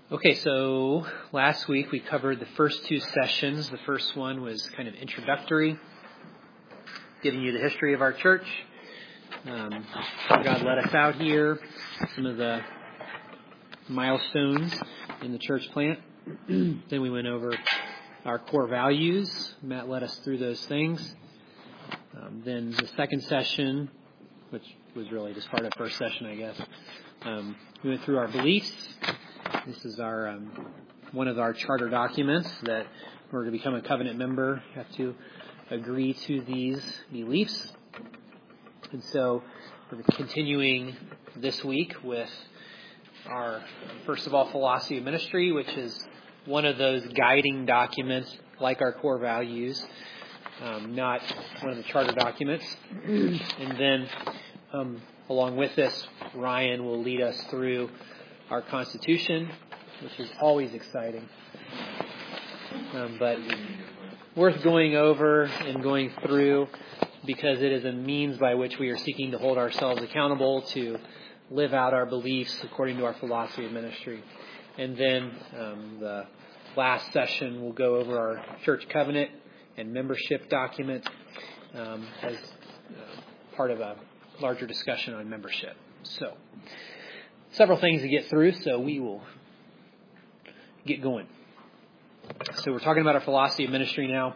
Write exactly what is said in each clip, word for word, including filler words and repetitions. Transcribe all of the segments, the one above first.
Okay, so last week we covered the first two sessions. The first one was kind of introductory, giving you the history of our church, um, how God led us out here, some of the milestones in the church plant. Then we went over our core values. Matt led us through those things. Um, then the second session, which was really just part of the first session, I guess, um, we went through our beliefs. This is our um, one of our charter documents that in order to become a covenant member, you have to agree to these beliefs. And so we're continuing this week with our, first of all, philosophy of ministry, which is one of those guiding documents like our core values, um, not one of the charter documents. And then um, along with this, Ryan will lead us through our Constitution, which is always exciting, um, but worth going over and going through because it is a means by which we are seeking to hold ourselves accountable to live out our beliefs according to our philosophy of ministry. And then um, the last session will go over our church covenant and membership document um, as uh, part of a larger discussion on membership. So, several things to get through, so we will get going. So we're talking about our philosophy of ministry now.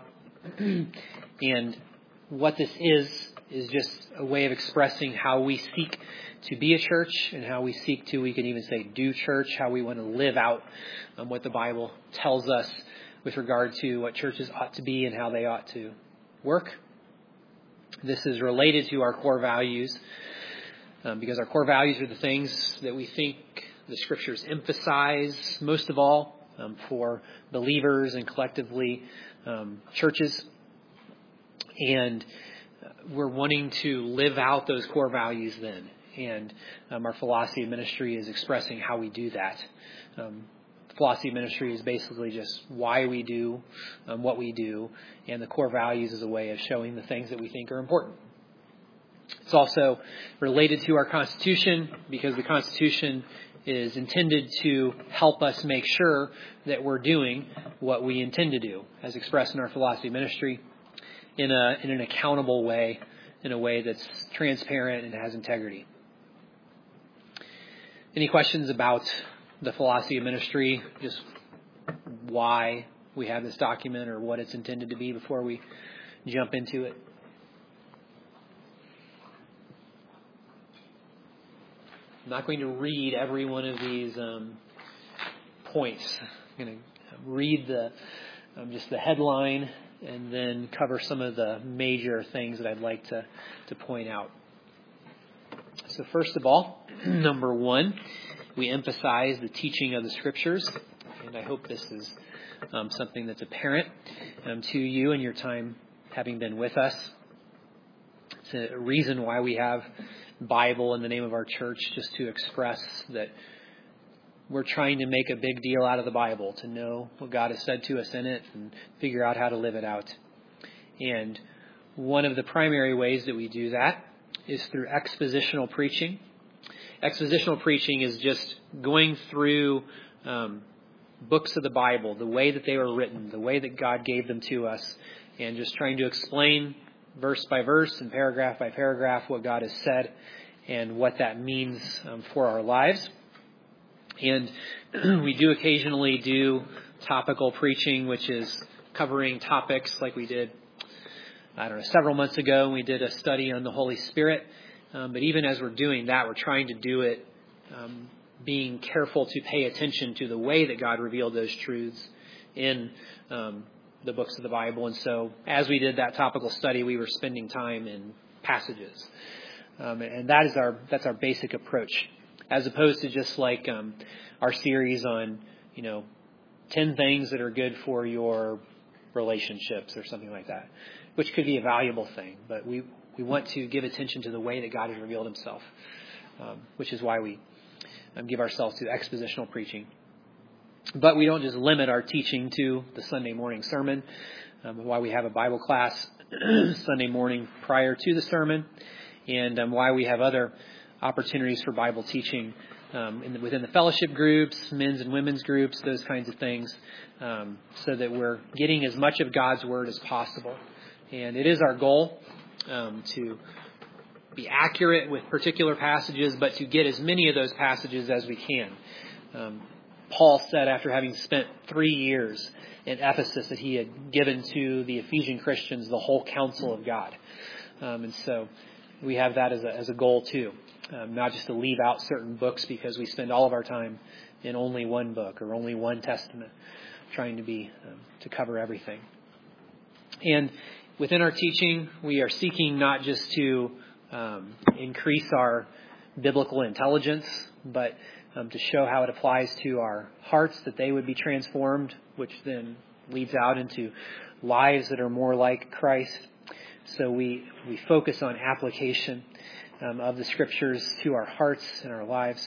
And what this is, is just a way of expressing how we seek to be a church and how we seek to, we can even say, do church, how we want to live out um, what the Bible tells us with regard to what churches ought to be and how they ought to work. This is related to our core values. Um, because our core values are the things that we think the Scriptures emphasize most of all um, for believers and collectively um, churches. And we're wanting to live out those core values then. And um, our philosophy of ministry is expressing how we do that. Um, philosophy of ministry is basically just why we do um, what we do. And the core values is a way of showing the things that we think are important. It's also related to our Constitution because the Constitution is intended to help us make sure that we're doing what we intend to do, as expressed in our philosophy of ministry, in a in an accountable way, in a way that's transparent and has integrity. Any questions about the philosophy of ministry, just why we have this document or what it's intended to be before we jump into it? I'm not going to read every one of these um, points. I'm going to read the um, just the headline and then cover some of the major things that I'd like to, to point out. So first of all, number one, we emphasize the teaching of the Scriptures. And I hope this is um, something that's apparent um, to you in your time having been with us. It's a reason why we have Bible in the name of our church, just to express that we're trying to make a big deal out of the Bible, to know what God has said to us in it and figure out how to live it out. And one of the primary ways that we do that is through expositional preaching. Expositional preaching is just going through um, books of the Bible, the way that they were written, the way that God gave them to us, and just trying to explain verse by verse and paragraph by paragraph what God has said and what that means um, for our lives. And we do occasionally do topical preaching, which is covering topics like we did, I don't know, several months ago. We did a study on the Holy Spirit. Um, but even as we're doing that, we're trying to do it um, being careful to pay attention to the way that God revealed those truths in um the books of the Bible. And so as we did that topical study, we were spending time in passages. Um, and that is our, that's our basic approach, as opposed to just like um, our series on, you know, ten things that are good for your relationships or something like that, which could be a valuable thing. But we, we want to give attention to the way that God has revealed himself, um, which is why we um, give ourselves to expositional preaching. But we don't just limit our teaching to the Sunday morning sermon, um, why we have a Bible class Sunday morning prior to the sermon, and um, why we have other opportunities for Bible teaching um, in the, within the fellowship groups, men's and women's groups, those kinds of things, um, so that we're getting as much of God's Word as possible. And it is our goal um, to be accurate with particular passages, but to get as many of those passages as we can. Um, Paul said after having spent three years in Ephesus that he had given to the Ephesian Christians the whole counsel of God. Um, and so we have that as a, as a goal too, um, not just to leave out certain books because we spend all of our time in only one book or only one testament, trying to be um, to cover everything. And within our teaching, we are seeking not just to um, increase our biblical intelligence, but um, to show how it applies to our hearts, that they would be transformed, which then leads out into lives that are more like Christ. So we, we focus on application um, of the Scriptures to our hearts and our lives.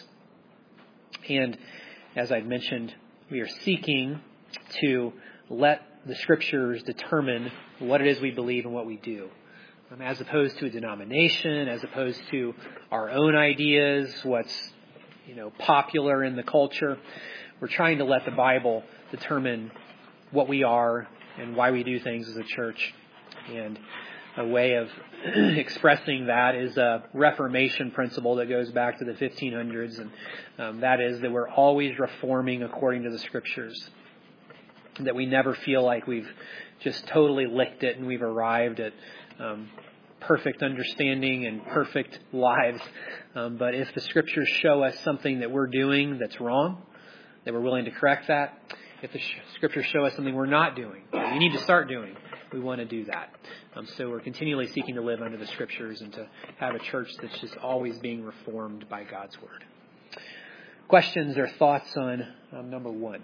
And as I've mentioned, we are seeking to let the Scriptures determine what it is we believe and what we do, um, as opposed to a denomination, as opposed to our own ideas, what's you know popular in the culture. We're trying to let the Bible determine what we are and why we do things as a church. And a way of expressing that is a Reformation principle that goes back to the fifteen hundreds, and um, that is that we're always reforming according to the Scriptures. That we never feel like we've just totally licked it and we've arrived at um, perfect understanding and perfect lives. Um, but if the Scriptures show us something that we're doing that's wrong, that we're willing to correct that. If the Scriptures show us something we're not doing, that we need to start doing, we want to do that. Um, so we're continually seeking to live under the Scriptures and to have a church that's just always being reformed by God's Word. Questions or thoughts on um, number one?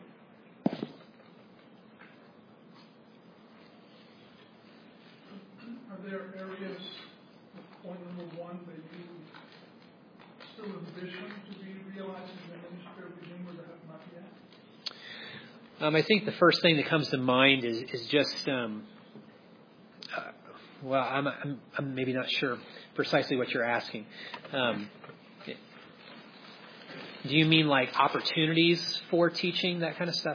Are there areas of point number one that you still envision to be realized in the ministry of Redeemer that have not yet? Um, I think the first thing that comes to mind is is just, um, uh, well, I'm, I'm I'm maybe not sure precisely what you're asking. Um, do you mean like opportunities for teaching, that kind of stuff?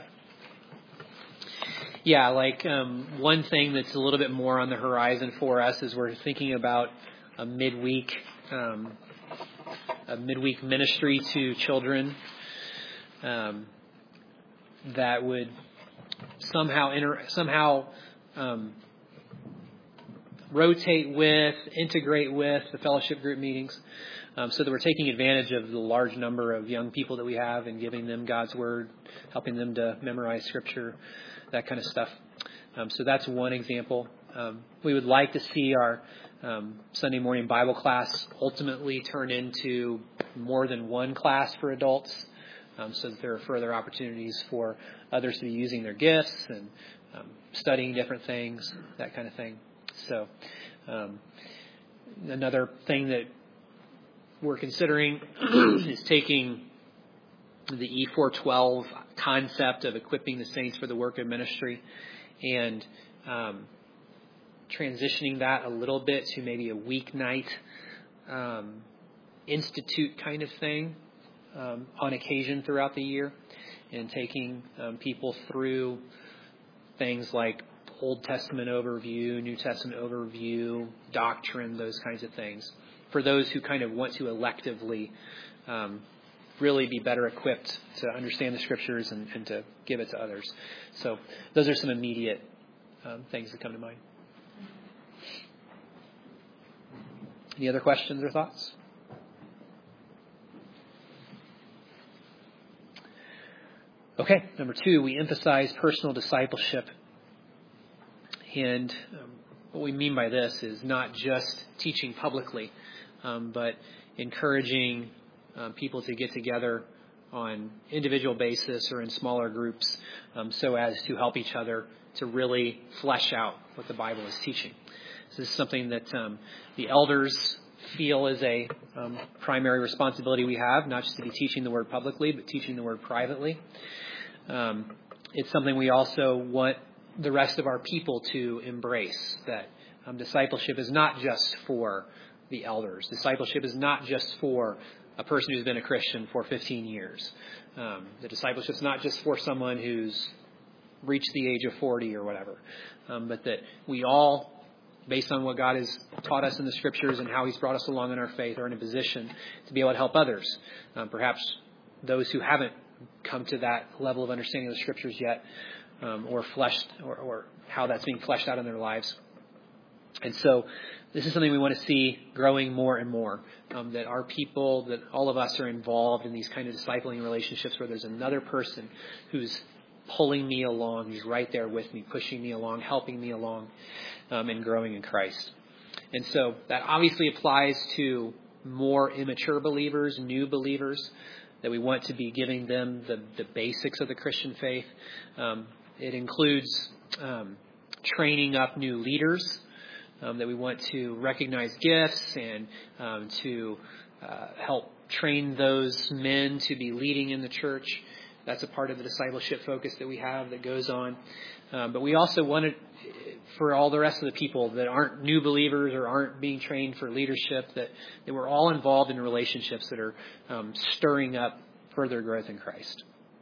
Yeah, like um, one thing that's a little bit more on the horizon for us is we're thinking about a midweek um, a midweek ministry to children. Um, that would somehow inter- somehow um, rotate with, integrate with the fellowship group meetings, um, so that we're taking advantage of the large number of young people that we have and giving them God's Word, helping them to memorize Scripture, that kind of stuff. Um, so that's one example. Um, we would like to see our um, Sunday morning Bible class ultimately turn into more than one class for adults. Um, so that there are further opportunities for others to be using their gifts and um, studying different things, that kind of thing. So um, another thing that we're considering is taking the E four twelve concept of equipping the saints for the work of ministry and um, transitioning that a little bit to maybe a weeknight um, institute kind of thing. Um, on occasion throughout the year, and taking um, people through things like Old Testament overview, New Testament overview, doctrine, those kinds of things, for those who kind of want to electively um, really be better equipped to understand the Scriptures and, and to give it to others. So those are some immediate um, things that come to mind. Any other questions or thoughts? Okay, number two, we emphasize personal discipleship. And um, what we mean by this is not just teaching publicly, um, but encouraging um, people to get together on individual basis or in smaller groups um, so as to help each other to really flesh out what the Bible is teaching. So this is something that um, the elders feel is a um, primary responsibility we have, not just to be teaching the Word publicly, but teaching the Word privately. Um, it's something we also want the rest of our people to embrace, that um, discipleship is not just for the elders. Discipleship is not just for a person who's been a Christian for fifteen years. Um, the discipleship's not just for someone who's reached the age of forty or whatever, um, but that we all, based on what God has taught us in the Scriptures and how He's brought us along in our faith, are in a position to be able to help others. Um, perhaps those who haven't come to that level of understanding of the Scriptures yet, um, or fleshed, or, or how that's being fleshed out in their lives. And so this is something we want to see growing more and more, um, that our people, that all of us are involved in these kind of discipling relationships where there's another person who's pulling me along, who's right there with me, pushing me along, helping me along, um, and growing in Christ. And so that obviously applies to more immature believers, new believers, that we want to be giving them the, the basics of the Christian faith. Um, it includes um, training up new leaders, um, that we want to recognize gifts and um, to uh, help train those men to be leading in the church. That's a part of the discipleship focus that we have that goes on. Um, but we also wanted, for all the rest of the people that aren't new believers or aren't being trained for leadership, that, that we're all involved in relationships that are um, stirring up further growth in Christ.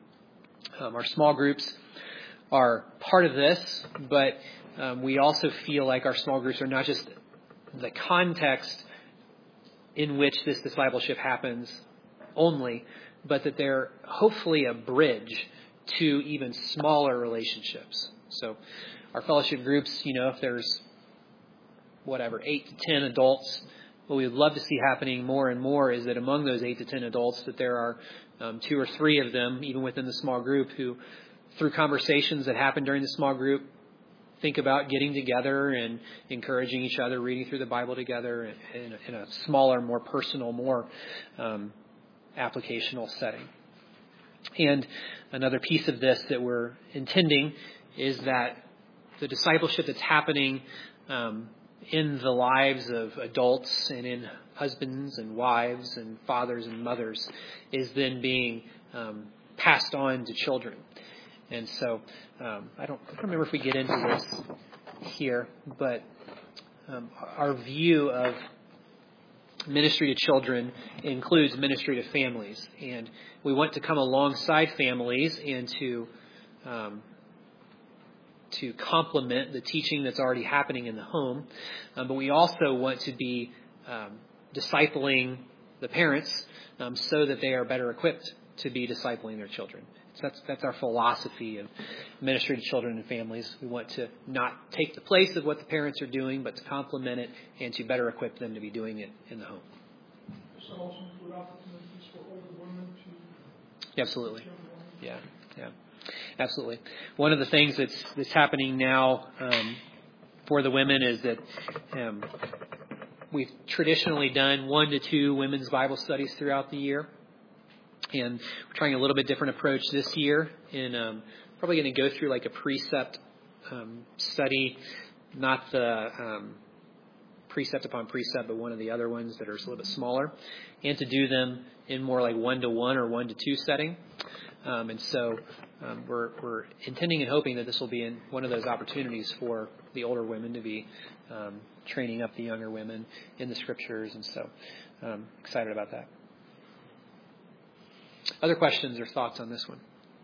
Um, our small groups are part of this, but um, we also feel like our small groups are not just the context in which this discipleship happens only, but that they're hopefully a bridge to even smaller relationships. So our fellowship groups, you know, if there's whatever, eight to ten adults, what we would love to see happening more and more is that among those eight to ten adults, that there are um, two or three of them, even within the small group, who, through conversations that happen during the small group, think about getting together and encouraging each other, reading through the Bible together in, in a smaller, more personal, more um, applicational setting. And another piece of this that we're intending is that the discipleship that's happening um, in the lives of adults and in husbands and wives and fathers and mothers is then being um, passed on to children. And so um, I don't, I don't remember if we get into this here, but um, our view of ministry to children includes ministry to families. And we want to come alongside families and to um, to complement the teaching that's already happening in the home. Um, but we also want to be um, discipling the parents um, so that they are better equipped to be discipling their children. So that's that's our philosophy of ministry to children and families. We want to not take the place of what the parents are doing, but to complement it and to better equip them to be doing it in the home. Does that also include opportunities for older women to... Absolutely. Yeah, yeah, absolutely. One of the things that's that's happening now um, for the women is that um, we've traditionally done one to two women's Bible studies throughout the year. And we're trying a little bit different approach this year. And um, probably going to go through like a precept um, study, not the um, precept upon precept, but one of the other ones that are a little bit smaller, and to do them in more like one-to-one or one-to-two setting. Um, and so um, we're, we're intending and hoping that this will be in one of those opportunities for the older women to be um, training up the younger women in the Scriptures. And so um, excited about that. Other questions or thoughts on this one?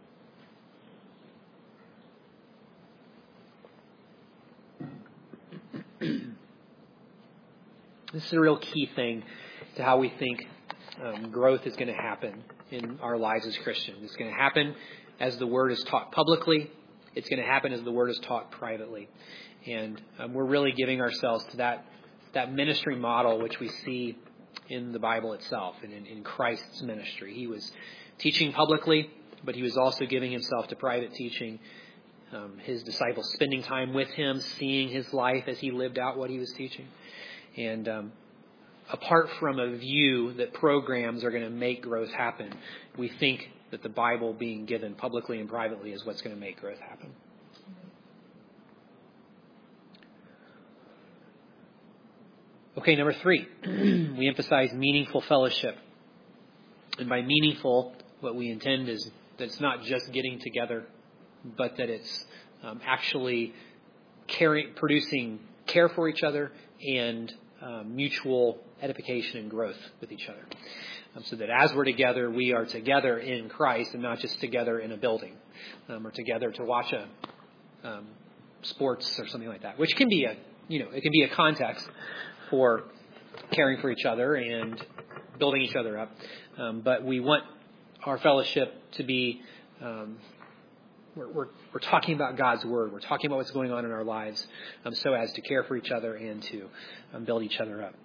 This is a real key thing to how we think um, growth is going to happen in our lives as Christians. It's going to happen as the Word is taught publicly. It's going to happen as the Word is taught privately. And um, we're really giving ourselves to that, that ministry model which we see in the Bible itself and in, in Christ's ministry. He was teaching publicly, but he was also giving himself to private teaching. Um, his disciples spending time with him, seeing his life as he lived out what he was teaching. And um, apart from a view that programs are going to make growth happen, we think that the Bible being given publicly and privately is what's going to make growth happen. Okay, number three, we emphasize meaningful fellowship. And by meaningful, what we intend is that it's not just getting together, but that it's um, actually caring, producing care for each other and um, mutual edification and growth with each other. Um, so that as we're together, we are together in Christ and not just together in a building um, or together to watch a um, sports or something like that, which can be a, you know, it can be a context for caring for each other and building each other up. Um, but we want our fellowship to be, um, we're, we're, we're talking about God's Word. We're talking about what's going on in our lives um, so as to care for each other and to um, build each other up.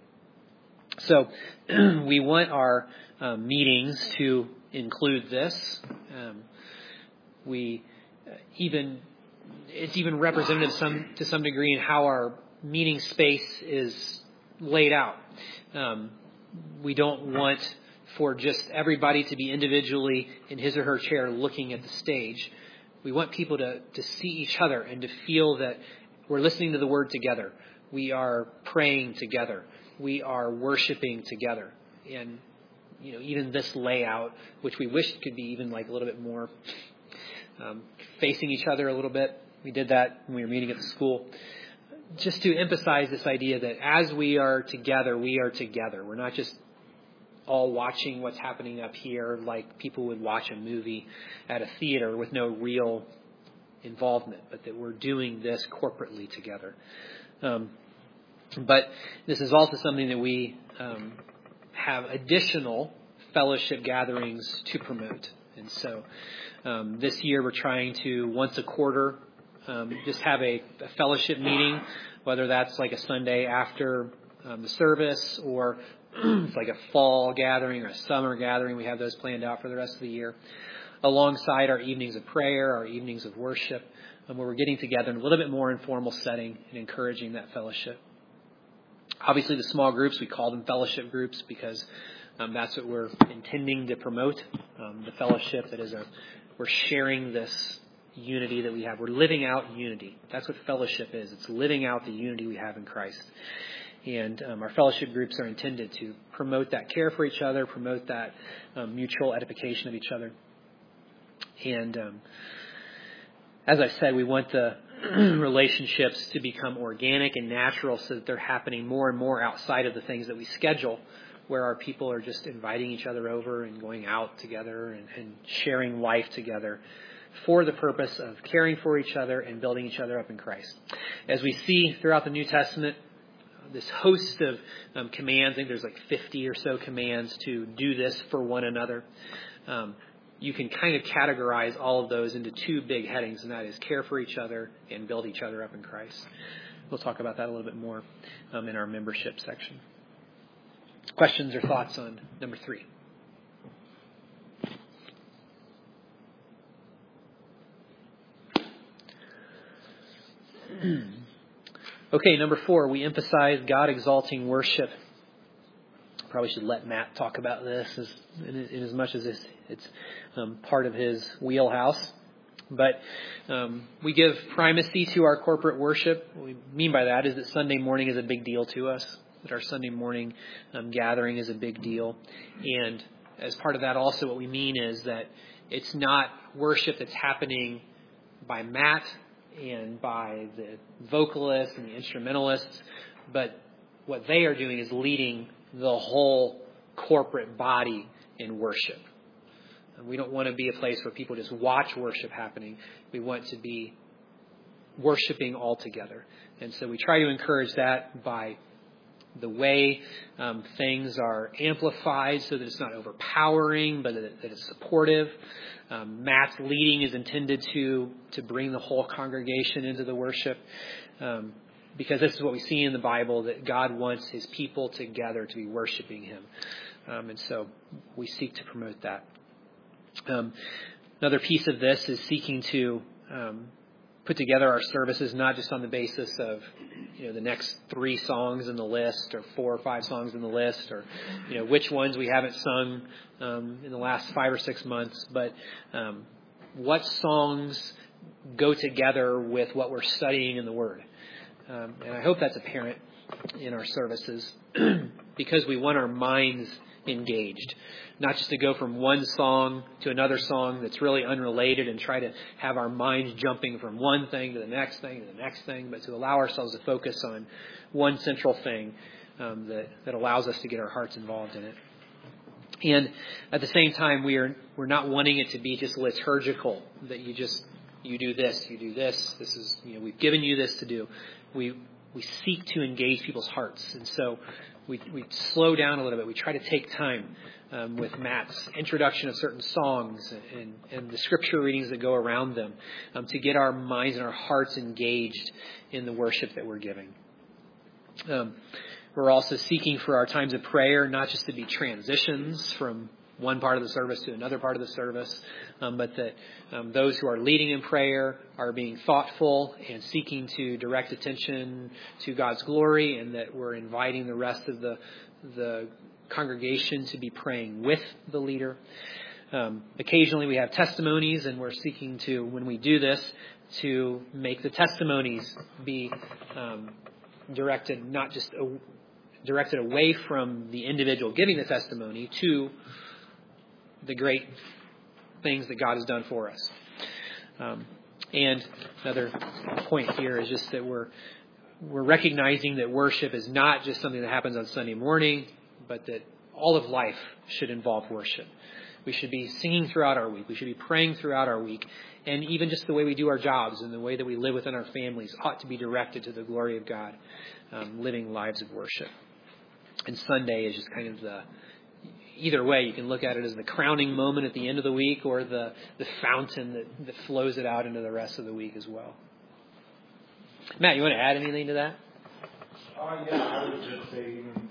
So we want our um, meetings to include this. Um, we uh, even, it's even representative some to some degree in how our meeting space is laid out. Um, we don't want for just everybody to be individually in his or her chair looking at the stage. We want people to, to see each other and to feel that we're listening to the Word together. We are praying together. We are worshiping together. And, you know, even this layout, which we wish could be even like a little bit more um, facing each other a little bit. We did that when we were meeting at the school. Just to emphasize this idea that as we are together, we are together. We're not just all watching what's happening up here like people would watch a movie at a theater with no real involvement, but that we're doing this corporately together. Um, but this is also something that we um, have additional fellowship gatherings to promote. And so um, this year we're trying to, once a quarter, um, just have a, a fellowship meeting, whether that's like a Sunday after um, the service or it's like a fall gathering or a summer gathering. We have those planned out for the rest of the year, alongside our evenings of prayer, our evenings of worship, um, where we're getting together in a little bit more informal setting and encouraging that fellowship. Obviously, the small groups, we call them fellowship groups because um, that's what we're intending to promote, um, the fellowship that is a, we're sharing this unity that we have. We're living out unity. That's what fellowship is. It's living out the unity we have in Christ. And um, our fellowship groups are intended to promote that care for each other, promote that um, mutual edification of each other. And um, as I said, we want the relationships to become organic and natural so that they're happening more and more outside of the things that we schedule, where our people are just inviting each other over and going out together and, and sharing life together for the purpose of caring for each other and building each other up in Christ. As we see throughout the New Testament, this host of um, commands, I think there's like fifty or so commands to do this for one another. Um, you can kind of categorize all of those into two big headings, and that is care for each other and build each other up in Christ. We'll talk about that a little bit more um, in our membership section. Questions or thoughts on number three? Okay, number four, we emphasize God-exalting worship. Probably should let Matt talk about this as, in, in as much as it's, it's um, part of his wheelhouse. But um, we give primacy to our corporate worship. What we mean by that is that Sunday morning is a big deal to us, that our Sunday morning um, gathering is a big deal. And as part of that also, what we mean is that it's not worship that's happening by Matt and by the vocalists and the instrumentalists, but what they are doing is leading the whole corporate body in worship. And we don't want to be a place where people just watch worship happening. We want to be worshiping all together. And so we try to encourage that by the way um, things are amplified so that it's not overpowering, but that, it, that it's supportive. Um, Matt's leading is intended to to bring the whole congregation into the worship, um, because this is what we see in the Bible, that God wants His people together to be worshiping Him, um, and so we seek to promote that. Um, another piece of this is seeking to um, put together our services not just on the basis of, you know, the next three songs in the list or four or five songs in the list, or, you know, which ones we haven't sung um, in the last five or six months, but um, what songs go together with what we're studying in the Word. Um, and I hope that's apparent in our services because we want our minds engaged, not just to go from one song to another song that's really unrelated and try to have our minds jumping from one thing to the next thing to the next thing, but to allow ourselves to focus on one central thing, um, that, that allows us to get our hearts involved in it. And at the same time, we are, we're not wanting it to be just liturgical, that you just, you do this, you do this, this is, you know, we've given you this to do. We, we seek to engage people's hearts. And so we, we slow down a little bit. We try to take time um, with Matt's introduction of certain songs and, and the scripture readings that go around them um, to get our minds and our hearts engaged in the worship that we're giving. Um, we're also seeking for our times of prayer not just to be transitions from one part of the service to another part of the service, um, but that um, those who are leading in prayer are being thoughtful and seeking to direct attention to God's glory, and that we're inviting the rest of the the congregation to be praying with the leader. Um, occasionally we have testimonies, and we're seeking to, when we do this, to make the testimonies be um, directed not just a, directed away from the individual giving the testimony to the great things that God has done for us. Um, and another point here is just that we're we're recognizing that worship is not just something that happens on Sunday morning, but that all of life should involve worship. We should be singing throughout our week. We should be praying throughout our week. And even just the way we do our jobs and the way that we live within our families ought to be directed to the glory of God, um, living lives of worship. And Sunday is just kind of the, either way, you can look at it as the crowning moment at the end of the week, or the, the fountain that, that flows it out into the rest of the week as well. Matt, you want to add anything to that? Uh, yeah, I would just say even,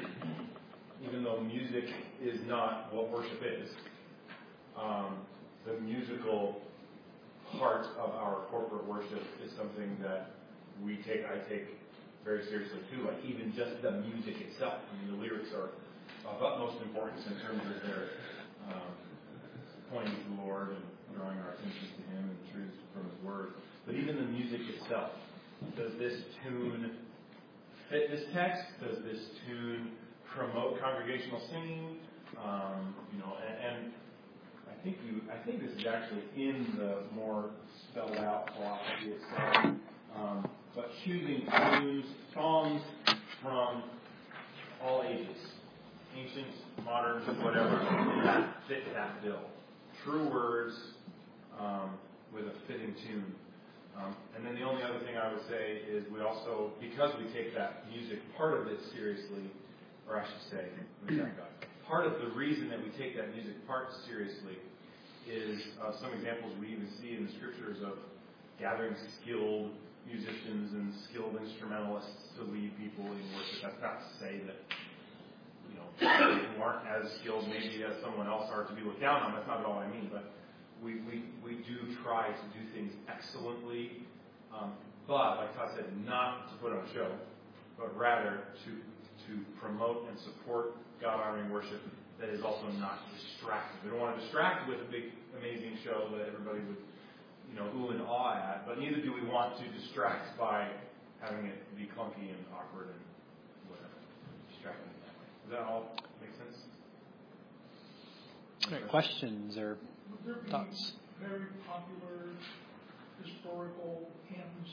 even though music is not what worship is, um, the musical part of our corporate worship is something that we take, I take very seriously too. Like even just the music itself. I mean, the lyrics are of utmost importance in terms of their um, pointing to the Lord and drawing our attention to Him and truths from His Word. But even the music itself. Does this tune fit this text? Does this tune promote congregational singing? Um, you know, and, and I think you, I think this is actually in the more spelled out philosophy itself. Um, but choosing tunes, songs from all ages, ancients, moderns, whatever, that fit that bill. True words um, with a fitting tune. Um, and then the only other thing I would say is we also, because we take that music part of it seriously, or I should say, let me back up. Part of the reason that we take that music part seriously is uh, some examples we even see in the scriptures of gathering skilled musicians and skilled instrumentalists to lead people in worship. That's not to say that, you know, people who aren't as skilled maybe as someone else are to be looked down on. That's not at all I mean, but We, we we do try to do things excellently, um, but like Todd said, not to put on a show, but rather to to promote and support God-honoring worship that is also not distracting. We don't want to distract with a big, amazing show that everybody would, you know, ooh and awe at, but neither do we want to distract by having it be clunky and awkward and whatever, distracting in that way. Does that all make sense? All right, questions or Would there be thoughts? very popular historical hymns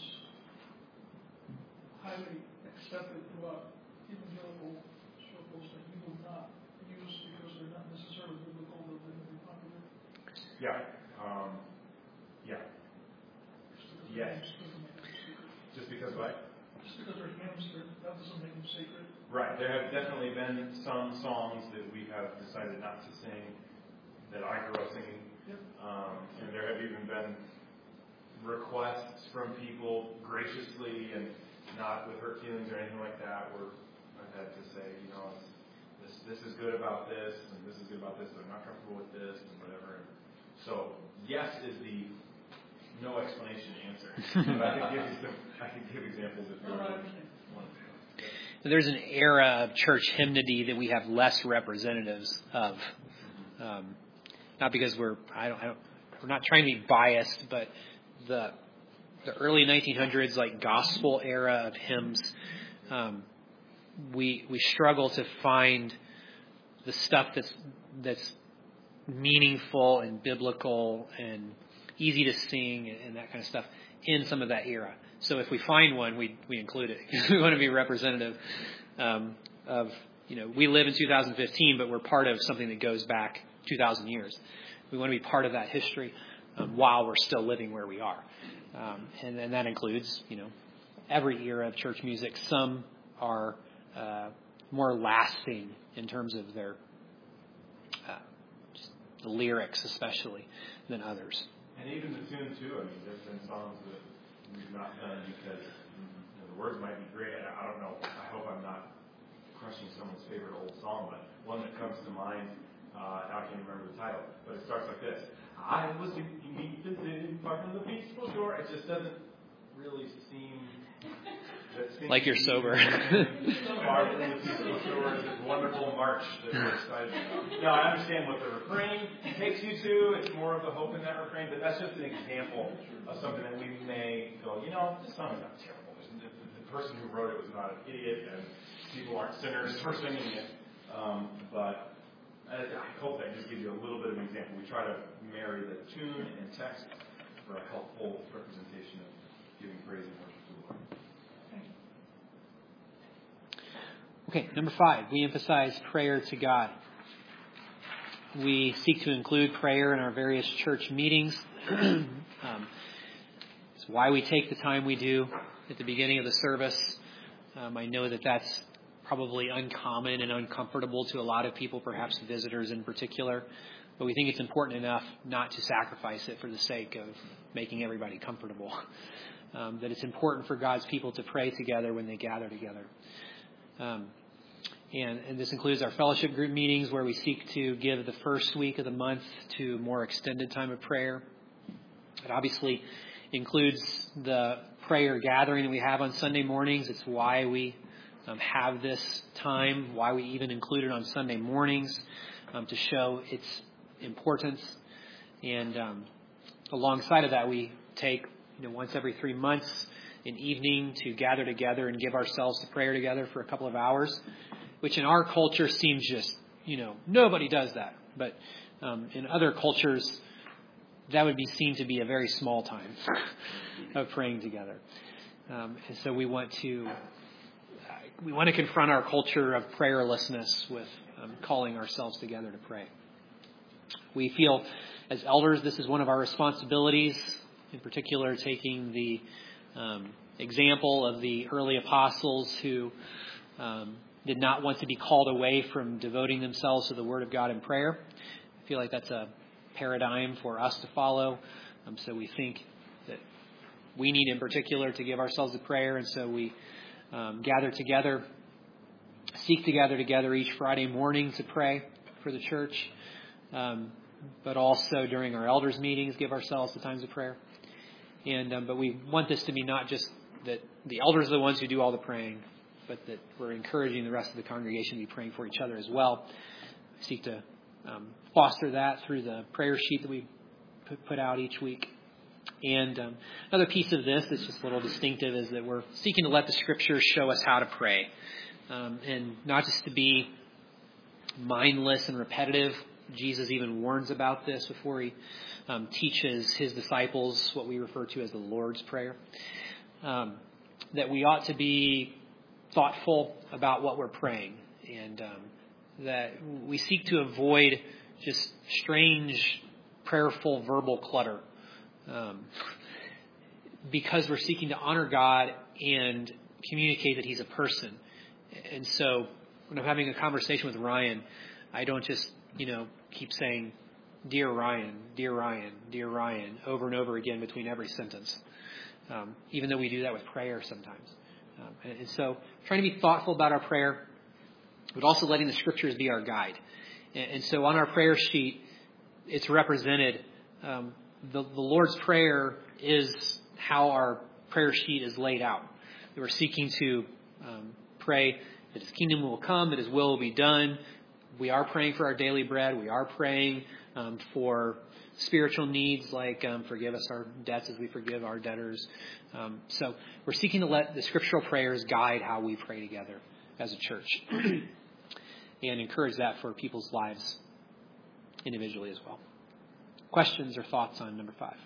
highly accepted throughout evangelical circles that you will not use because they're not necessarily biblical, but they're going to be popular? Yeah. Um, yeah. Just because Yes. they're hymns doesn't make them sacred. Just because what? Just because they're hymns, they're- that doesn't make them sacred. Right. There have definitely been some songs that we have decided not to sing that I grew up singing. Yep. Um, and there have even been requests from people graciously and not with hurt feelings or anything like that, where I've had to say, you know, this this is good about this, and this is good about this, but I'm not comfortable with this, and whatever. And so, yes is the no explanation answer. But I could give you some, I could give examples if you No, I want. understand. There's an era of church hymnody that we have less representatives of. Um, not because we're I don't, I don't we're not trying to be biased, but the the early nineteen hundreds, like gospel era of hymns, um, we we struggle to find the stuff that's that's meaningful and biblical and easy to sing and, and that kind of stuff in some of that era. So if we find one, we we include it because we want to be representative um, of, you know, we live in two thousand fifteen, but we're part of something that goes back two thousand years. We want to be part of that history um, while we're still living where we are. Um, and, and that includes, you know, every era of church music. Some are uh, more lasting in terms of their uh, just the lyrics, especially, than others. And even the tune too. I mean, there's been songs that we've not done because you know, the words might be great. I don't know. I hope I'm not crushing someone's favorite old song, but one that comes to mind. Uh, I can't remember the title, but it starts like this. I was beneath the thin part of the peaceful shore. It just doesn't really seem like you're sober. Part of the peaceful shore is this wonderful march that we're excited about. Now, I understand what the refrain takes you to. It's more of the hope in that refrain, but that's just an example of something that we may go, you know, this song is not terrible. The, the, the person who wrote it was not an idiot, and people aren't sinners for singing it. Um, but I, I hope that just gives you a little bit of an example. We try to marry the tune and text for a helpful representation of giving praise and worship to the Lord. Okay, number five, we emphasize prayer to God. We seek to include prayer in our various church meetings. um, it's why we take the time we do at the beginning of the service. Um, I know that that's probably uncommon and uncomfortable to a lot of people, perhaps visitors in particular. But we think it's important enough not to sacrifice it for the sake of making everybody comfortable. Um, that it's important for God's people to pray together when they gather together. Um, and, and this includes our fellowship group meetings where we seek to give the first week of the month to more extended time of prayer. It obviously includes the prayer gathering that we have on Sunday mornings. It's why we um, have this time, why we even include it on Sunday mornings, um, to show its importance. And um, alongside of that, we take, you know, once every three months, an evening to gather together and give ourselves to prayer together for a couple of hours, which in our culture seems just, you know, nobody does that. But um, in other cultures, that would be seen to be a very small time of praying together. Um, and so we want to uh, we want to confront our culture of prayerlessness with um, calling ourselves together to pray. We feel as elders this is one of our responsibilities, in particular taking the um, example of the early apostles who um, did not want to be called away from devoting themselves to the Word of God in prayer. I feel like that's a paradigm for us to follow. Um, so we think that we need in particular to give ourselves to prayer, and so we um, gather together, seek to gather together each Friday morning to pray for the church, um, but also during our elders' meetings give ourselves to times of prayer. And um, but we want this to be not just that the elders are the ones who do all the praying, but that we're encouraging the rest of the congregation to be praying for each other as well. We seek to um, foster that through the prayer sheet that we put, put out each week. And um, another piece of this that's just a little distinctive is that we're seeking to let the Scriptures show us how to pray, um, and not just to be mindless and repetitive. Jesus even warns about this before he um, teaches his disciples what we refer to as the Lord's Prayer. Um, that we ought to be thoughtful about what we're praying, and um, that we seek to avoid just strange, prayerful verbal clutter, um, because we're seeking to honor God and communicate that He's a person. And so when I'm having a conversation with Ryan, I don't just, you know, keep saying, "Dear Ryan, dear Ryan, dear Ryan," over and over again between every sentence, um, even though we do that with prayer sometimes. Um, and, and so trying to be thoughtful about our prayer, but also letting the Scriptures be our guide. And, and so on our prayer sheet, it's represented. Um, the, the Lord's Prayer is how our prayer sheet is laid out. We're seeking to um, pray that His kingdom will come, that His will will be done. We are praying for our daily bread. We are praying um, for spiritual needs like um, forgive us our debts as we forgive our debtors. Um, so we're seeking to let the scriptural prayers guide how we pray together as a church and encourage that for people's lives individually as well. Questions or thoughts on number five?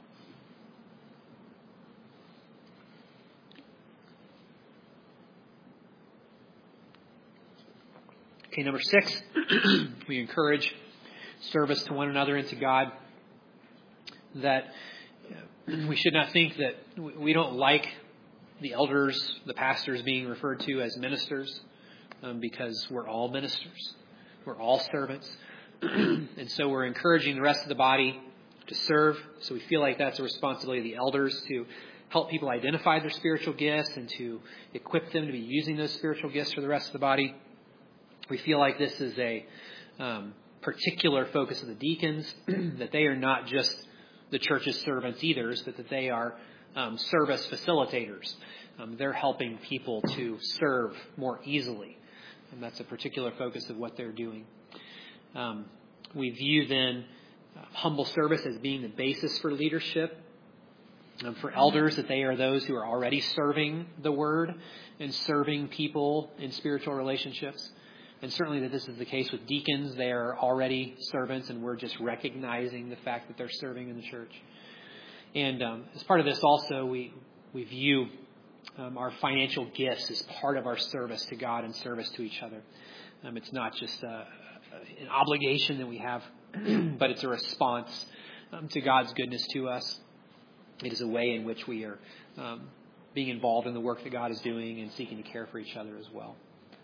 Okay, number six, we encourage service to one another and to God. That we should not think that we don't like the elders, the pastors being referred to as ministers, um, because we're all ministers. We're all servants. And so we're encouraging the rest of the body to serve. So we feel like that's a responsibility of the elders to help people identify their spiritual gifts and to equip them to be using those spiritual gifts for the rest of the body. We feel like this is a um, particular focus of the deacons, that they are not just the church's servants either, but that they are um, service facilitators. Um, they're helping people to serve more easily. And that's a particular focus of what they're doing. Um, we view then uh, humble service as being the basis for leadership. Um, for elders, that they are those who are already serving the word and serving people in spiritual relationships. And certainly that this is the case with deacons. They are already servants, and we're just recognizing the fact that they're serving in the church. And um, as part of this also, we, we view um, our financial gifts as part of our service to God and service to each other. Um, it's not just a, an obligation that we have, but it's a response um, to God's goodness to us. It is a way in which we are um, being involved in the work that God is doing and seeking to care for each other as well.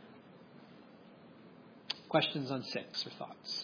Questions on six or thoughts?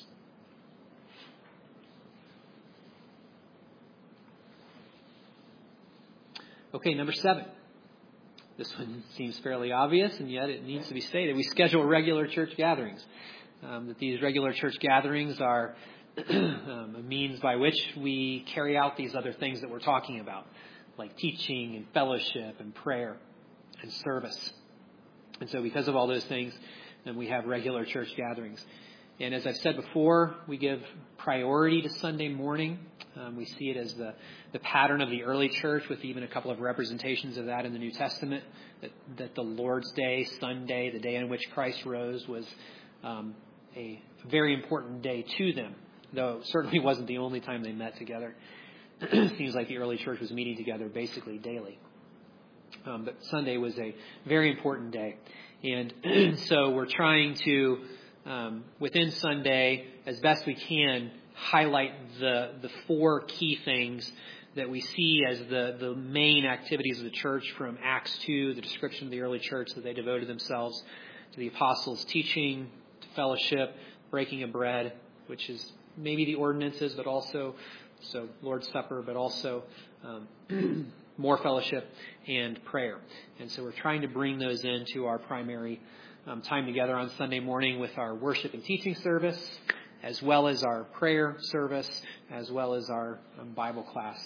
Okay, number seven. This one seems fairly obvious, and yet it needs to be stated. We schedule regular church gatherings. Um, that these regular church gatherings are um, a means by which we carry out these other things that we're talking about, like teaching and fellowship and prayer and service. And so because of all those things, then we have regular church gatherings. And as I've said before, we give priority to Sunday morning. Um, we see it as the, the pattern of the early church, with even a couple of representations of that in the New Testament, that, that the Lord's Day, Sunday, the day on which Christ rose, was um, a very important day to them, though it certainly wasn't the only time they met together. It seems like the early church was meeting together basically daily. Um, but Sunday was a very important day. And so we're trying to, um, within Sunday, as best we can, highlight the the four key things that we see as the, the main activities of the church from Acts two, the description of the early church, that they devoted themselves to the apostles' teaching, to fellowship, breaking of bread, which is maybe the ordinances, but also, so Lord's Supper, but also um, more fellowship and prayer. And so we're trying to bring those into our primary um, time together on Sunday morning with our worship and teaching service, as well as our prayer service, as well as our um, Bible class.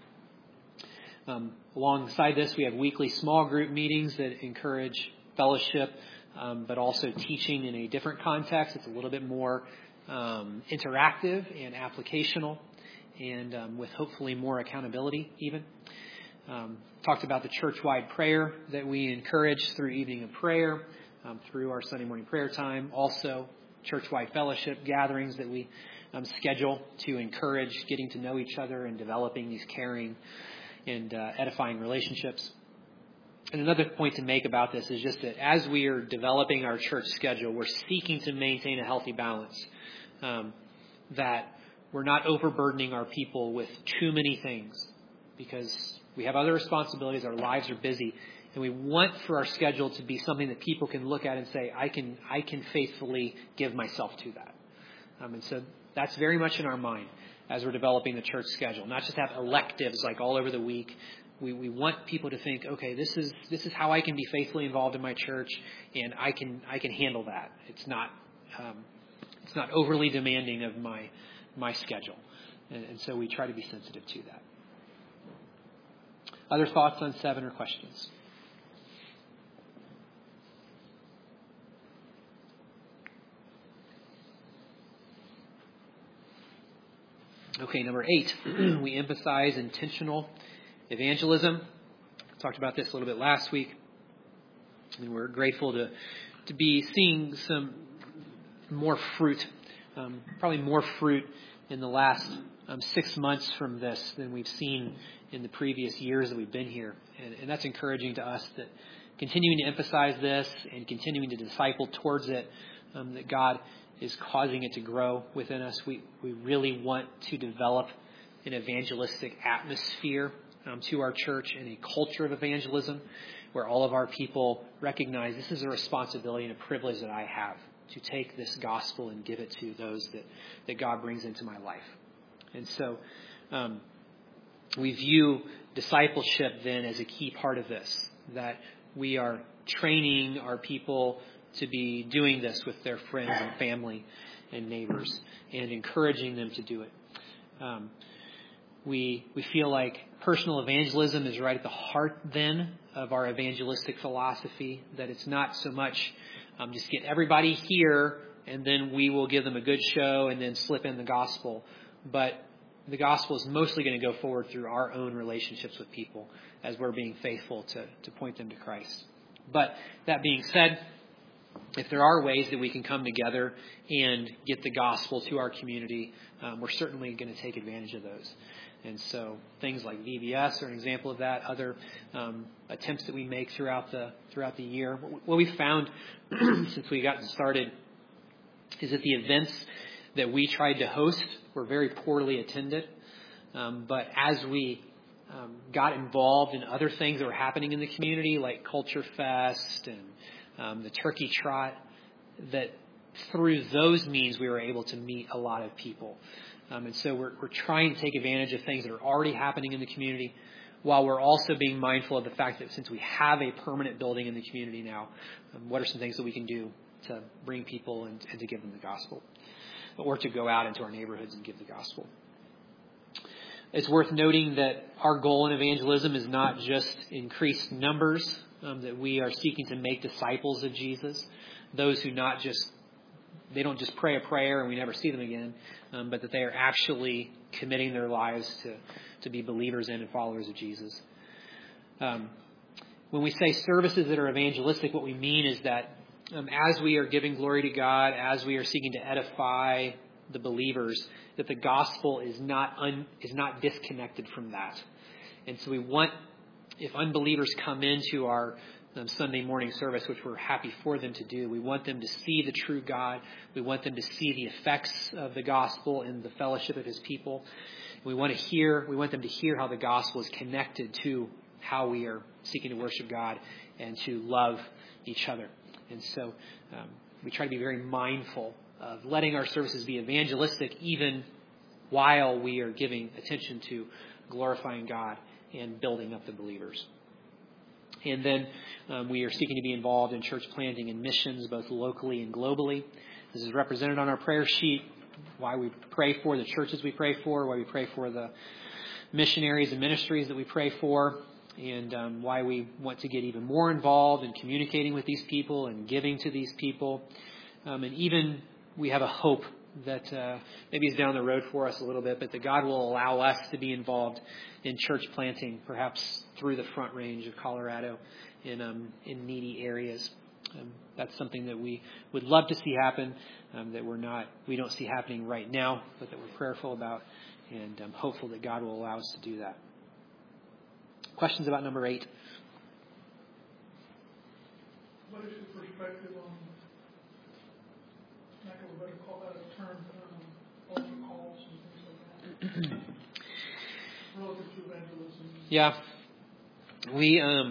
Um, alongside this, we have weekly small group meetings that encourage fellowship, um, but also teaching in a different context. It's a little bit more um, interactive and applicational, and um, with hopefully more accountability even. Um, talked about the church-wide prayer that we encourage through evening of prayer, um, through our Sunday morning prayer time. Also, church-wide fellowship gatherings that we um, schedule to encourage getting to know each other and developing these caring and uh, edifying relationships. And another point to make about this is just that as we are developing our church schedule, we're seeking to maintain a healthy balance, um, that we're not overburdening our people with too many things, because we have other responsibilities, our lives are busy, and we want for our schedule to be something that people can look at and say, I can I can faithfully give myself to that. Um, and so that's very much in our mind as we're developing the church schedule. Not just have electives like all over the week. We we want people to think, okay, this is this is how I can be faithfully involved in my church, and I can I can handle that. It's not um, it's not overly demanding of my my schedule, and, and so we try to be sensitive to that. Other thoughts on seven or questions? Okay, number eight, we emphasize intentional evangelism. I talked about this a little bit last week. And we're grateful to to be seeing some more fruit, um, probably more fruit in the last um, six months from this than we've seen in the previous years that we've been here. And, and that's encouraging to us, that continuing to emphasize this and continuing to disciple towards it um, that God is causing it to grow within us. We, we really want to develop an evangelistic atmosphere um, to our church and a culture of evangelism where all of our people recognize this is a responsibility and a privilege that I have to take this gospel and give it to those that, that God brings into my life. And so um, we view discipleship then as a key part of this, that we are training our people to be doing this with their friends and family and neighbors and encouraging them to do it. Um, we we feel like personal evangelism is right at the heart then of our evangelistic philosophy, that it's not so much um, just get everybody here and then we will give them a good show and then slip in the gospel. But the gospel is mostly going to go forward through our own relationships with people as we're being faithful to, to point them to Christ. But that being said, if there are ways that we can come together and get the gospel to our community, um, we're certainly going to take advantage of those. And so things like V B S are an example of that. Other um, attempts that we make throughout the throughout the year. What we found since we got started is that the events that we tried to host were very poorly attended. Um, but as we um, got involved in other things that were happening in the community, like Culture Fest and um, the Turkey Trot, that through those means we were able to meet a lot of people. Um, and so we're, we're trying to take advantage of things that are already happening in the community, while we're also being mindful of the fact that since we have a permanent building in the community now, um, what are some things that we can do to bring people and, and to give them the gospel, or to go out into our neighborhoods and give the gospel. It's worth noting that our goal in evangelism is not just increased numbers, um, that we are seeking to make disciples of Jesus, those who not just They don't just pray a prayer and we never see them again, um, but that they are actually committing their lives to, to be believers in and followers of Jesus. Um, when we say services that are evangelistic, what we mean is that um, as we are giving glory to God, as we are seeking to edify the believers, that the gospel is not un, is not disconnected from that. And so we want, if unbelievers come into our Um, Sunday morning service, which we're happy for them to do, we want them to see the true God. We want them to see the effects of the gospel in the fellowship of his people. We want to hear, we want them to hear how the gospel is connected to how we are seeking to worship God and to love each other. And so um, we try to be very mindful of letting our services be evangelistic even while we are giving attention to glorifying God and building up the believers. And then um, we are seeking to be involved in church planting and missions, both locally and globally. This is represented on our prayer sheet, why we pray for the churches we pray for, why we pray for the missionaries and ministries that we pray for, and um, why we want to get even more involved in communicating with these people and giving to these people. Um, and even we have a hope that uh, maybe is down the road for us a little bit, but that God will allow us to be involved in church planting, perhaps through the Front Range of Colorado in um, in needy areas. Um, that's something that we would love to see happen, um, that we're not, we don't see happening right now, but that we're prayerful about, and I'm hopeful that God will allow us to do that. Questions about number eight? What is your perspective on, like a better call that a term, um, altar calls and things like that, relative to evangelism? Yeah. We um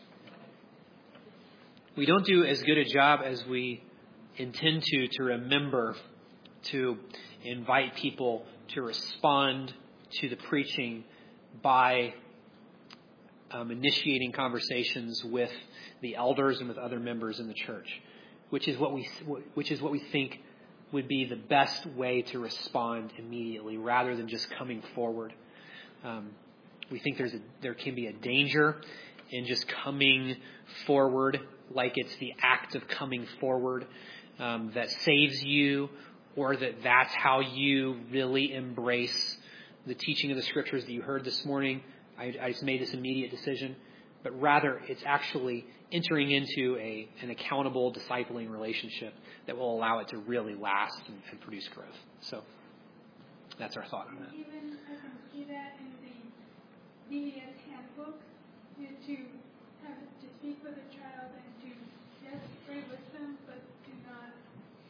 we don't do as good a job as we intend to to remember to invite people to respond to the preaching by um, initiating conversations with the elders and with other members in the church, which is what we which is what we think would be the best way to respond immediately, rather than just coming forward. Um, We think there's a, there can be a danger in just coming forward like it's the act of coming forward um, that saves you, or that that's how you really embrace the teaching of the scriptures that you heard this morning. I, I just made this immediate decision. But rather, it's actually entering into a an accountable, discipling relationship that will allow it to really last and, and produce growth. So that's our thought on that. Even I can see that in the V B S handbook, is to have to speak with a child and to, yes, pray with them, but do not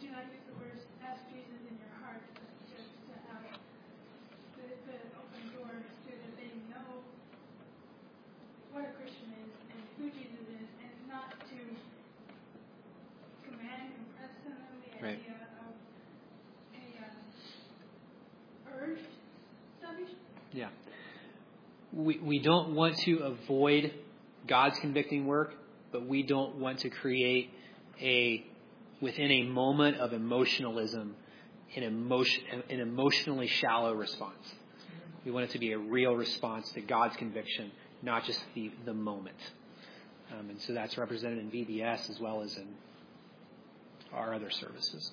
do not use the words "ask Jesus in your heart," but just to have the, the open door so that they know what a Christian is and who Jesus is, and not to command, impress them on the Right. idea of a uh, urged salvation. Yeah. We we don't want to avoid God's convicting work, but we don't want to create a within a moment of emotionalism an emotion an emotionally shallow response. We want it to be a real response to God's conviction, not just the the moment. Um, and so that's represented in V B S as well as in our other services.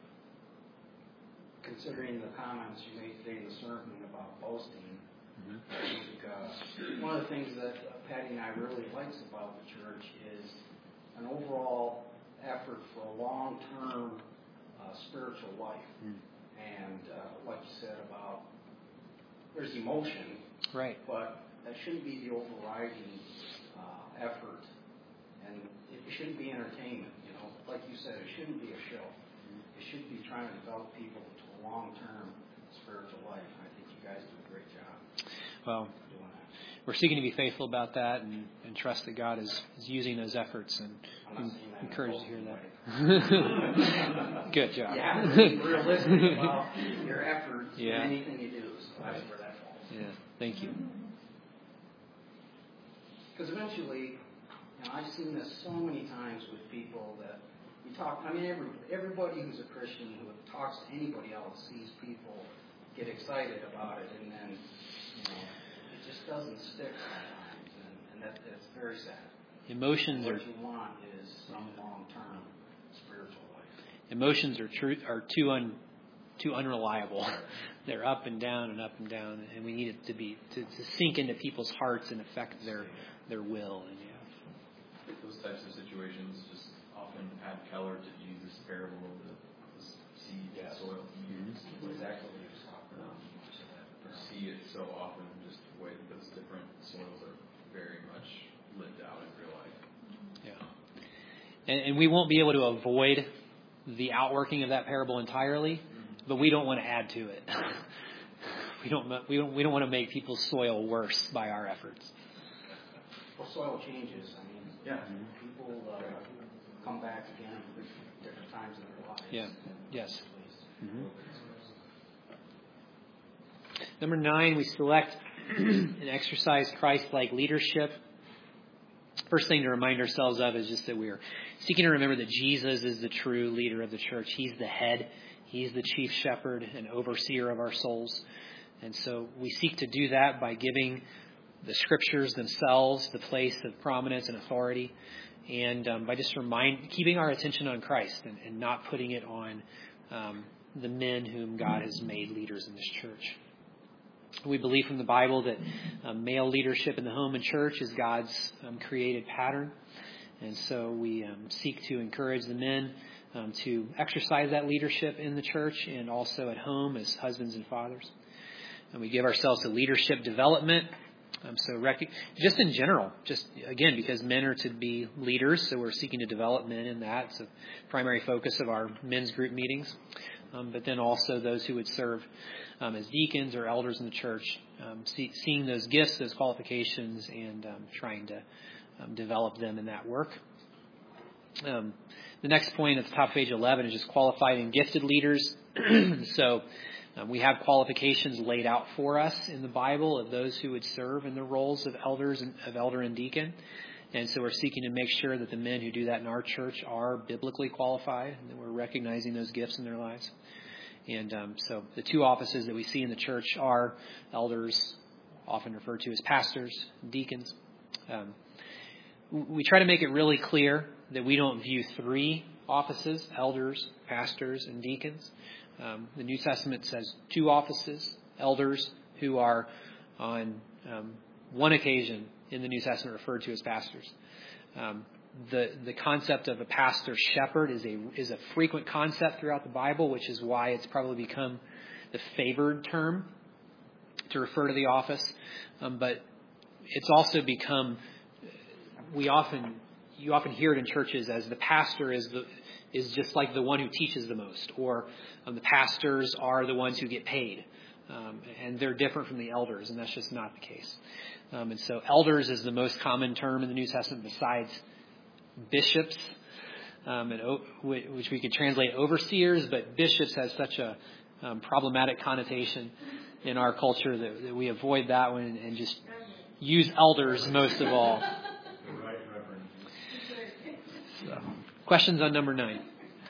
Considering the comments you made today in the sermon about boasting, Mm-hmm. I think uh, one of the things that uh, Patty and I really likes about the church is an overall effort for a long-term uh, spiritual life. Mm. And uh, like you said about, there's emotion, right? But that shouldn't be the overriding uh, effort, and it shouldn't be entertainment. You know, like you said, it shouldn't be a show. Mm. It should be trying to develop people to a long-term spiritual life. And I think you guys do a great job. Well, we're seeking to be faithful about that and, and trust that God is, is using those efforts, and I'm encouraged to hear that. Good job. You have to be realistic about your efforts yeah. in anything you do, so that's where that falls. Yeah, thank you. Because eventually, you know, I've seen this so many times with people that you talk, I mean, every, everybody who's a Christian who talks to anybody else sees people get excited about it, and then, you know, it just doesn't stick sometimes, and, and that, that's very sad. Emotions what are. What you want is some long-term spiritual life. Emotions are true are too un too unreliable. They're up and down and up and down, and we need it to be to, to sink into people's hearts and affect their their will. And yeah, those types of situations just often add color to Jesus' parable of the, the seed and soil. Mm-hmm. Exactly. See it so often, just the way that those different soils are very much lived out in real life. Yeah, and, and we won't be able to avoid the outworking of that parable entirely, mm-hmm. but we don't want to add to it. we don't. We don't. We don't want to make people's soil worse by our efforts. Well, soil changes. I mean, yeah, mm-hmm. people uh, come back again at different times in their lives. Yeah. Yes. Mm-hmm. Number nine, we select and exercise Christ-like leadership. First thing to remind ourselves of is just that we are seeking to remember that Jesus is the true leader of the church. He's the head. He's the chief shepherd and overseer of our souls. And so we seek to do that by giving the scriptures themselves the place of prominence and authority, and um, by just remind, keeping our attention on Christ and, and not putting it on um, the men whom God has made leaders in this church. We believe from the Bible that um, male leadership in the home and church is God's um, created pattern. And so we um, seek to encourage the men um, to exercise that leadership in the church and also at home as husbands and fathers. And we give ourselves to leadership development. Um, so rec- just in general, just again, because men are to be leaders, so we're seeking to develop men in that. It's a primary focus of our men's group meetings. Um, but then also those who would serve um, as deacons or elders in the church, um, see, seeing those gifts, those qualifications, and um, trying to um, develop them in that work. Um, the next point at the top of page eleven is just qualified and gifted leaders. So um, we have qualifications laid out for us in the Bible of those who would serve in the roles of elders and of elder and deacon. And so we're seeking to make sure that the men who do that in our church are biblically qualified, and that we're recognizing those gifts in their lives. And um, so the two offices that we see in the church are elders, often referred to as pastors, deacons. Um, we try to make it really clear that we don't view three offices, elders, pastors, and deacons. Um, the New Testament says two offices, elders who are on um, one occasion in the New Testament referred to as pastors. Um, the the concept of a pastor shepherd is a is a frequent concept throughout the Bible, which is why it's probably become the favored term to refer to the office. Um, but it's also become we often you often hear it in churches as the pastor is the is just like the one who teaches the most, or um, the pastors are the ones who get paid. Um, and they're different from the elders, and that's just not the case. Um, and so elders is the most common term in the New Testament besides bishops, um, and o- which we could translate overseers, but bishops has such a um, problematic connotation in our culture that, that we avoid that one and, and just use elders most of all. Right, Reverend. So, questions on number nine?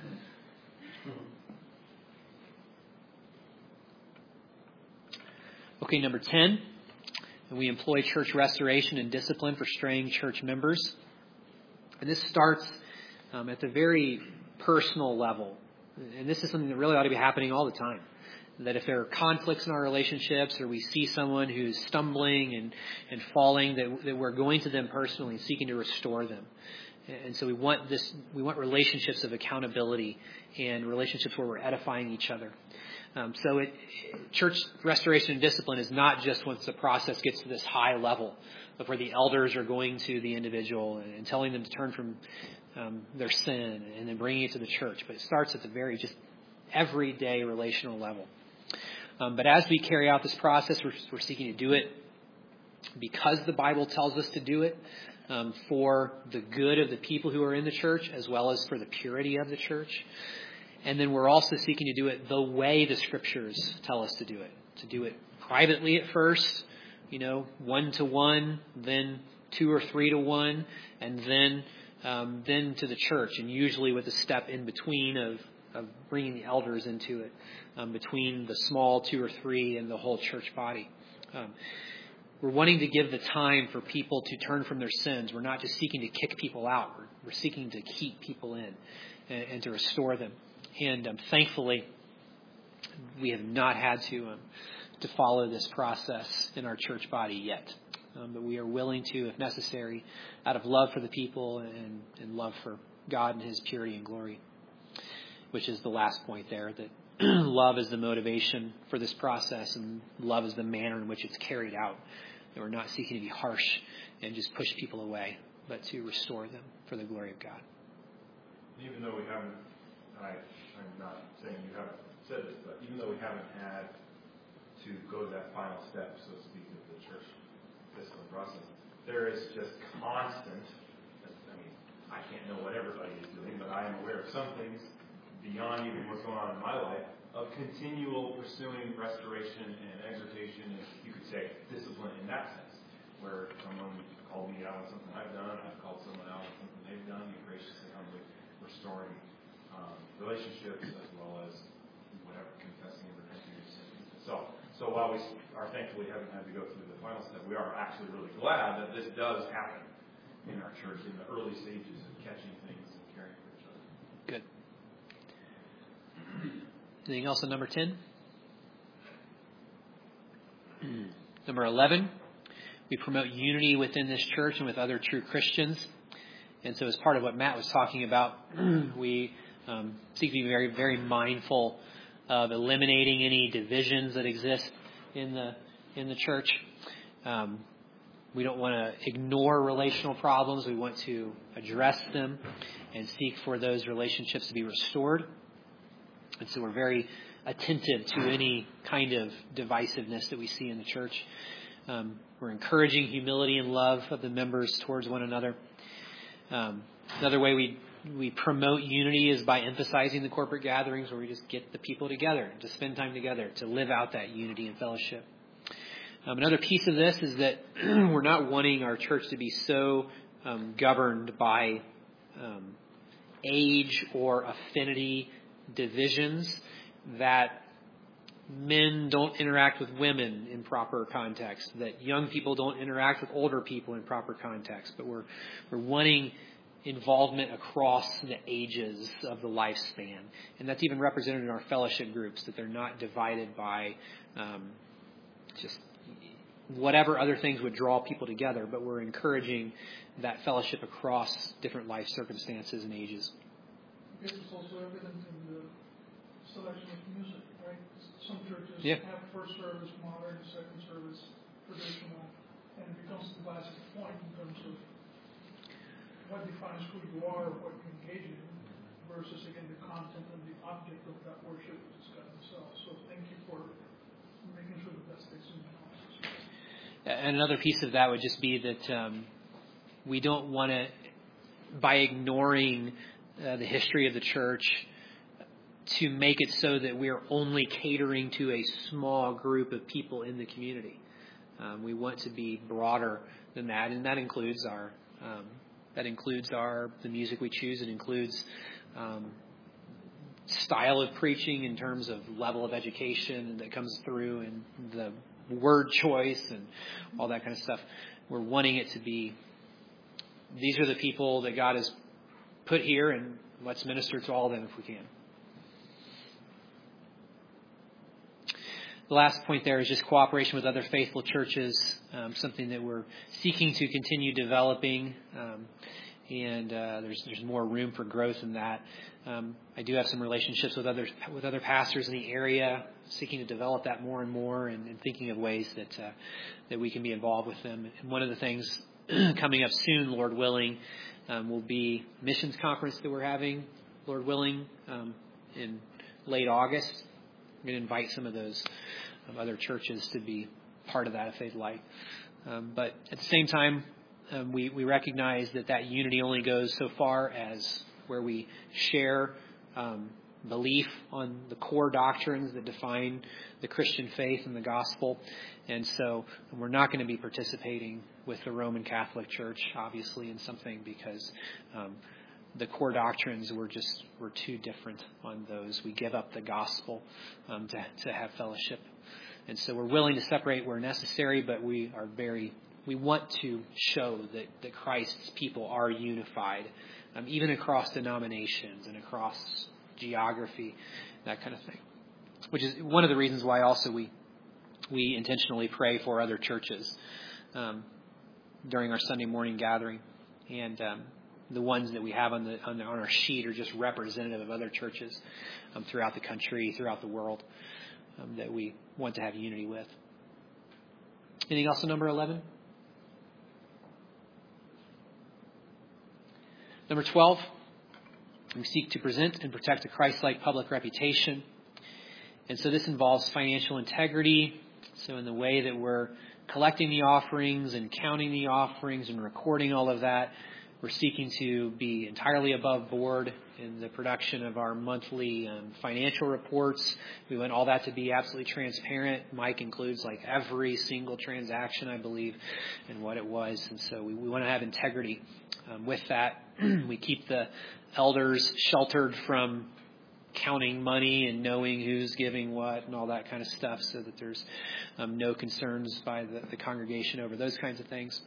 Okay, number ten. We employ church restoration and discipline for straying church members. And this starts um, at the very personal level. And this is something that really ought to be happening all the time. That if there are conflicts in our relationships, or we see someone who's stumbling and, and falling, that, that we're going to them personally and seeking to restore them. And so we want this, we want relationships of accountability and relationships where we're edifying each other. Um, so it, church restoration and discipline is not just once the process gets to this high level of where the elders are going to the individual and, and telling them to turn from um, their sin and then bringing it to the church. But it starts at the very just everyday relational level. Um, but as we carry out this process, we're, we're seeking to do it because the Bible tells us to do it, um, for the good of the people who are in the church as well as for the purity of the church. And then we're also seeking to do it the way the Scriptures tell us to do it. To do it privately at first, you know, one to one, then two or three to one, and then um, then to the church. And usually with a step in between of, of bringing the elders into it, um, between the small two or three and the whole church body. Um, we're wanting to give the time for people to turn from their sins. We're not just seeking to kick people out. We're, we're seeking to keep people in and, and to restore them. And um, thankfully, we have not had to um, to follow this process in our church body yet. Um, but we are willing to, if necessary, out of love for the people and, and love for God and His purity and glory, which is the last point there, that love is the motivation for this process and love is the manner in which it's carried out. That we're not seeking to be harsh and just push people away, but to restore them for the glory of God. Even though we haven't, I, I'm not saying you haven't said this, but even though we haven't had to go to that final step, so to speak, of the church discipline process, there is just constant, I mean, I can't know what everybody is doing, but I am aware of some things beyond even what's going on in my life, of continual pursuing restoration and exhortation, and you could say discipline in that sense, where someone called me out on something I've done, I've called someone out on something they've done, you graciously, humbly restoring um, relationships as well as whatever, confessing and repenting of sin. So, so while we are thankfully haven't had to go through the final step, we are actually really glad that this does happen in our church in the early stages of catching things and caring for each other. Good. Anything else on number ten? Number eleven, we promote unity within this church and with other true Christians. And so as part of what Matt was talking about, we um, seek to be very, very mindful of eliminating any divisions that exist in the in the church. Um, we don't want to ignore relational problems. We want to address them and seek for those relationships to be restored. And so we're very attentive to any kind of divisiveness that we see in the church. Um, we're encouraging humility and love of the members towards one another. Um, another way we we promote unity is by emphasizing the corporate gatherings where we just get the people together, to spend time together, to live out that unity and fellowship. Um, another piece of this is that we're not wanting our church to be so um, governed by um, age or affinity divisions that men don't interact with women in proper context, that young people don't interact with older people in proper context, but we're we're wanting involvement across the ages of the lifespan. And that's even represented in our fellowship groups, that they're not divided by um, just whatever other things would draw people together, but we're encouraging that fellowship across different life circumstances and ages. This is also evident in the selection of music, right? Some churches yeah. have first service modern, second service traditional, and it becomes the classic point in terms of what defines who you are, what you engage in. versus, again, the content and the object of that worship, which is God himself. So thank you for making sure that that stays in the analysis. And another piece of that would just be that um, we don't want to, by ignoring uh, the history of the church, to make it so that we're only catering to a small group of people in the community. Um, we want to be broader than that, and that includes our um, that includes our the music we choose. It includes um, style of preaching in terms of level of education that comes through, and the word choice and all that kind of stuff. We're wanting it to be, these are the people that God has put here, and let's minister to all of them if we can. The last point there is just cooperation with other faithful churches, um, something that we're seeking to continue developing, um, and uh, there's there's more room for growth in that. Um, I do have some relationships with other with other pastors in the area, seeking to develop that more and more, and, and thinking of ways that uh, that we can be involved with them. And one of the things coming up soon, Lord willing, um, will be missions conference that we're having, Lord willing, um, in late August. I'm going to invite some of those um, other churches to be part of that if they'd like. Um, but at the same time, um, we, we recognize that that unity only goes so far as where we share um, belief on the core doctrines that define the Christian faith and the gospel. And so we're not going to be participating with the Roman Catholic Church, obviously, in something because um, the core doctrines were just were too different on those. We give up the gospel um, to to have fellowship, and so we're willing to separate where necessary. But we are very we want to show that that Christ's people are unified, um, even across denominations and across geography, that kind of thing. Which is one of the reasons why also we we intentionally pray for other churches um, during our Sunday morning gathering, and um, the ones that we have on the, on the on our sheet are just representative of other churches um, throughout the country, throughout the world, um, that we want to have unity with. Anything else on number eleven? Number twelve, we seek to present and protect a Christ-like public reputation. And so this involves financial integrity. So in the way that we're collecting the offerings and counting the offerings and recording all of that, we're seeking to be entirely above board in the production of our monthly um, financial reports. We want all that to be absolutely transparent. Mike includes like every single transaction, I believe, and what it was. And so we, we want to have integrity um, with that. We keep the elders sheltered from counting money and knowing who's giving what and all that kind of stuff, so that there's um, no concerns by the, the congregation over those kinds of things.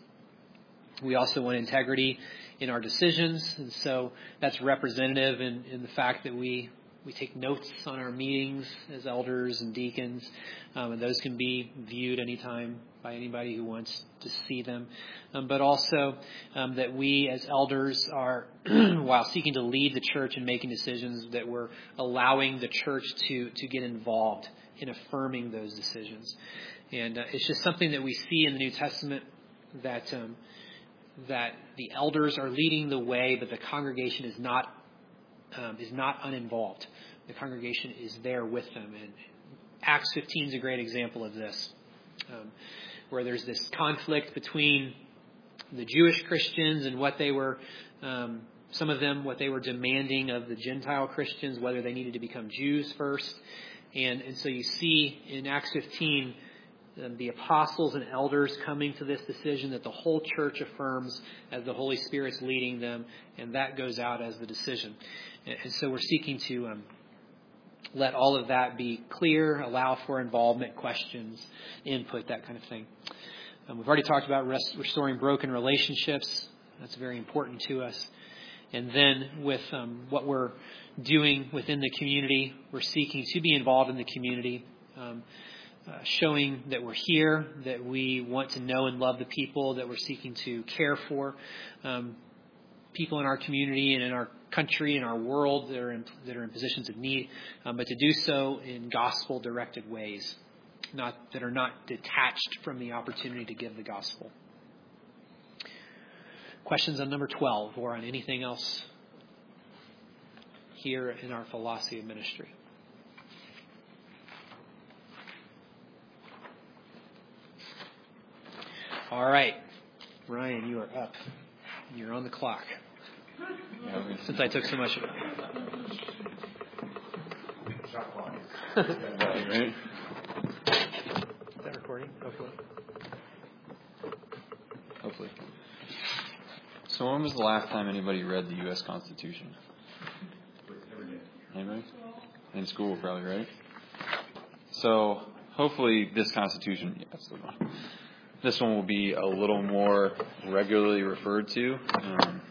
We also want integrity in our decisions, and so that's representative in, in the fact that we, we take notes on our meetings as elders and deacons, um, and those can be viewed anytime by anybody who wants to see them. Um, but also um, that we as elders are, while seeking to lead the church and making decisions, that we're allowing the church to, to get involved in affirming those decisions. And uh, it's just something that we see in the New Testament, that um, that the elders are leading the way, but the congregation is not um, is not uninvolved. The congregation is there with them. And Acts fifteen is a great example of this, um, where there's this conflict between the Jewish Christians and what they were, um, some of them, what they were demanding of the Gentile Christians, whether they needed to become Jews first. And, and so you see in Acts fifteen, Um, the apostles and elders coming to this decision that the whole church affirms as the Holy Spirit's leading them, and that goes out as the decision. And, and so we're seeking to um, let all of that be clear, allow for involvement, questions, input, that kind of thing. Um, we've already talked about rest, restoring broken relationships. That's very important to us. And then with um, what we're doing within the community, we're seeking to be involved in the community, um, Uh, showing that we're here, that we want to know and love the people that we're seeking to care for, um, people in our community and in our country and our world that are in, that are in positions of need, um, but to do so in gospel-directed ways, not that are not detached from the opportunity to give the gospel. Questions on number twelve or on anything else here in our philosophy of ministry. All right. Ryan, you are up. You're on the clock. Yeah, Since I took so much of it. Shot clock. right? Is that recording? Hopefully. Hopefully. So when was the last time anybody read the U S Constitution? Anybody? In school, probably, right? So hopefully this Constitution, yeah, that's the one. This one will be a little more regularly referred to, um,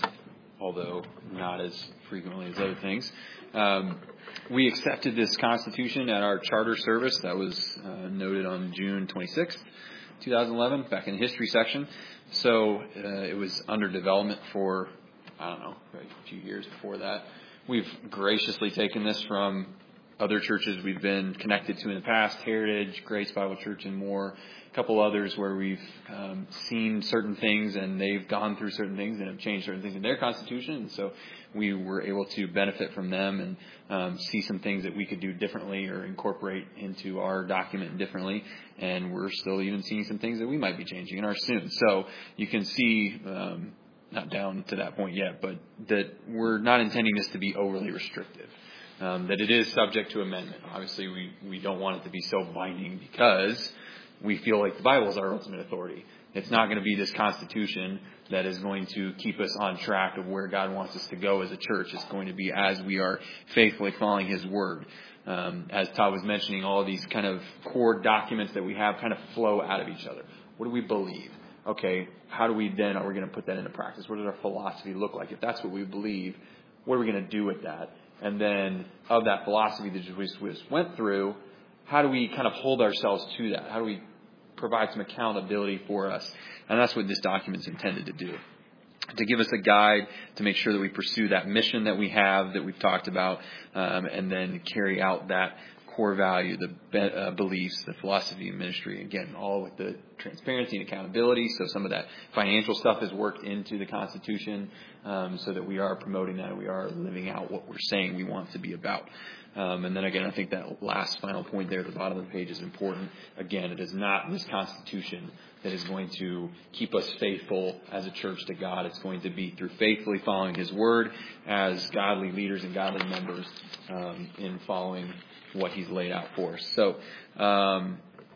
although not as frequently as other things. Um, we accepted this Constitution at our charter service that was uh, noted on June twenty-sixth, twenty eleven, back in the history section. So uh, it was under development for, I don't know, a few years before that. We've graciously taken this from other churches we've been connected to in the past, Heritage, Grace Bible Church, and more. A couple others where we've um, seen certain things and they've gone through certain things and have changed certain things in their constitution. And so we were able to benefit from them and um, see some things that we could do differently or incorporate into our document differently. And we're still even seeing some things that we might be changing in ours soon. So you can see, um, not down to that point yet, but that we're not intending this to be overly restrictive. Um, that it is subject to amendment. Obviously, we, we don't want it to be so binding because we feel like the Bible is our ultimate authority. It's not going to be this Constitution that is going to keep us on track of where God wants us to go as a church. It's going to be as we are faithfully following His Word. Um, as Todd was mentioning, all of these kind of core documents that we have kind of flow out of each other. What do we believe? Okay, how do we then, are we going to put that into practice? What does our philosophy look like? If that's what we believe, what are we going to do with that? And then of that philosophy that we just went through, how do we kind of hold ourselves to that? How do we provide some accountability for us? And that's what this document's intended to do. To give us a guide to make sure that we pursue that mission that we have, that we've talked about, um, and then carry out that core value, the be- uh, beliefs, the philosophy of ministry. Again, all with the transparency and accountability. So some of that financial stuff is worked into the Constitution, um, so that we are promoting that and we are living out what we're saying we want to be about. Um, and then again, I think that last final point there at the bottom of the page is important. Again, it is not this Constitution that is going to keep us faithful as a church to God. It's going to be through faithfully following His Word as godly leaders and godly members, um, in following what He's laid out for us. So, um,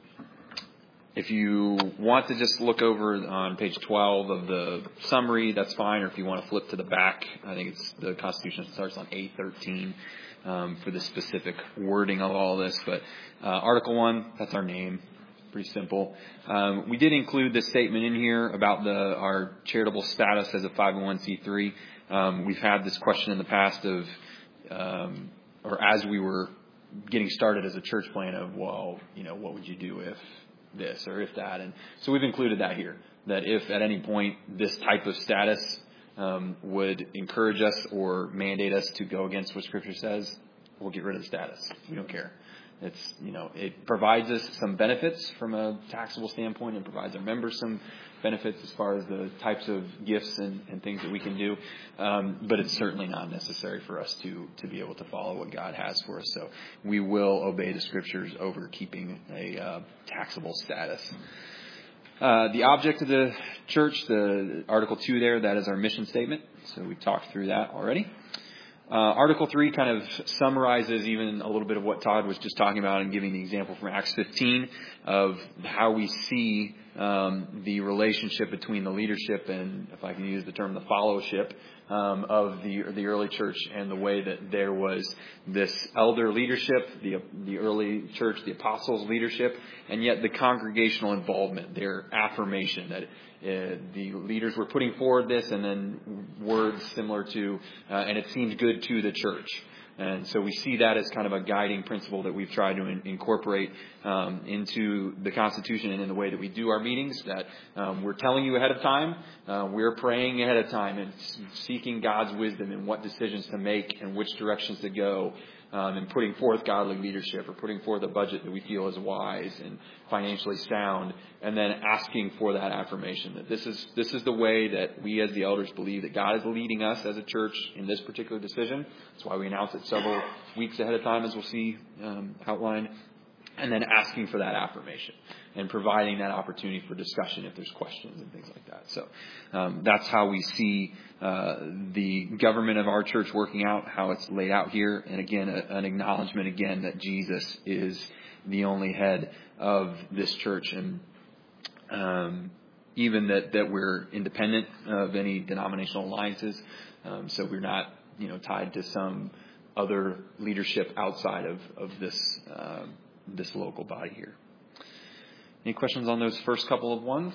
if you want to just look over on page twelve of the summary, that's fine. Or if you want to flip to the back, I think it's the Constitution starts on A thirteen um, for the specific wording of all this. But uh, Article one, that's our name. Pretty simple. Um, we did include this statement in here about the our charitable status as a five oh one c three. Um, we've had this question in the past of, um, or as we were getting started as a church plan of, well, you know, what would you do if this or if that? And so we've included that here, that if at any point this type of status um, would encourage us or mandate us to go against what Scripture says, we'll get rid of the status. We don't care. It's, you know, it provides us some benefits from a taxable standpoint and provides our members some benefits as far as the types of gifts and, and things that we can do. Um, but it's certainly not necessary for us to, to be able to follow what God has for us. So we will obey the Scriptures over keeping a uh, taxable status. Uh, the object of the church, the Article two there, that is our mission statement. So we've talked through that already. Uh, Article three kind of summarizes even a little bit of what Todd was just talking about and giving the example from Acts fifteen of how we see um, the relationship between the leadership and, if I can use the term, the fellowship um, of the the early church, and the way that there was this elder leadership, the the early church, the apostles' leadership, and yet the congregational involvement, their affirmation that Uh, the leaders were putting forward this, and then words similar to, uh, and it seemed good to the church. And so we see that as kind of a guiding principle that we've tried to in, incorporate um, into the Constitution and in the way that we do our meetings, that um, we're telling you ahead of time, uh, we're praying ahead of time and seeking God's wisdom in what decisions to make and which directions to go. um, and putting forth godly leadership or putting forth a budget that we feel is wise and financially sound, and then asking for that affirmation that this is this is the way that we as the elders believe that God is leading us as a church in this particular decision. That's why we announce it several weeks ahead of time, as we'll see um, outlined. And then asking for that affirmation and providing that opportunity for discussion if there's questions and things like that. So um, that's how we see uh, the government of our church working out, how it's laid out here. And again, a, an acknowledgement again that Jesus is the only head of this church, and um, even that, that we're independent of any denominational alliances. Um, so we're not, you know, tied to some other leadership outside of, of this uh, this local body here. Any questions on those first couple of ones?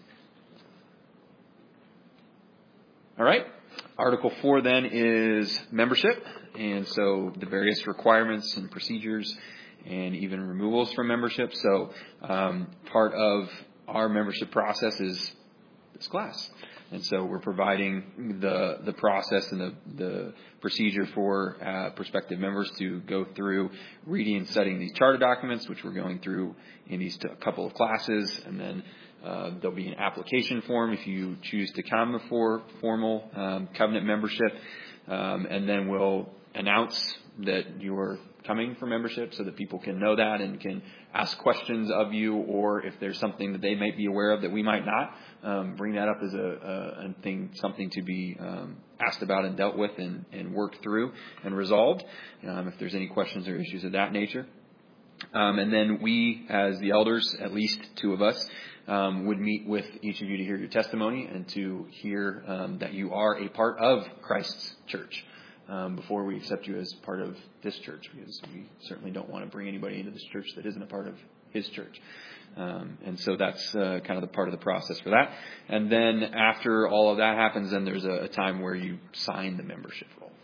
All right. Article four then is membership. And so the various requirements and procedures and even removals from membership. So um, part of our membership process is this class. And so we're providing the the process and the, the procedure for uh, prospective members to go through reading and studying these charter documents, which we're going through in these t- couple of classes. And then uh, there'll be an application form if you choose to come for formal um, covenant membership. Um, and then we'll announce that you're coming for membership so that people can know that and can ask questions of you, or if there's something that they might be aware of that we might not, um, bring that up as a, a, a thing, something to be um, asked about and dealt with and, and worked through and resolved, um, if there's any questions or issues of that nature. Um, and then we, as the elders, at least two of us, um, would meet with each of you to hear your testimony and to hear um, that you are a part of Christ's church. Um, before we accept you as part of this church, because we certainly don't want to bring anybody into this church that isn't a part of his church. Um, and so that's uh, kind of the part of the process for that. And then after all of that happens, then there's a, a time where you sign the membership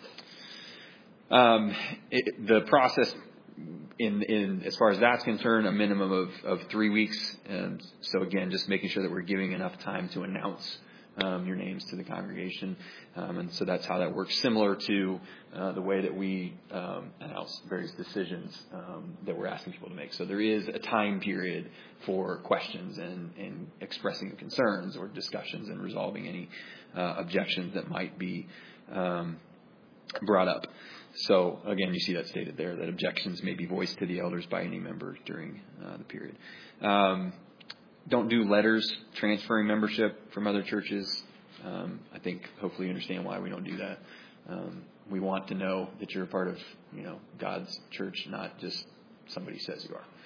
roll. Um, it, the process, in, in as far as that's concerned, a minimum of, of three weeks. And so again, just making sure that we're giving enough time to announce Um, your names to the congregation. Um, and so that's how that works, similar to uh, the way that we um, announce various decisions um, that we're asking people to make. So there is a time period for questions and, and expressing concerns or discussions and resolving any uh, objections that might be um, brought up. So again, you see that stated there, that objections may be voiced to the elders by any member during uh, the period. Um, Don't do letters transferring membership from other churches. Um, I think hopefully you understand why we don't do that. Um, we want to know that you're a part of, you know, God's church, not just somebody says you are.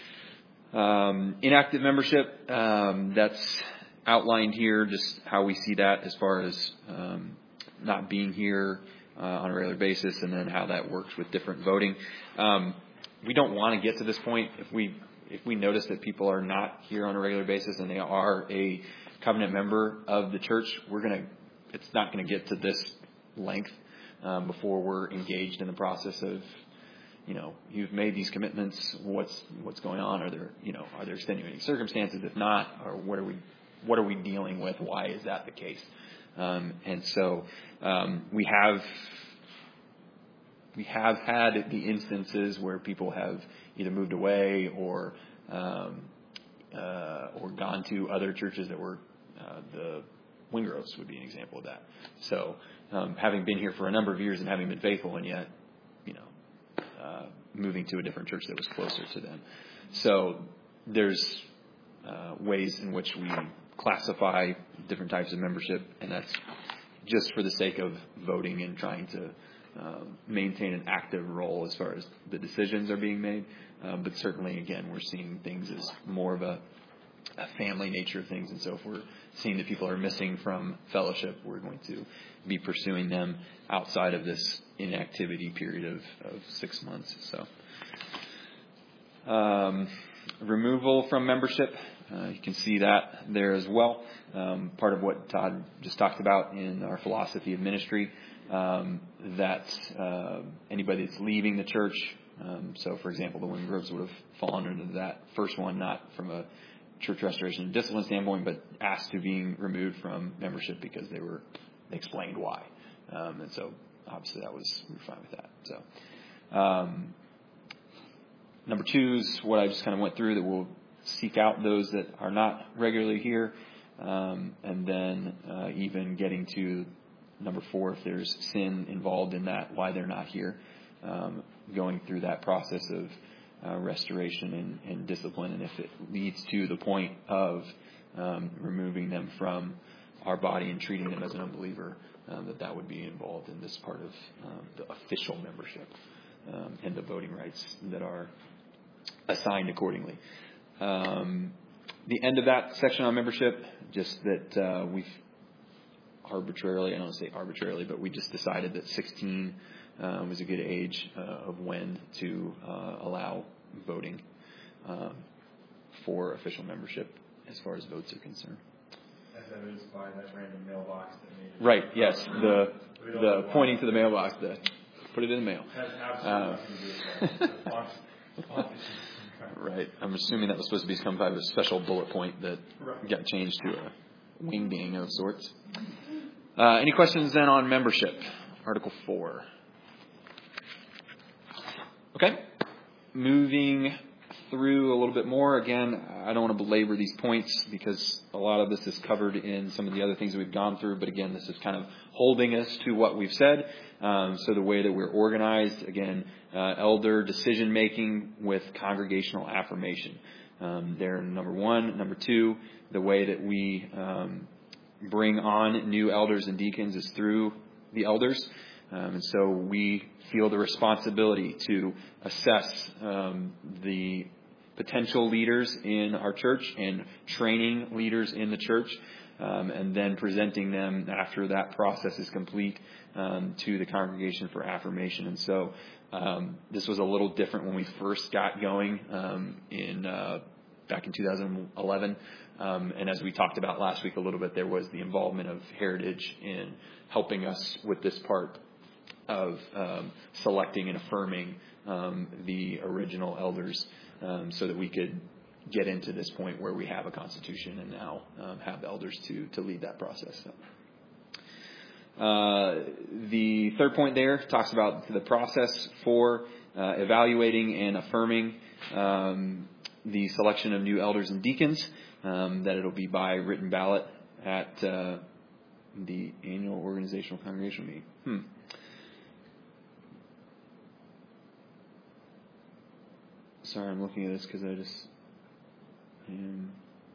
Um, inactive membership, um, that's outlined here, just how we see that as far as um, not being here uh, on a regular basis, and then how that works with different voting. Um, we don't want to get to this point if we If we notice that people are not here on a regular basis and they are a covenant member of the church, we're going to, it's not going to get to this length um, before we're engaged in the process of, you know, you've made these commitments. What's what's going on? Are there, you know, are there extenuating circumstances? If not, or what are we, what are we dealing with? Why is that the case? Um, and so um, we have we have had the instances where people have either moved away or um, uh, or gone to other churches that were uh, the Wingroves would be an example of that. So um, having been here for a number of years and having been faithful, and yet, you know, uh, moving to a different church that was closer to them. So there's uh, ways in which we classify different types of membership, and that's just for the sake of voting and trying to Um, maintain an active role as far as the decisions are being made. Um, but certainly, again, we're seeing things as more of a, a family nature of things. And so if we're seeing that people are missing from fellowship, we're going to be pursuing them outside of this inactivity period of, of six months. So um, removal from membership, uh, you can see that there as well. Um, part of what Todd just talked about in our philosophy of ministry. Um, that uh, anybody that's leaving the church, um, so for example, the Wingroves would have fallen into that first one, not from a church restoration and discipline standpoint, but asked to being removed from membership because they were they explained why, um, and so obviously that was we were fine with that. So Um, number two is what I just kind of went through, that we'll seek out those that are not regularly here. Um, and then uh, even getting to number four, if there's sin involved in that, why they're not here, um, going through that process of uh, restoration and, and discipline, and if it leads to the point of um, removing them from our body and treating them as an unbeliever, um, that that would be involved in this part of um, the official membership um, and the voting rights that are assigned accordingly. Um, the end of that section on membership, just that uh, we've arbitrarily, I don't want to say arbitrarily, but we just decided that sixteen uh, was a good age uh, of when to uh, allow voting um, for official membership as far as votes are concerned. As evidenced by that random mailbox that made it. Right, yes, the the pointing to the mailbox, the put it in the mail. Has absolutely nothing to do with that. Right, I'm assuming that was supposed to be some type of special bullet point that Right. got changed to a wing ding of sorts. Uh, any questions then on membership? Article four. Okay. Moving through a little bit more. Again, I don't want to belabor these points because a lot of this is covered in some of the other things that we've gone through. But again, this is kind of holding us to what we've said. Um, so the way that we're organized, again, uh, elder decision making with congregational affirmation. Um, they're number one. Number two, the way that we um, bring on new elders and deacons is through the elders. Um, and so we feel the responsibility to assess um, the potential leaders in our church and training leaders in the church, um, and then presenting them after that process is complete um, to the congregation for affirmation. And so um, this was a little different when we first got going um, in uh, back in two thousand eleven. Um, and as we talked about last week a little bit, there was the involvement of Heritage in helping us with this part of um, selecting and affirming um, the original elders, um, so that we could get into this point where we have a constitution and now um, have the elders to to lead that process. So, uh, the third point there talks about the process for uh, evaluating and affirming um, the selection of new elders and deacons. Um, that it'll be by written ballot at uh, the annual organizational congregational meeting. Hmm. Sorry, I'm looking at this because I just am.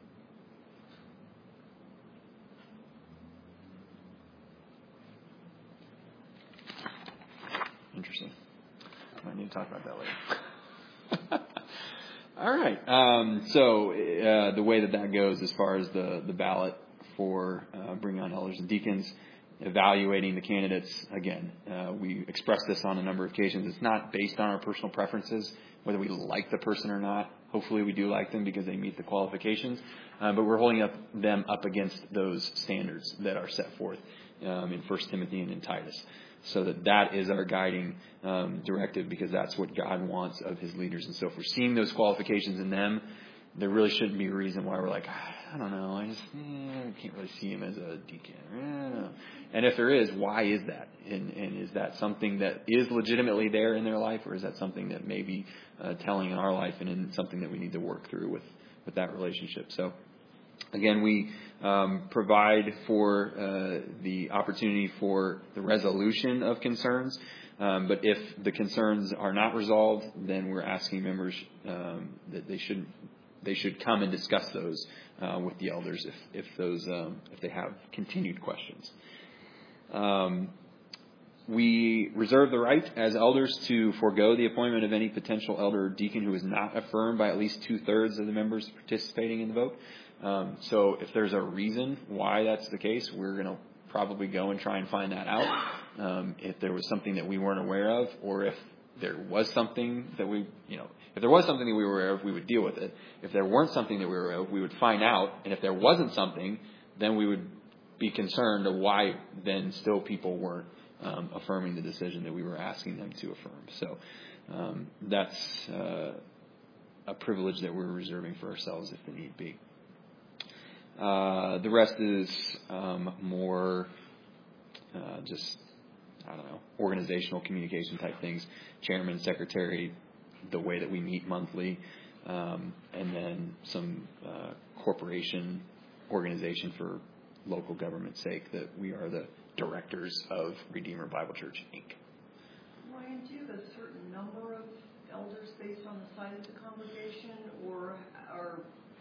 Interesting. Might need to talk about that later. All right. Um, so uh, the way that that goes, as far as the the ballot for uh, bringing on elders and deacons, evaluating the candidates. Again, uh, we expressed this on a number of occasions. It's not based on our personal preferences, whether we like the person or not. Hopefully we do like them because they meet the qualifications. Uh, but we're holding up them up against those standards that are set forth um, in First Timothy and in Titus. So that that is our guiding um, directive, because that's what God wants of his leaders. And so if we're seeing those qualifications in them, there really shouldn't be a reason why we're like, I don't know, I just eh, I can't really see him as a deacon. I don't know. And if there is, why is that? And, and is that something that is legitimately there in their life, or is that something that may be uh, telling in our life and in something that we need to work through with, with that relationship? So, again, we um, provide for uh, the opportunity for the resolution of concerns. Um, but if the concerns are not resolved, then we're asking members um, that they should they should come and discuss those uh, with the elders if if those um, if they have continued questions. Um, we reserve the right as elders to forego the appointment of any potential elder or deacon who is not affirmed by at least two thirds of the members participating in the vote. Um, so if there's a reason why that's the case, we're going to probably go and try and find that out. Um, if there was something that we weren't aware of, or if there was something that we, you know, if there was something that we were aware of, we would deal with it. If there weren't something that we were aware of, we would find out. And if there wasn't something, then we would be concerned of why then still people weren't um, affirming the decision that we were asking them to affirm. So um, that's uh, a privilege that we're reserving for ourselves if the need be. Uh, the rest is um, more uh, just I don't know, organizational communication type things, chairman, secretary, the way that we meet monthly, um, and then some uh, corporation organization for local government's sake that we are the directors of Redeemer Bible Church, Incorporated. Ryan, do you have a certain number of elders based on the size of the congregation, or are...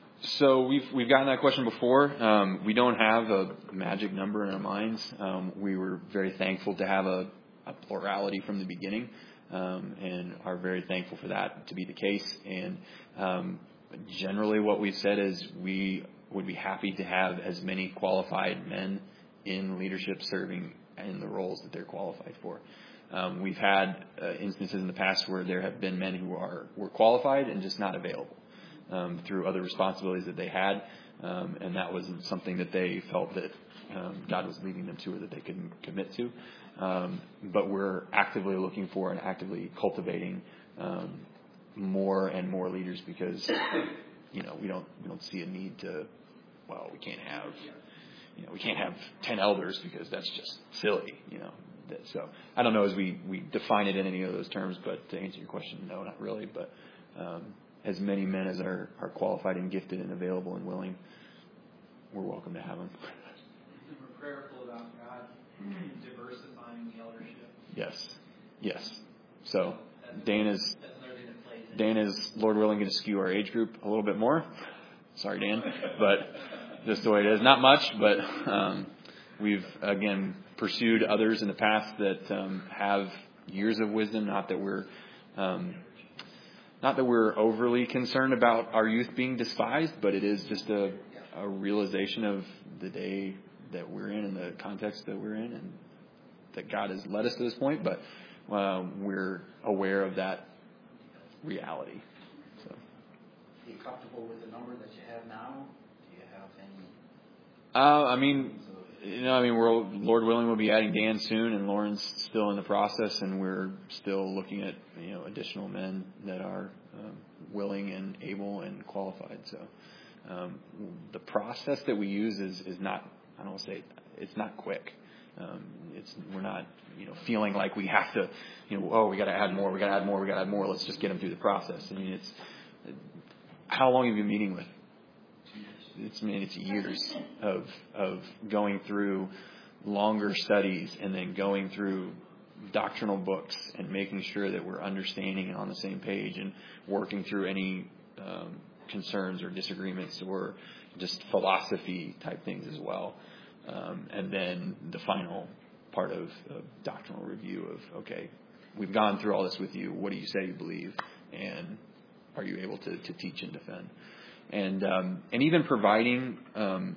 So we've we've gotten that question before. Um, we don't have a magic number in our minds. Um, we were very thankful to have a, a plurality from the beginning, um, and are very thankful for that to be the case. And um, generally, what we've said is we would be happy to have as many qualified men in leadership serving in the roles that they're qualified for. Um, we've had uh, instances in the past where there have been men who are were qualified and just not available. Um, through other responsibilities that they had, um, and that wasn't something that they felt that um, God was leading them to or that they could commit to. Um, but we're actively looking for and actively cultivating um, more and more leaders because, you know, we don't we don't see a need to. Well, we can't have, you know, we can't have ten elders because that's just silly, you know. So I don't know as we we define it in any of those terms, but to answer your question, no, not really, but. Um, As many men as are, are qualified and gifted and available and willing, we're welcome to have them. We're prayerful about God diversifying the eldership. Yes, yes. So that's, Dan is that's another thing that plays in. Dan is, Lord willing, going to skew our age group a little bit more. Sorry, Dan, but just the way it is. Not much, but um, we've again pursued others in the past that um, have years of wisdom. Not that we're um, Not that we're overly concerned about our youth being despised, but it is just a, a realization of the day that we're in and the context that we're in, and that God has led us to this point. But um, we're aware of that reality. So, Are you comfortable with the number that you have now? Do you have any? Uh, I mean, you know, I mean, we're Lord willing, we'll be adding Dan soon, and Lauren's still in the process, and we're still looking at you know additional men that are um, willing and able and qualified. So um, the process that we use is is not I don't want to say it's not quick. Um, it's we're not you know feeling like we have to you know oh we got to add more we got to add more we got to add more let's just get them through the process. I mean it's how long have you been meeting with? It's I mean it's years of of going through longer studies and then going through doctrinal books and making sure that we're understanding and on the same page and working through any um, concerns or disagreements or just philosophy type things as well. Um, and then the final part of, of doctrinal review of, okay, we've gone through all this with you. What do you say you believe? And are you able to, to teach and defend? And um, and even providing um,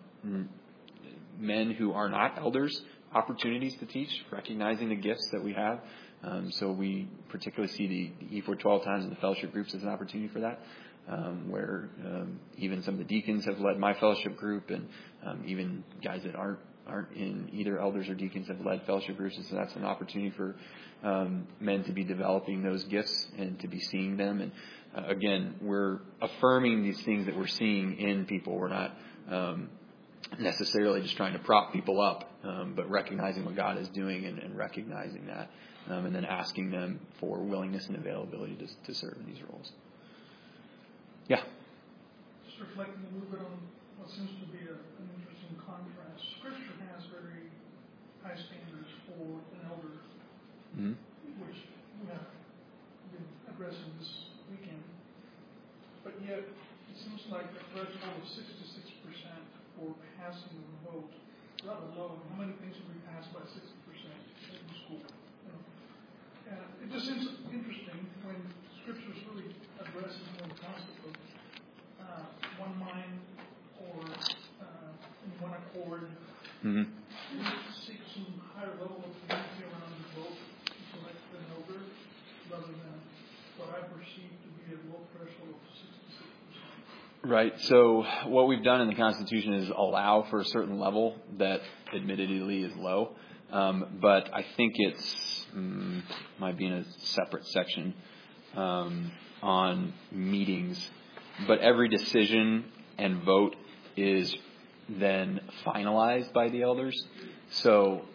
men who are not elders opportunities to teach, recognizing the gifts that we have. Um, so we particularly see the, the E four twelve times and the fellowship groups as an opportunity for that, um, where um, even some of the deacons have led my fellowship group, and um, even guys that aren't aren't in either elders or deacons have led fellowship groups. And so that's an opportunity for um, men to be developing those gifts and to be seeing them. And uh, again, we're affirming these things that we're seeing in people. We're not um, necessarily just trying to prop people up, um, but recognizing what God is doing and, and recognizing that, um, and then asking them for willingness and availability to, to serve in these roles. Yeah. Just reflecting a little bit on what seems to be a, an interesting contrast. Scripture has very high standards for an elder, Mm-hmm. which we have been addressing this weekend. But yet, it seems like the threshold of sixty-six percent for passing of the vote rather low. How many things have we passed by sixty percent in school? You know? And it just seems interesting when Scripture really addresses the concept of uh, one mind or uh, in one accord. Mm-hmm. We seek some higher level of unity around the vote to select an elder rather than what I perceive to be a low threshold of sixty-six percent. Right. So what we've done in the Constitution is allow for a certain level that admittedly is low. Um, but I think it's um, might be in a separate section um, on meetings. But every decision and vote is then finalized by the elders. So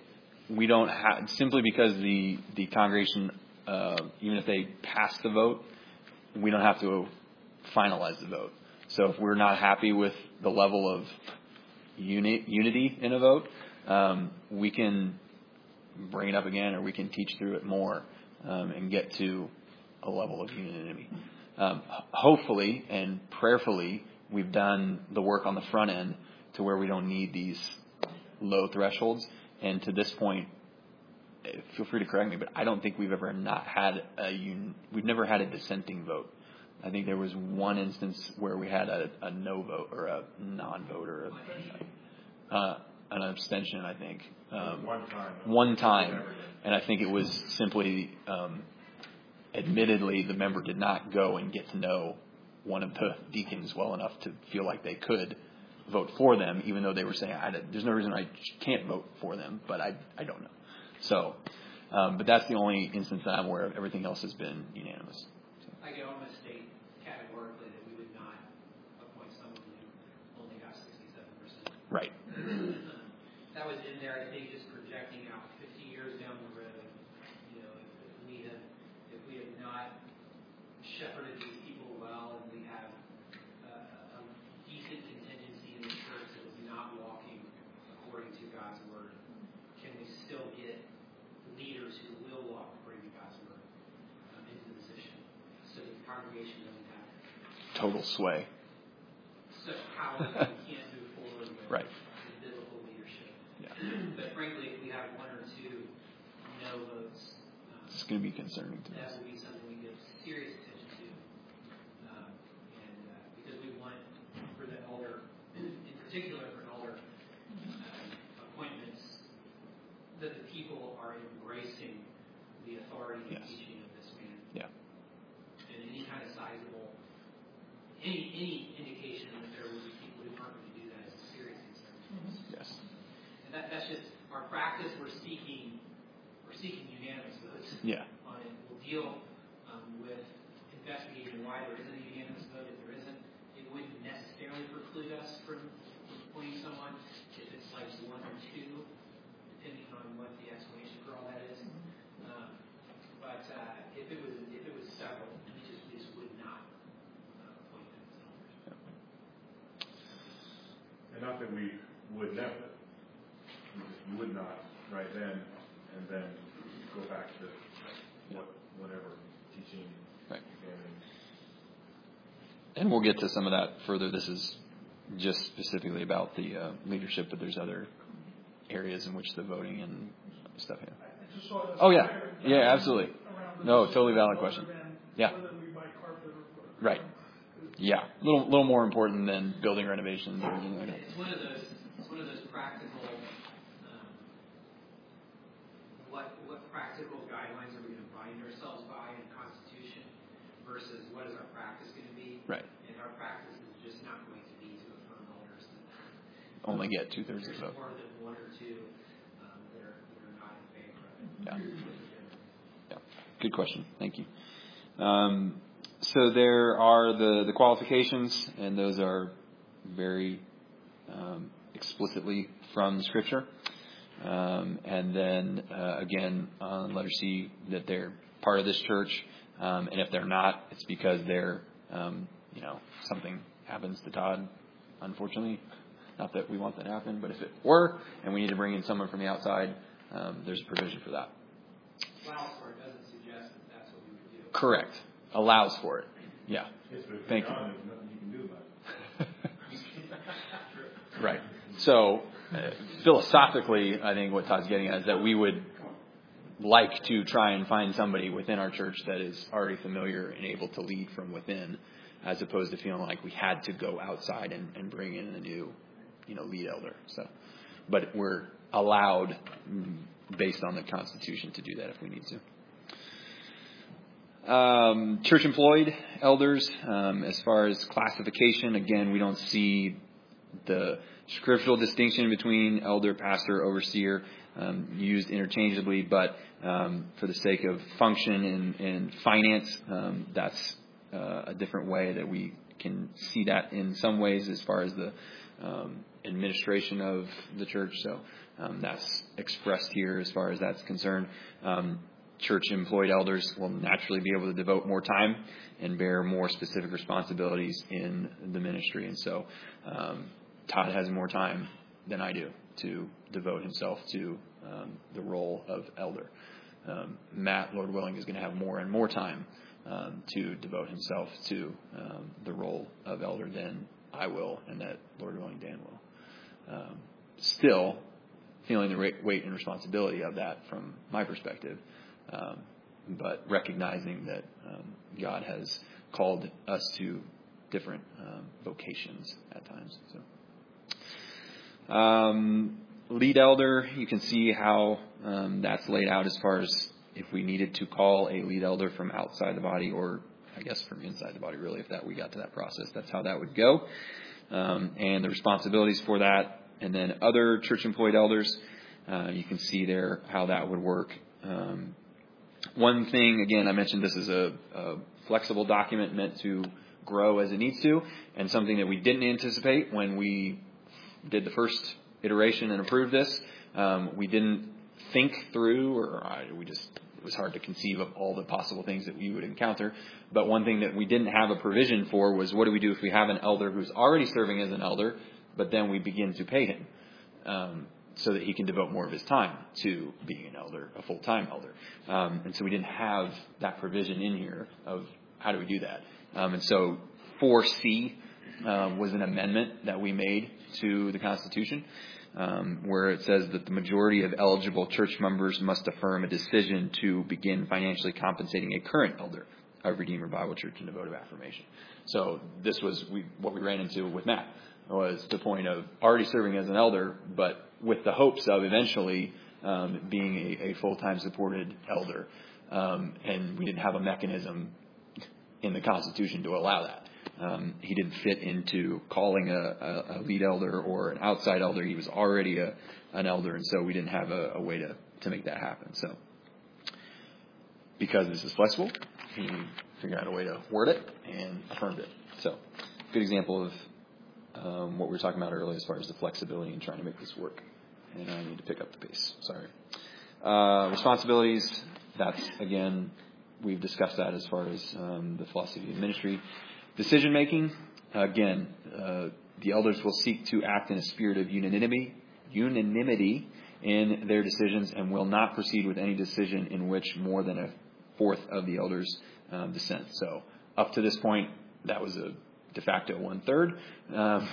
we don't have, simply because the, the congregation, uh, even if they pass the vote, we don't have to finalize the vote. So if we're not happy with the level of uni, unity in a vote, um, we can bring it up again, or we can teach through it more um, and get to a level of unanimity. Um, hopefully and prayerfully, we've done the work on the front end to where we don't need these low thresholds. And to this point, feel free to correct me, but I don't think we've ever not had a un- we've never had a dissenting vote. I think there was one instance where we had a, a no vote or a non-vote or a, uh, an abstention, I think. Um, one time. One time. And I think it was simply, um, admittedly, the member did not go and get to know one of the deacons well enough to feel like they could vote for them, even though they were saying, I, there's no reason I can't vote for them, but I, I don't know. So, um, but that's the only instance that I'm aware of. Everything else has been unanimous. So. I can almost state categorically that we would not appoint someone who only got sixty-seven percent. Right. That was in there, I think, just projecting out fifty years down the road. You know, if, if we have, if we have not shepherded these people well, and we have uh, a decent contingency in the church that is not walking according to God's word, can we still get leaders who will walk according to God's word um, into the position, so that the congregation doesn't have Total sway. so power that we can't move forward with Right. the biblical leadership. Yeah. But frankly, if we have one or two no votes, um, It's going to be concerning to that us. will be something we give serious attention to, um, and uh, because we want for the elder, in particular for elder uh, appointments, that the people are embracing the authority and Yes. teaching of this man. Yeah. And any kind of sizable, any any indication that there will be people who aren't going to do that is a serious concern to us. Yes. And that, that's just our practice. We're seeking, we're seeking unanimous votes Yeah. on it. We'll deal um, with investigating why there isn't a unanimous vote. If there isn't, it wouldn't necessarily preclude us from appointing someone if it's like one or two, depending on what the explanation for all that is. Um, but uh, if it was if it was several, we just we just would not uh, appoint them as elders. And not that we would never, we just would not right then, and then go back to what whatever teaching. Right. And And we'll get to some of that further. This is just specifically about the uh, leadership, but there's other areas in which the voting and stuff. Yeah. I just saw this Oh yeah, there, yeah, absolutely. around the No, decision totally valid rather question. than Yeah. Whether we buy carpet or put. Right. Yeah, a little, little more important than building renovations or anything like that. It's one of those. It's one of those practical. Um, what what practical guidelines are we going to bind ourselves by in the Constitution versus what is our practice going to be? Right. And our practice is just not going to be to affirm elders that Only get two thirds of the there's vote. more than one or two um, that are that are not in favor of it. Yeah. Yeah. Good question. Thank you. Um, so there are the, the qualifications, and those are very um, explicitly from Scripture. Um, and then, uh, again, on letter C, that they're part of this church. Um, and if they're not, it's because they're, um, you know, something happens to Todd, unfortunately. Not that we want that to happen, but if it were, and we need to bring in someone from the outside, um, there's a provision for that. Allows for it doesn't suggest that that's what we would do. Correct. Allows for it. Yeah. yes, but if Thank you're you. not, there's nothing you can do about it. Right. So, uh, philosophically, I think what Todd's getting at is that we would like to try and find somebody within our church that is already familiar and able to lead from within, as opposed to feeling like we had to go outside and, and bring in a new, you know, lead elder. So, but we're allowed, based on the Constitution, to do that if we need to. Um, church employed elders, um, as far as classification, again, we don't see the scriptural distinction between elder, pastor, overseer um, used interchangeably, but um, for the sake of function and, and finance, um, that's uh, a different way that we can see that in some ways as far as the um, administration of the church. So um, that's expressed here as far as that's concerned. Um, church employed elders will naturally be able to devote more time and bear more specific responsibilities in the ministry. And so um, Todd has more time than I do to devote himself to um, the role of elder. Um, Matt, Lord willing, is going to have more and more time um, to devote himself to um, the role of elder than I will, and that, Lord willing, Dan will. Um, still, feeling the weight and responsibility of that from my perspective, um, but recognizing that um, God has called us to different um, vocations at times. So, um, lead elder, you can see how um, that's laid out as far as if we needed to call a lead elder from outside the body, or I guess from inside the body, really, if that we got to that process, that's how that would go. Um, and the responsibilities for that. And then other church employed elders, uh, you can see there how that would work. Um, one thing, again, I mentioned this is a, a flexible document meant to grow as it needs to, and something that we didn't anticipate when we did the first iteration and approved this. Um, we didn't think through, or I, we just, it was hard to conceive of all the possible things that we would encounter. But one thing that we didn't have a provision for was, what do we do if we have an elder who's already serving as an elder, but then we begin to pay him um, so that he can devote more of his time to being an elder, a full-time elder. Um, and so we didn't have that provision in here of how do we do that. Um, and so four C um, was an amendment that we made to the Constitution, um, where it says that the majority of eligible church members must affirm a decision to begin financially compensating a current elder of Redeemer Bible Church in a vote of affirmation. So this was we, what we ran into with Matt, was the point of already serving as an elder, but with the hopes of eventually um, being a, a full-time supported elder. Um, and we didn't have a mechanism in the Constitution to allow that. Um, he didn't fit into calling a, a, a lead elder or an outside elder. He was already a, an elder, and so we didn't have a, a way to, to make that happen. So because this is flexible, he figured out a way to word it and affirmed it. So good example of um, what we were talking about earlier as far as the flexibility and trying to make this work. And I need to pick up the pace. Sorry. Uh, responsibilities, that's, again, we've discussed that as far as um, the philosophy of ministry. Decision making, again, uh, the elders will seek to act in a spirit of unanimity, unanimity in their decisions, and will not proceed with any decision in which more than a fourth of the elders um, dissent. So up to this point, that was a de facto one third, um,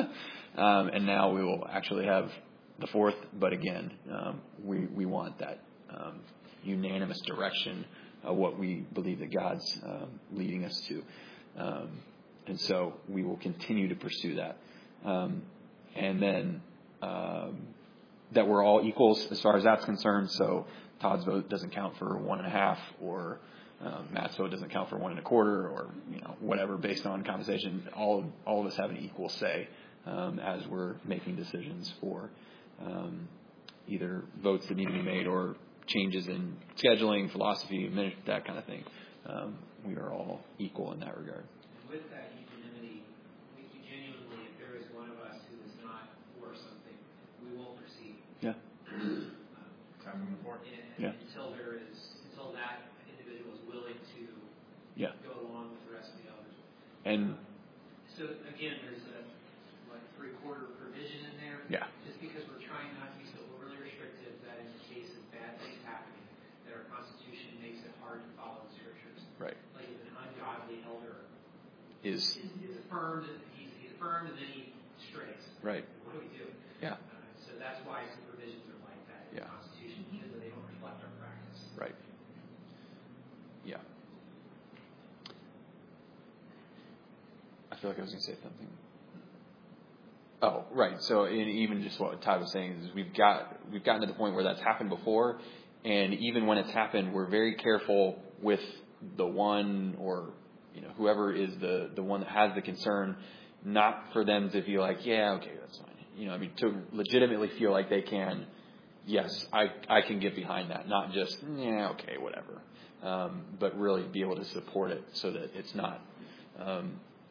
um, and now we will actually have the fourth. But again, um, we we want that um, unanimous direction of what we believe that God's um, leading us to. Um, and so we will continue to pursue that. Um, and then um, that we're all equals as far as that's concerned. So Todd's vote doesn't count for one and a half, or um, Matt's vote doesn't count for one and a quarter, or you know whatever based on compensation. All all of us have an equal say um, as we're making decisions for um, either votes that need to be made or changes in scheduling, philosophy, that kind of thing. Um, we are all equal in that regard. And with that unanimity, we genuinely, if there is one of us who is not for something, we won't proceed. Yeah. Um, Time moving forward. and, Yeah. Until there is, until that individual is willing to Yeah. go along with the rest of the others. And So again, there's a like three-quarter provision in there. Yeah. Just because we're trying not to be so overly restrictive that in the case of bad things happening, that our Constitution makes it hard to follow the Scriptures. Right. Like if an ungodly elder is is, is affirmed, he's, he's affirmed and then he strays. right. What do we do? Yeah. Uh, so that's why some provisions are like that in Yeah. the Constitution, because they don't reflect our practice. Right. Yeah. I feel like I was going to say something. Oh, right. So in, even just what Todd was saying is we've got we've gotten to the point where that's happened before, and even when it's happened, we're very careful with the one or you know whoever is the the one that has the concern, not for them to feel like yeah okay that's fine. You know I mean to legitimately feel like they can. Yes, I I can get behind that. Not just yeah okay whatever, um, but really be able to support it so that it's not. Um,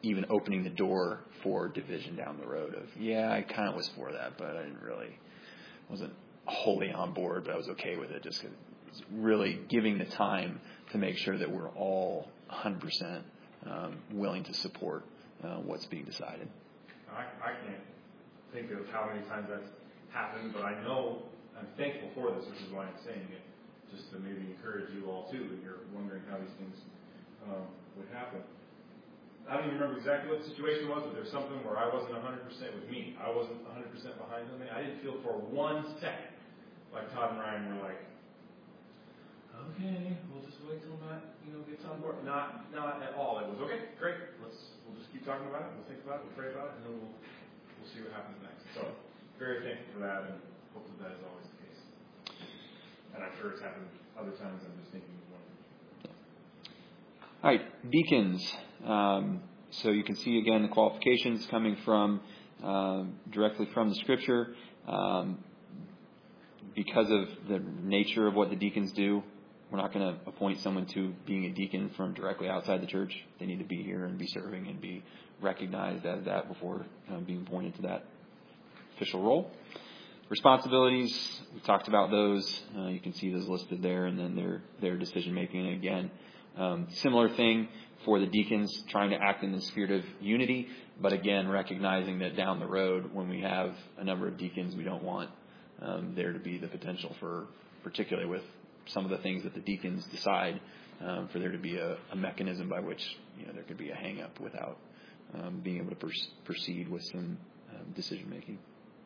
even opening the door for division down the road of, yeah, I kind of was for that, but I didn't really, wasn't wholly on board, but I was okay with it just because it's really giving the time to make sure that we're all one hundred percent um, willing to support uh, what's being decided. I, I can't think of how many times that's happened, but I know I'm thankful for this, which is why I'm saying it, just to maybe encourage you all too, that you're wondering how these things um, would happen. I don't even remember exactly what the situation was, but there's something where I wasn't one hundred percent with me. I wasn't one hundred percent behind something. I didn't feel for one second like Todd and Ryan were like, okay, we'll just wait till Matt, you know, gets on board. Not, not at all. It was okay, great. Let's, we'll just keep talking about it. We'll think about it. We'll pray about it, and then we'll, we'll see what happens next. So, very thankful for that, and hope that that is always the case. And I'm sure it's happened other times. I'm just thinking of one. All right, deacons. Um, so you can see again the qualifications coming from um, directly from the Scripture. Um, because of the nature of what the deacons do, we're not going to appoint someone to being a deacon from directly outside the church. They need to be here and be serving and be recognized as that before uh, being appointed to that official role. Responsibilities, we talked about those. Uh, you can see those listed there, and then their their decision making. And again, um, similar thing for the deacons, trying to act in the spirit of unity, but again, recognizing that down the road, when we have a number of deacons, we don't want um, there to be the potential for, particularly with some of the things that the deacons decide, um, for there to be a, a mechanism by which, you know, there could be a hang up without um, being able to pers- proceed with some um, decision making.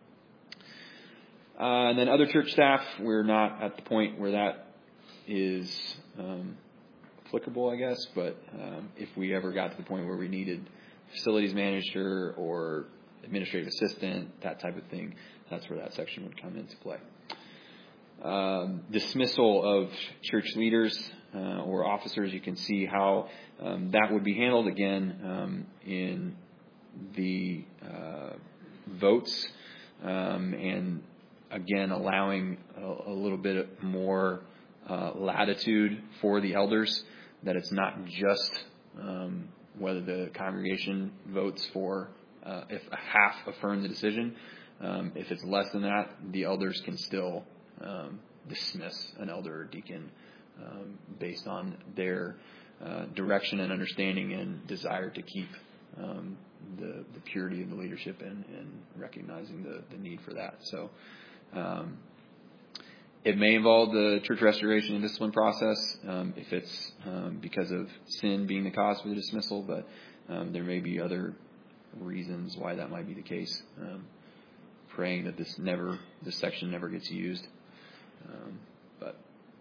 Uh, and then other church staff, we're not at the point where that is um, applicable, I guess. But um, if we ever got to the point where we needed facilities manager or administrative assistant, that type of thing, that's where that section would come into play. Um, dismissal of church leaders uh, or officers, you can see how um, that would be handled again um, in the uh, votes um, and again allowing a, a little bit more uh, latitude for the elders, that it's not just um, whether the congregation votes for uh, if a half affirm the decision. Um, if it's less than that, the elders can still um, dismiss an elder or deacon um, based on their uh, direction and understanding and desire to keep um, the, the purity of the leadership and, and recognizing the, the need for that. So um, it may involve the church restoration and discipline process um, if it's um, because of sin being the cause for the dismissal, but um, there may be other reasons why that might be the case. Um, praying that this never, this section never gets used. Um, but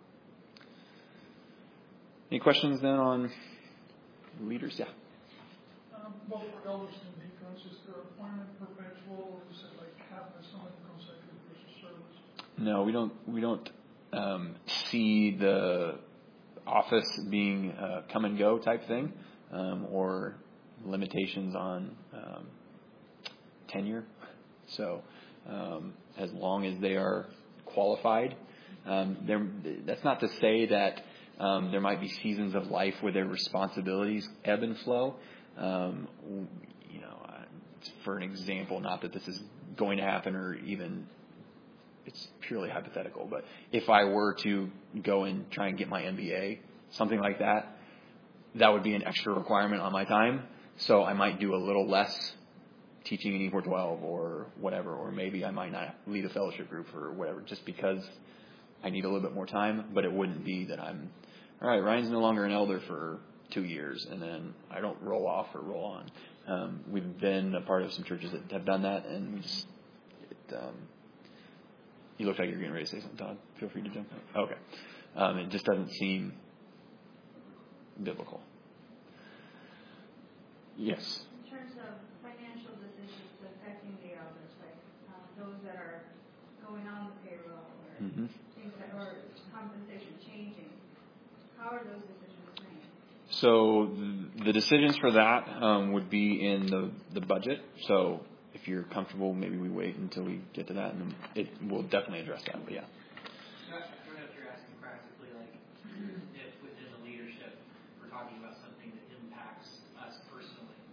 any questions then on leaders? Yeah. Um, both for elders and deacons, is their appointment perpetual, or is it like happens on a consecutive versus service? No, we don't. We don't um, see the office being a come and go type thing, um, or limitations on um, tenure. So, um, as long as they are qualified, um, that's not to say that um, there might be seasons of life where their responsibilities ebb and flow. Um, you know, for an example, not that this is going to happen or even it's purely hypothetical, but if I were to go and try and get my M B A, something like that, that would be an extra requirement on my time. So I might do a little less teaching in E four twelve or whatever, or maybe I might not lead a fellowship group or whatever, just because I need a little bit more time. But it wouldn't be that I'm, all right, Ryan's no longer an elder for two years, and then I don't roll off or roll on. Um, we've been a part of some churches that have done that, and we just, it, um, you look like you're getting ready to say something, Todd. Feel free to jump in. Okay. Um, it just doesn't seem biblical. Yes. In terms of financial decisions affecting the elders, like uh, those that are going on the payroll or Mm-hmm. things that or compensation changing, how are those decisions made? So the decisions for that um, would be in the, the budget. So if you're comfortable, maybe we wait until we get to that, and it will definitely address that. But yeah. I don't know if you're asking practically, like if within the leadership we're talking about something that impacts us personally.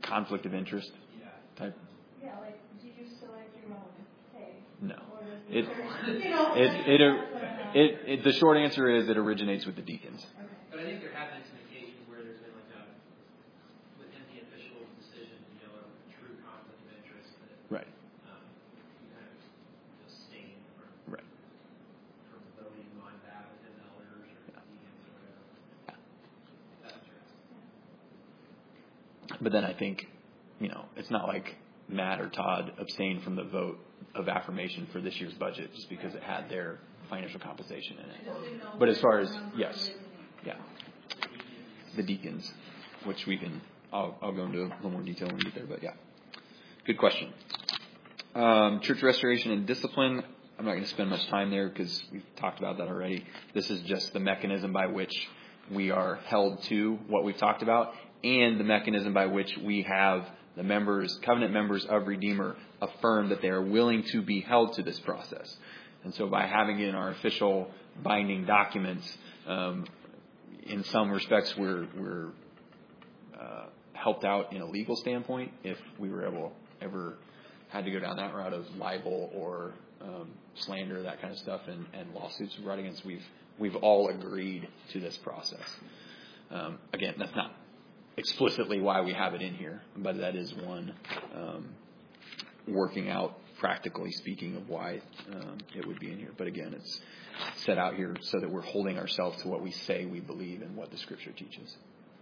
conflict of interest Yeah. type. Yeah, like, do you select your own pay? No. Or does It, the you know, it, it, that's it, it, the short answer is it originates with the deacons. Okay. But I think there have been some occasions where there's been like a, within the official decision, you know, a true conflict of interest that Right. um, you kind of abstain from, Right. from voting on that within the elders or Yeah. deacons or whatever. Yeah. That's interesting. But then I think, you know, it's not like Matt or Todd abstained from the vote of affirmation for this year's budget just because it had their financial compensation in it. But as far as, yes, yeah, the deacons, which we can, I'll, I'll go into a little more detail when we get there, but yeah. Good question. Um, church restoration and discipline. I'm not going to spend much time there because we've talked about that already. This is just the mechanism by which we are held to what we've talked about, and the mechanism by which we have the members, covenant members of Redeemer, affirm that they are willing to be held to this process. And so by having it in our official binding documents, um, in some respects we're, we're uh, helped out in a legal standpoint if we were able ever had to go down that route of libel or um, slander, that kind of stuff, and, and lawsuits brought against. We've we've all agreed to this process. Um, again, that's not explicitly why we have it in here, but that is one um, working out, practically speaking, of why um, it would be in here. But again, it's set out here so that we're holding ourselves to what we say we believe and what the Scripture teaches.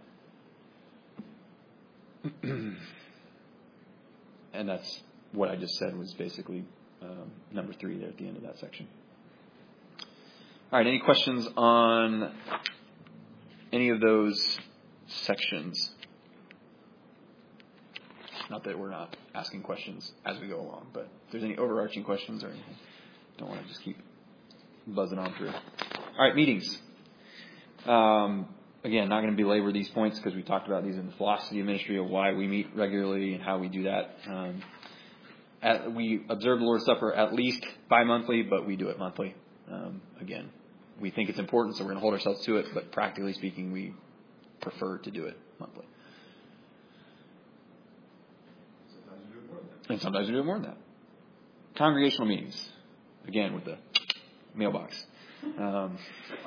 And that's what I just said was basically um, number three there at the end of that section. All right, any questions on any of those sections? Not that we're not asking questions as we go along, but if there's any overarching questions or anything, don't want to just keep buzzing on through. All right, meetings. Um, again, not going to belabor these points because we talked about these in the philosophy of ministry of why we meet regularly and how we do that. Um, at, we observe the Lord's Supper at least bi-monthly, but we do it monthly. Um, again, we think it's important, so we're going to hold ourselves to it, but practically speaking, we prefer to do it monthly. And sometimes we do it more than that. Congregational meetings. Again, with the mailbox. Um,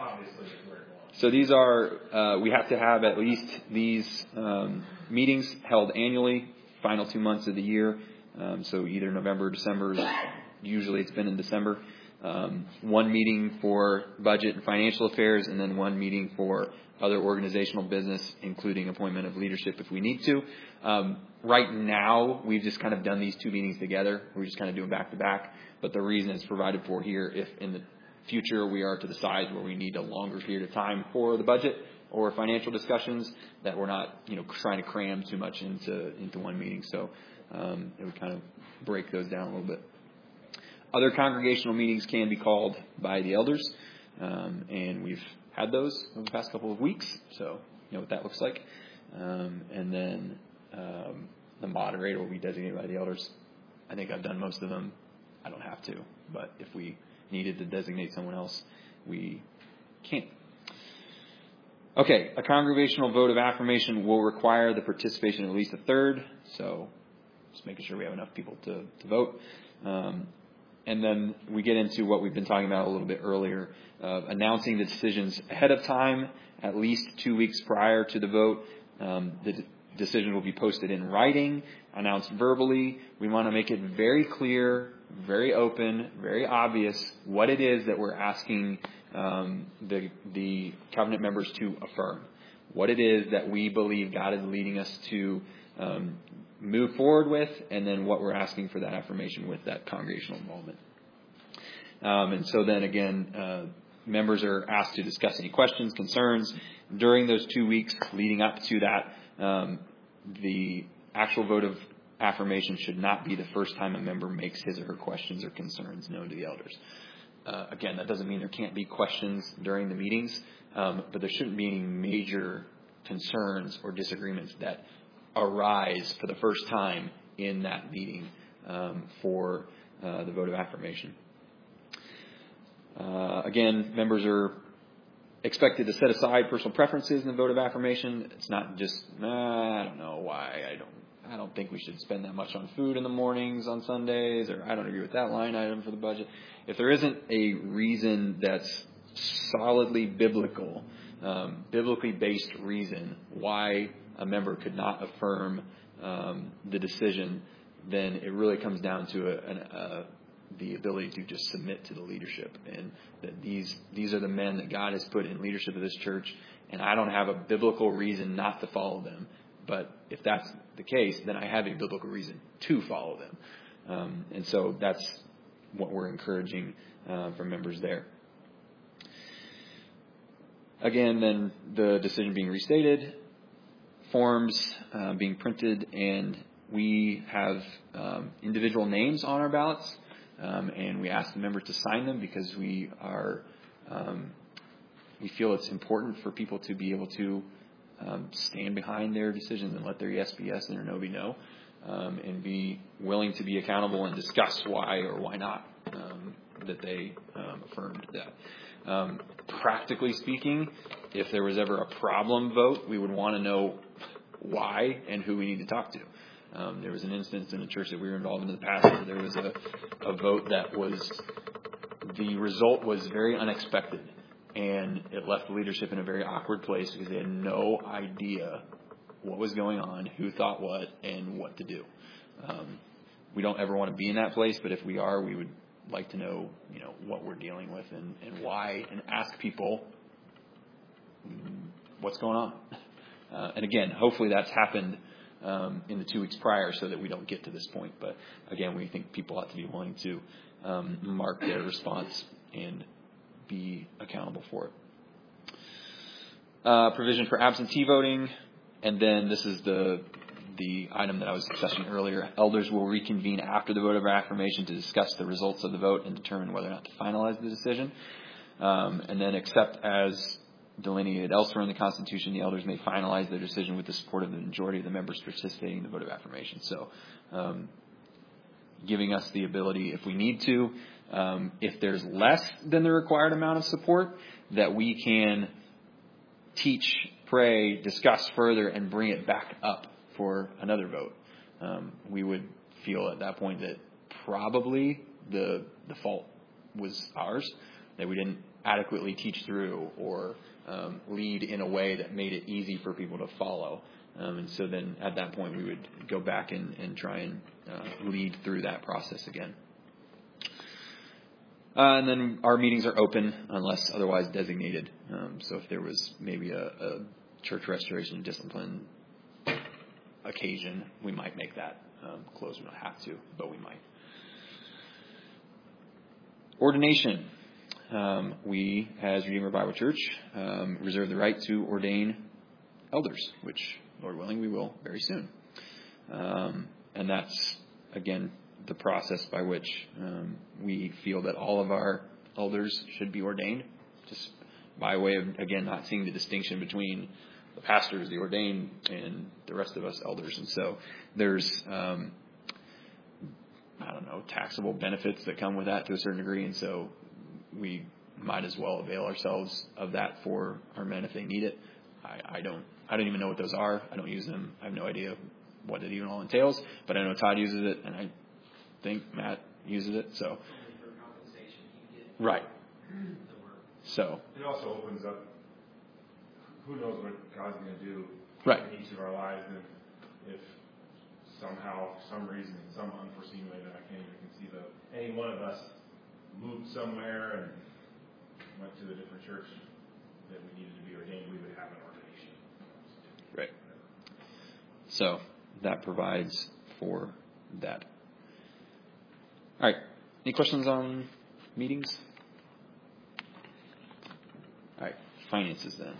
so these are, uh, we have to have at least these um, meetings held annually, final two months of the year. Um, so either November or December. Usually it's been in December. Um, one meeting for budget and financial affairs, and then one meeting for other organizational business, including appointment of leadership if we need to. Um, right now, we've just kind of done these two meetings together. We're just kind of doing back to back. But the reason it's provided for here, if in the future we are to the size where we need a longer period of time for the budget or financial discussions, that we're not, you know, trying to cram too much into into one meeting. So um, it would kind of break those down a little bit. Other congregational meetings can be called by the elders, um, and we've had those over the past couple of weeks, so you know what that looks like. Um, and then um, the moderator will be designated by the elders. I think I've done most of them. I don't have to, but if we needed to designate someone else, we can. Okay, a congregational vote of affirmation will require the participation of at least a third, so just making sure we have enough people to, to vote. Um, And then we get into what we've been talking about a little bit earlier, uh, announcing the decisions ahead of time, at least two weeks prior to the vote. Um, the d- decision will be posted in writing, announced verbally. We want to make it very clear, very open, very obvious what it is that we're asking um, the, the covenant members to affirm, what it is that we believe God is leading us to um, move forward with, and then what we're asking for that affirmation with that congregational involvement. Um, and so then again, uh, members are asked to discuss any questions, concerns during those two weeks leading up to that. Um, the actual vote of affirmation should not be the first time a member makes his or her questions or concerns known to the elders. Uh, again, that doesn't mean there can't be questions during the meetings, um, but there shouldn't be any major concerns or disagreements that arise for the first time in that meeting um, for uh, the vote of affirmation. Uh, again, members are expected to set aside personal preferences in the vote of affirmation. It's not just, nah, I don't know why I don't I don't think we should spend that much on food in the mornings on Sundays, or I don't agree with that line item for the budget. If there isn't a reason that's solidly biblical, um, biblically based reason why a member could not affirm um, the decision, then it really comes down to a, an, a, the ability to just submit to the leadership, and that these these are the men that God has put in leadership of this church, and I don't have a biblical reason not to follow them. But if that's the case, then I have a biblical reason to follow them. Um, and so that's what we're encouraging uh, from members there. Again, then the decision being restated, forms uh, being printed, and we have um, individual names on our ballots, um, and we ask the members to sign them because we are um, we feel it's important for people to be able to um, stand behind their decisions and let their yes be yes and their no be no, um, and be willing to be accountable and discuss why or why not um, that they um, affirmed that. Um, practically speaking, if there was ever a problem vote, we would want to know why and who we need to talk to. Um, there was an instance in a church that we were involved in in the past where there was a, a vote that was, the result was very unexpected, and it left the leadership in a very awkward place because they had no idea what was going on, who thought what, and what to do. Um, we don't ever want to be in that place, but if we are, we would like to know, you know, what we're dealing with and, and why, and ask people what's going on. Uh, and again, hopefully that's happened um, in the two weeks prior so that we don't get to this point. But again, we think people ought to be willing to um, mark their response and be accountable for it. Uh, provision for absentee voting, and then this is the the item that I was discussing earlier. Elders will reconvene after the vote of affirmation to discuss the results of the vote and determine whether or not to finalize the decision. Um, and then, except as delineated elsewhere in the Constitution, the elders may finalize their decision with the support of the majority of the members participating in the vote of affirmation. So, um, giving us the ability, if we need to, um, if there's less than the required amount of support, that we can teach, pray, discuss further, and bring it back up for another vote. Um, we would feel at that point that probably the the fault was ours, that we didn't adequately teach through or um, lead in a way that made it easy for people to follow. Um, and so then at that point we would go back and, and try and uh, lead through that process again. Uh, and then our meetings are open unless otherwise designated. Um, so if there was maybe a, a church restoration discipline occasion, we might make that um, closed. We don't have to, but we might. Ordination. Um, we, as Redeemer Bible Church, um, reserve the right to ordain elders, which, Lord willing, we will very soon. Um, and that's, again, the process by which um, we feel that all of our elders should be ordained, just by way of, again, not seeing the distinction between the pastors, the ordained, and the rest of us elders. And so there's, um, I don't know, taxable benefits that come with that to a certain degree. And so we might as well avail ourselves of that for our men if they need it. I, I don't, I don't even know what those are. I don't use them. I have no idea what it even all entails, but I know Todd uses it, and I think Matt uses it. So, Only for compensation you get right. the work. So It also opens up, who knows what God's going to do right. in each of our lives, and if somehow, for some reason, in some unforeseen way that I can't even conceive of, any one of us moved somewhere and went to a different church that we needed to be ordained, we would have an ordination. Right. So that provides for that. All right. Any questions on meetings? All right. Finances then.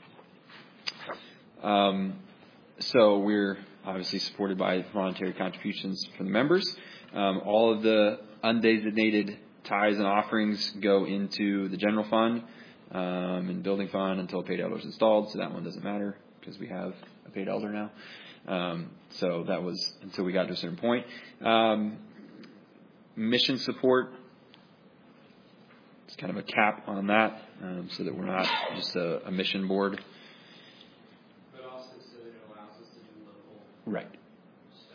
Um, so we're obviously supported by voluntary contributions from the members. Um, all of the undesignated tithes and offerings go into the general fund um, and building fund until a paid elder is installed. So that one doesn't matter because we have a paid elder now. Um, so that was until we got to a certain point. Um, mission support. It's kind of a cap on that um, so that we're not just a, a mission board. But also so that it allows us to do local Right.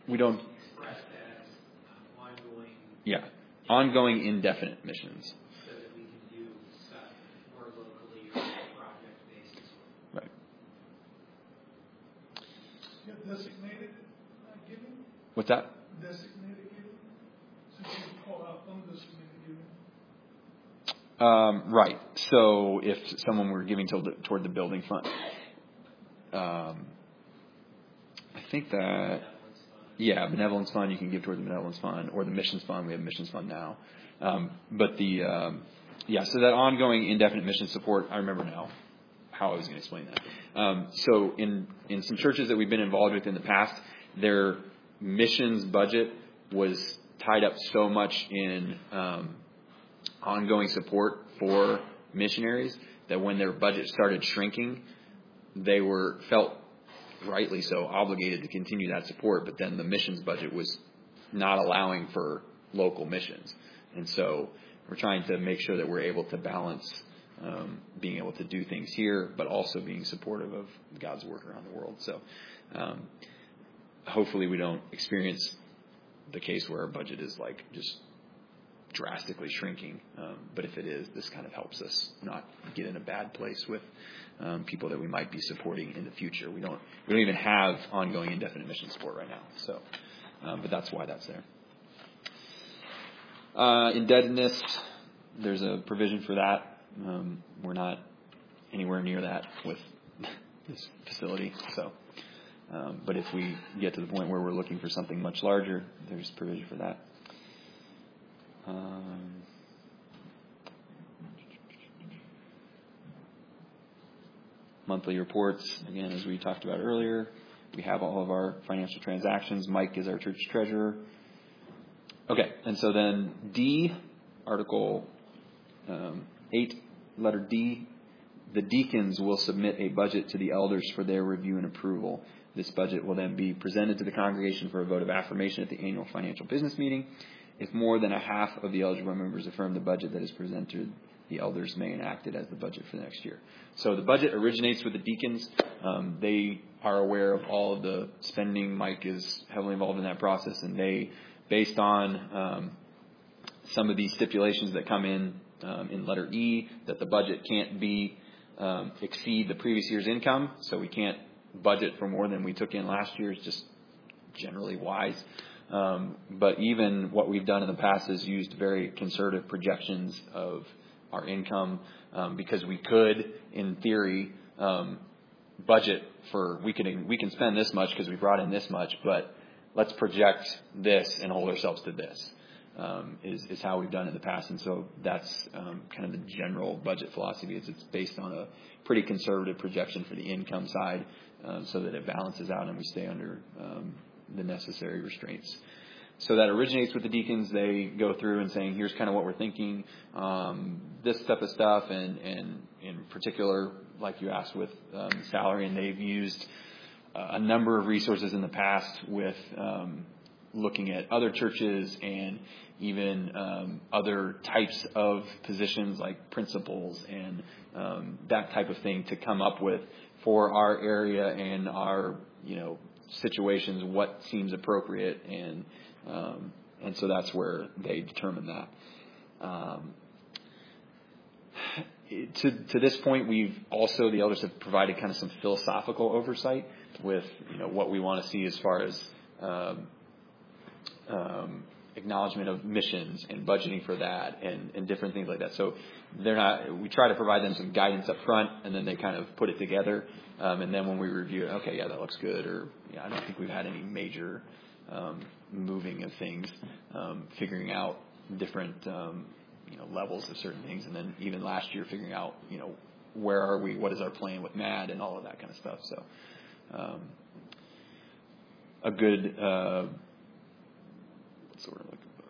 we don't. Express as um, ongoing. Yeah, ongoing indefinite missions. So that we can do stuff more locally or project basis. Right. Yeah, designated uh, giving, What's that? designated giving, since you call out undesignated giving. Um, right. So if someone were giving to, toward the building fund, um, I think that, yeah, benevolence fund, you can give toward the benevolence fund, or the missions fund. We have missions fund now. Um, but the, um, yeah, so that ongoing indefinite mission support, I remember now how I was going to explain that. Um, so in, in some churches that we've been involved with in the past, their missions budget was tied up so much in, um, ongoing support for missionaries that when their budget started shrinking, they were felt rightly so obligated to continue that support, but then the missions budget was not allowing for local missions. And so we're trying to make sure that we're able to balance um, being able to do things here, but also being supportive of God's work around the world. So um, hopefully we don't experience the case where our budget is like just drastically shrinking. Um, but if it is, this kind of helps us not get in a bad place with um, people that we might be supporting in the future. We don't we don't even have ongoing indefinite mission support right now. So, um, but that's why that's there. Uh, indebtedness, there's a provision for that. Um, we're not anywhere near that with this facility. So, um, but if we get to the point where we're looking for something much larger, there's provision for that. Um, monthly reports, again, as we talked about earlier, we have all of our financial transactions. Mike is our church treasurer. Okay, and so then D, Article um, eight, letter D, the deacons will submit a budget to the elders for their review and approval. This budget will then be presented to the congregation for a vote of affirmation at the annual financial business meeting. If more than a half of the eligible members affirm the budget that is presented, the elders may enact it as the budget for the next year. So the budget originates with the deacons. Um, they are aware of all of the spending. Mike is heavily involved in that process, and they, based on um, some of these stipulations that come in um, in letter E, that the budget can't be um, exceed the previous year's income, so we can't budget for more than we took in last year. It's just generally wise. Um, but even what we've done in the past is used very conservative projections of our income um, because we could, in theory, um, budget for we can we can spend this much because we brought in this much, but let's project this and hold ourselves to this. Um, is is how we've done it in the past, and so that's um, kind of the general budget philosophy. Is it's based on a pretty conservative projection for the income side, um, so that it balances out and we stay under Um, the necessary restraints. So that originates with the deacons. They go through and saying, here's kind of what we're thinking, um, this type of stuff, and, and in particular, like you asked with um, salary, and they've used uh, a number of resources in the past with um, looking at other churches and even um, other types of positions like principals and um, that type of thing to come up with for our area and our, you know, situations what seems appropriate, and um, and so that's where they determine that. Um, to to this point, we've also the elders have provided kind of some philosophical oversight with you know what we want to see as far as um, um, acknowledgement of missions and budgeting for that and, and different things like that. So they're not. We try to provide them some guidance up front, and then they kind of put it together. Um, and then when we review it, okay, yeah, that looks good, or yeah, I don't think we've had any major um, moving of things, um, figuring out different um, you know levels of certain things, and then even last year figuring out you know where are we, what is our plan with M A D, and all of that kind of stuff. So um, a good uh, what's the word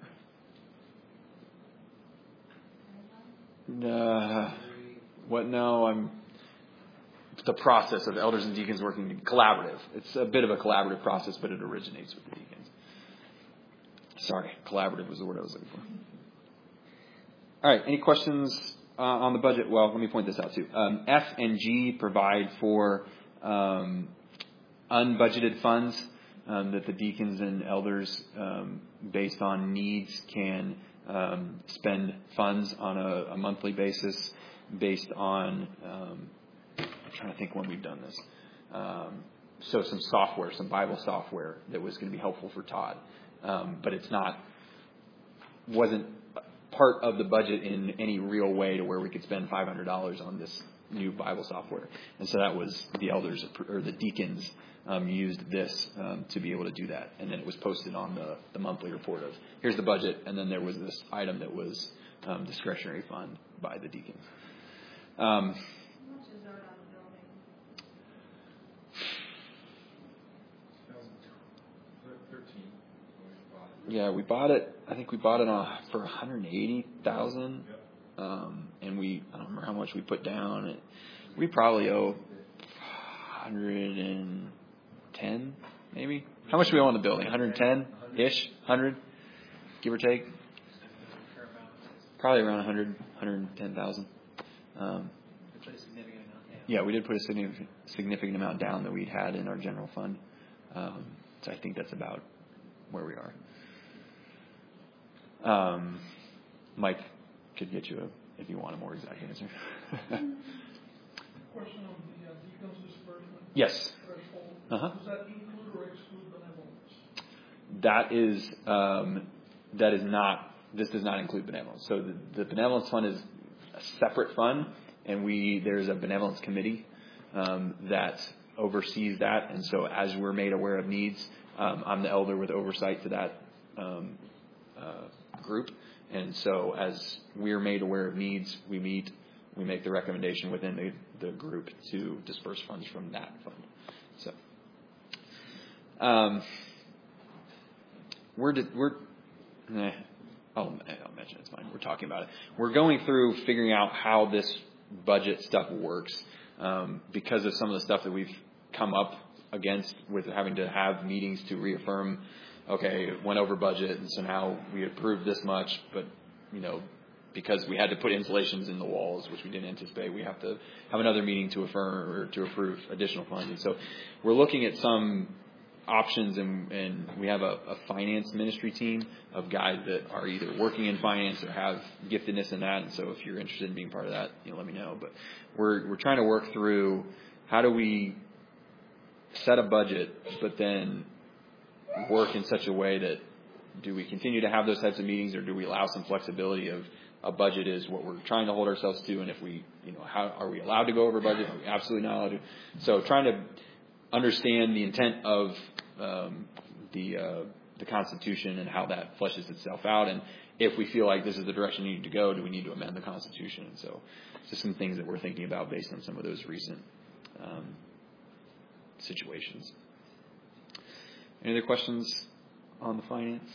I'm looking for? Uh, what? No, I'm. The process of elders and deacons working collaborative. It's a bit of a collaborative process, but it originates with the deacons. Sorry, collaborative was the word I was looking for. All right, any questions uh, on the budget? Well, let me point this out too. Um, F and G provide for um, unbudgeted funds. um, that the deacons and elders, um, based on needs, can um, spend funds on a, a monthly basis based on, um, I'm trying to think when we've done this. Um, so some software, some Bible software that was going to be helpful for Todd. Um, but it's not, wasn't part of the budget in any real way to where we could spend five hundred dollars on this new Bible software. And so that was the elders or the deacons um, used this um, to be able to do that. And then it was posted on the, the monthly report of here's the budget. And then there was this item that was um, discretionary fund by the deacons. Um, How much is owed on the building? thirteen. yeah, we bought it. I think we bought it on, for one hundred eighty thousand dollars. Yep. Um, and we, I don't remember how much we put down. It, we probably owe one hundred ten, maybe. How much do we owe on the building? one hundred ten ish, one hundred, give or take. Probably around one hundred, one hundred ten thousand. Um, Put a significant amount down. yeah, we did put a significant, significant amount down that we'd had in our general fund. Um, so I think that's about where we are. Um, Mike could get you a, if you want a more exact answer. Question on the uh, deacons disbursement. Yes. Threshold. Uh-huh. Does that include or exclude benevolence? That is um, that is not. This does not include benevolence. So the, the benevolence fund is a separate fund, and we there's a benevolence committee um, that oversees that. And so as we're made aware of needs, um, I'm the elder with oversight to that um, uh, group. And so as we're made aware of needs, we meet, we make the recommendation within the, the group to disperse funds from that fund. So um, we're di- we're. Eh, I'll, I'll mention it's fine. We're talking about it. We're going through figuring out how this budget stuff works um, because of some of the stuff that we've come up against with having to have meetings to reaffirm, okay, it went over budget, and so now we approved this much, but, you know, because we had to put insulations in the walls, which we didn't anticipate, we have to have another meeting to affirm or to approve additional funds. And so we're looking at some options, and, and we have a, a finance ministry team of guys that are either working in finance or have giftedness in that. And so if you're interested in being part of that, you know, let me know. But we're we're trying to work through how do we set a budget, but then work in such a way that do we continue to have those types of meetings, or do we allow some flexibility of a budget is what we're trying to hold ourselves to, and if we, you know, how are we allowed to go over budget? Are we absolutely not allowed to? So trying to understand the intent of um, the uh, the Constitution and how that fleshes itself out, and if we feel like this is the direction we need to go, do we need to amend the Constitution? And so, just some things that we're thinking about based on some of those recent um, situations. Any other questions on the finance?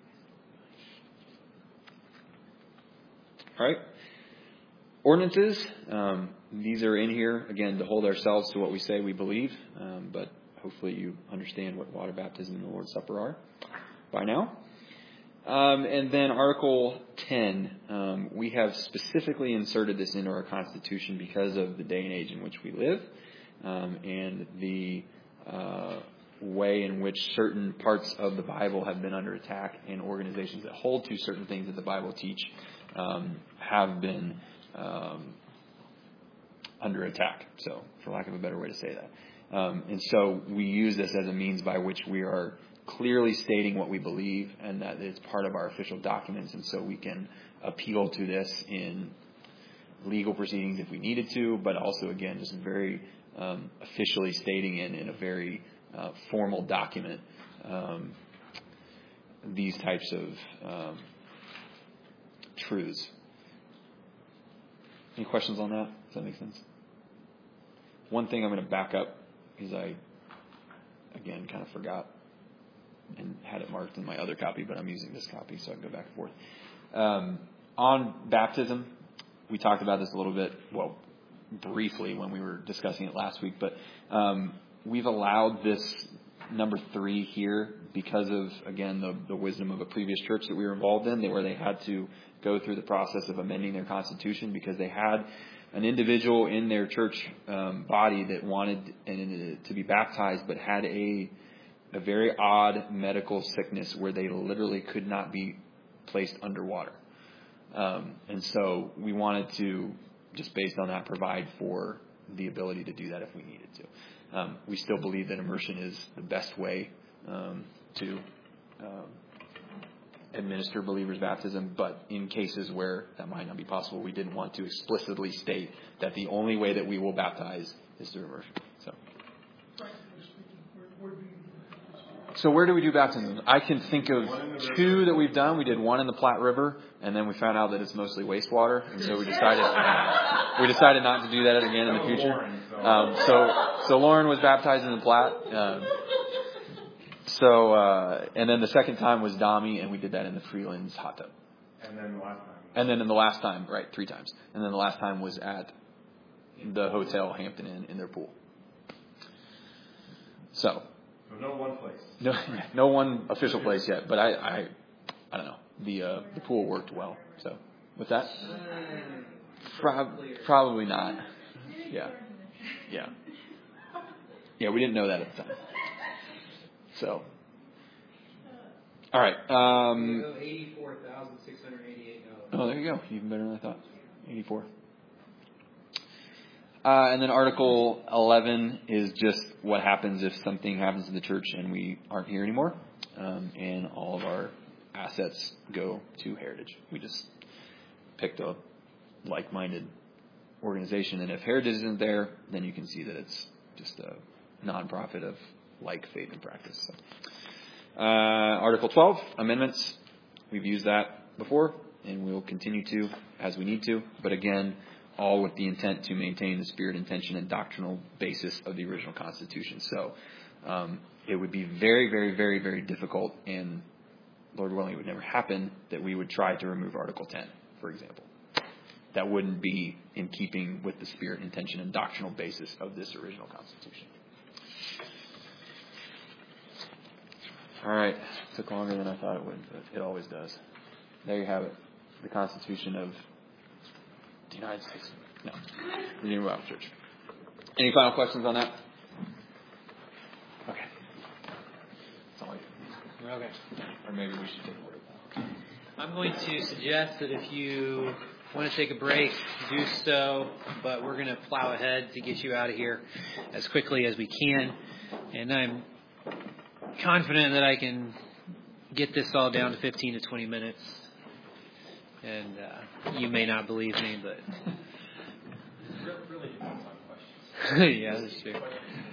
All right. Ordinances. Um, these are in here, again, to hold ourselves to what we say we believe, um, but hopefully you understand what water baptism and the Lord's Supper are by now. Um, and then Article ten, um, we have specifically inserted this into our Constitution because of the day and age in which we live, um, and the uh, way in which certain parts of the Bible have been under attack, and organizations that hold to certain things that the Bible teach um, have been um, under attack. So, for lack of a better way to say that. Um, and so we use this as a means by which we are clearly stating what we believe, and that it's part of our official documents, and so we can appeal to this in legal proceedings if we needed to, but also, again, just very um, officially stating it in a very uh, formal document um, these types of um, truths. Any questions on that? Does that make sense? One thing I'm going to back up because I, again, kind of forgot and had it marked in my other copy, but I'm using this copy so I can go back and forth. Um, on baptism, we talked about this a little bit, well, briefly when we were discussing it last week, but um, we've allowed this number three here because of, again, the, the wisdom of a previous church that we were involved in, where they had to go through the process of amending their constitution because they had an individual in their church um, body that wanted to be baptized but had a a very odd medical sickness where they literally could not be placed underwater. Um, and so we wanted to, just based on that, provide for the ability to do that if we needed to. Um, we still believe that immersion is the best way um, to um, administer believers' baptism, but in cases where that might not be possible, we didn't want to explicitly state that the only way that we will baptize is through immersion. So, so where do we do baptisms? I can think of two that we've done. We did one in the Platte River, and then we found out that it's mostly wastewater, and so we decided we decided not to do that again in the future. Um, so, so Lauren was baptized in the Platte. Um, So, uh, and then the second time was Dami, and we did that in the Freelands hot tub. And then the last time. And then in the last time, right, three times. And then the last time was at the Hotel Hampton Inn in their pool. So. So no one place. No, no one official place yet, but I, I, I don't know. The uh, the pool worked well. So, with that, Pro- probably not. Yeah, yeah, yeah. We didn't know that at the time. So, all right. Um, eighty-four thousand six hundred eighty-eight dollars. Oh, there you go. Even better than I thought. eighty-four. Uh, and then Article eleven is just what happens if something happens in the church and we aren't here anymore, um, and all of our assets go to Heritage. We just picked a like-minded organization, and if Heritage isn't there, then you can see that it's just a nonprofit of like faith and practice. So. Uh, Article twelve, amendments. We've used that before, and we'll continue to as we need to. But again, all with the intent to maintain the spirit, intention, and doctrinal basis of the original Constitution. So um, it would be very, very, very, very difficult, and Lord willing, it would never happen, that we would try to remove Article ten, for example. That wouldn't be in keeping with the spirit, intention, and doctrinal basis of this original Constitution. All right. It took longer than I thought it would, but it always does. There you have it. The Constitution of the United States. No. Redeemer Bible Church. Any final questions on that? Okay. That's all I do. Okay. Or maybe we should take a break. I'm going to suggest that if you want to take a break, do so, but we're going to plow ahead to get you out of here as quickly as we can. And I'm confident that I can get this all down to fifteen to twenty minutes. And uh, you may not believe me, but Really depends on questions. yeah, that's true.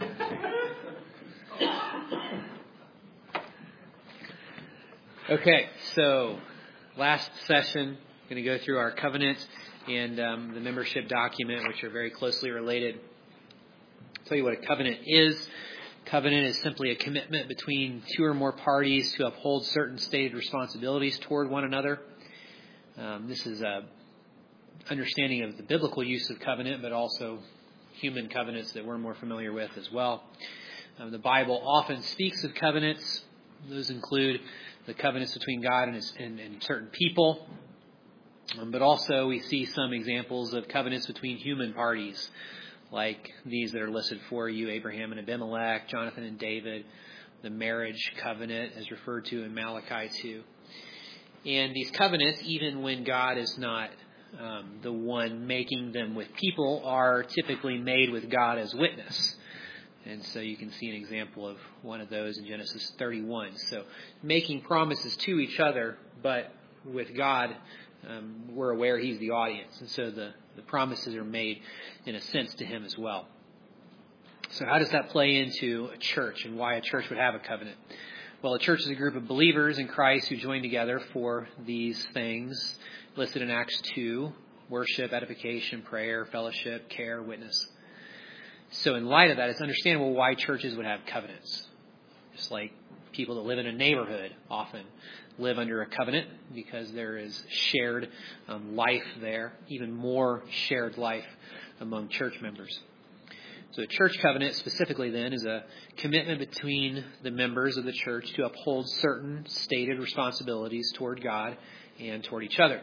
Okay, so last session, going to go through our covenant and um, the membership document, which are very closely related. I'll tell you what a covenant is. Covenant is simply a commitment between two or more parties to uphold certain stated responsibilities toward one another. Um, this is a understanding of the biblical use of covenant, but also human covenants that we're more familiar with as well. Um, the Bible often speaks of covenants. Those include the covenants between God and, his, and, and certain people. Um, but also we see some examples of covenants between human parties, like these that are listed for you, Abraham and Abimelech, Jonathan and David. The marriage covenant is referred to in Malachi two. And these covenants, even when God is not um, the one making them with people, are typically made with God as witness. And so you can see an example of one of those in Genesis thirty-one. So making promises to each other, but with God, um, we're aware He's the audience. And so the, the promises are made, in a sense, to Him as well. So how does that play into a church and why a church would have a covenant? Well, a church is a group of believers in Christ who join together for these things listed in Acts two: worship, edification, prayer, fellowship, care, witness. So in light of that, it's understandable why churches would have covenants. Just like people that live in a neighborhood often live under a covenant because there is shared um, life there, even more shared life among church members. So a church covenant specifically then is a commitment between the members of the church to uphold certain stated responsibilities toward God and toward each other.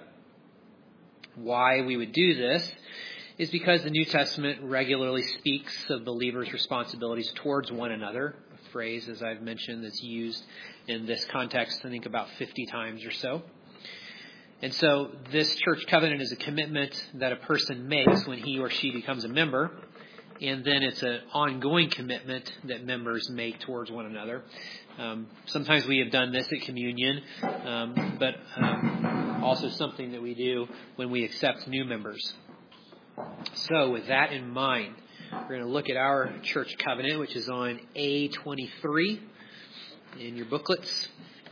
Why we would do this is because the New Testament regularly speaks of believers' responsibilities towards one another phrase, as I've mentioned, that's used in this context, I think, about fifty times or so. And so this church covenant is a commitment that a person makes when he or she becomes a member, and then it's an ongoing commitment that members make towards one another. Um, sometimes we have done this at communion, um, but um, also something that we do when we accept new members. So with that in mind, we're going to look at our church covenant, which is on A twenty-three in your booklets.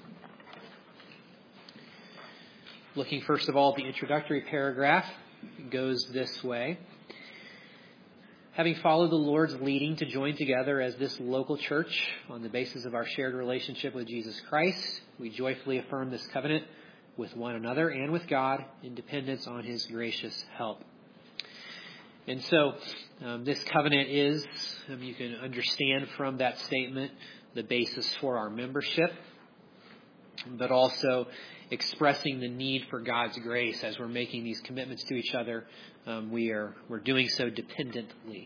Looking first of all at the introductory paragraph, it goes this way. Having followed the Lord's leading to join together as this local church on the basis of our shared relationship with Jesus Christ, we joyfully affirm this covenant with one another and with God in dependence on His gracious help. And so um, this covenant is, um, you can understand from that statement, the basis for our membership, but also expressing the need for God's grace as we're making these commitments to each other. Um, we are we're doing so dependently.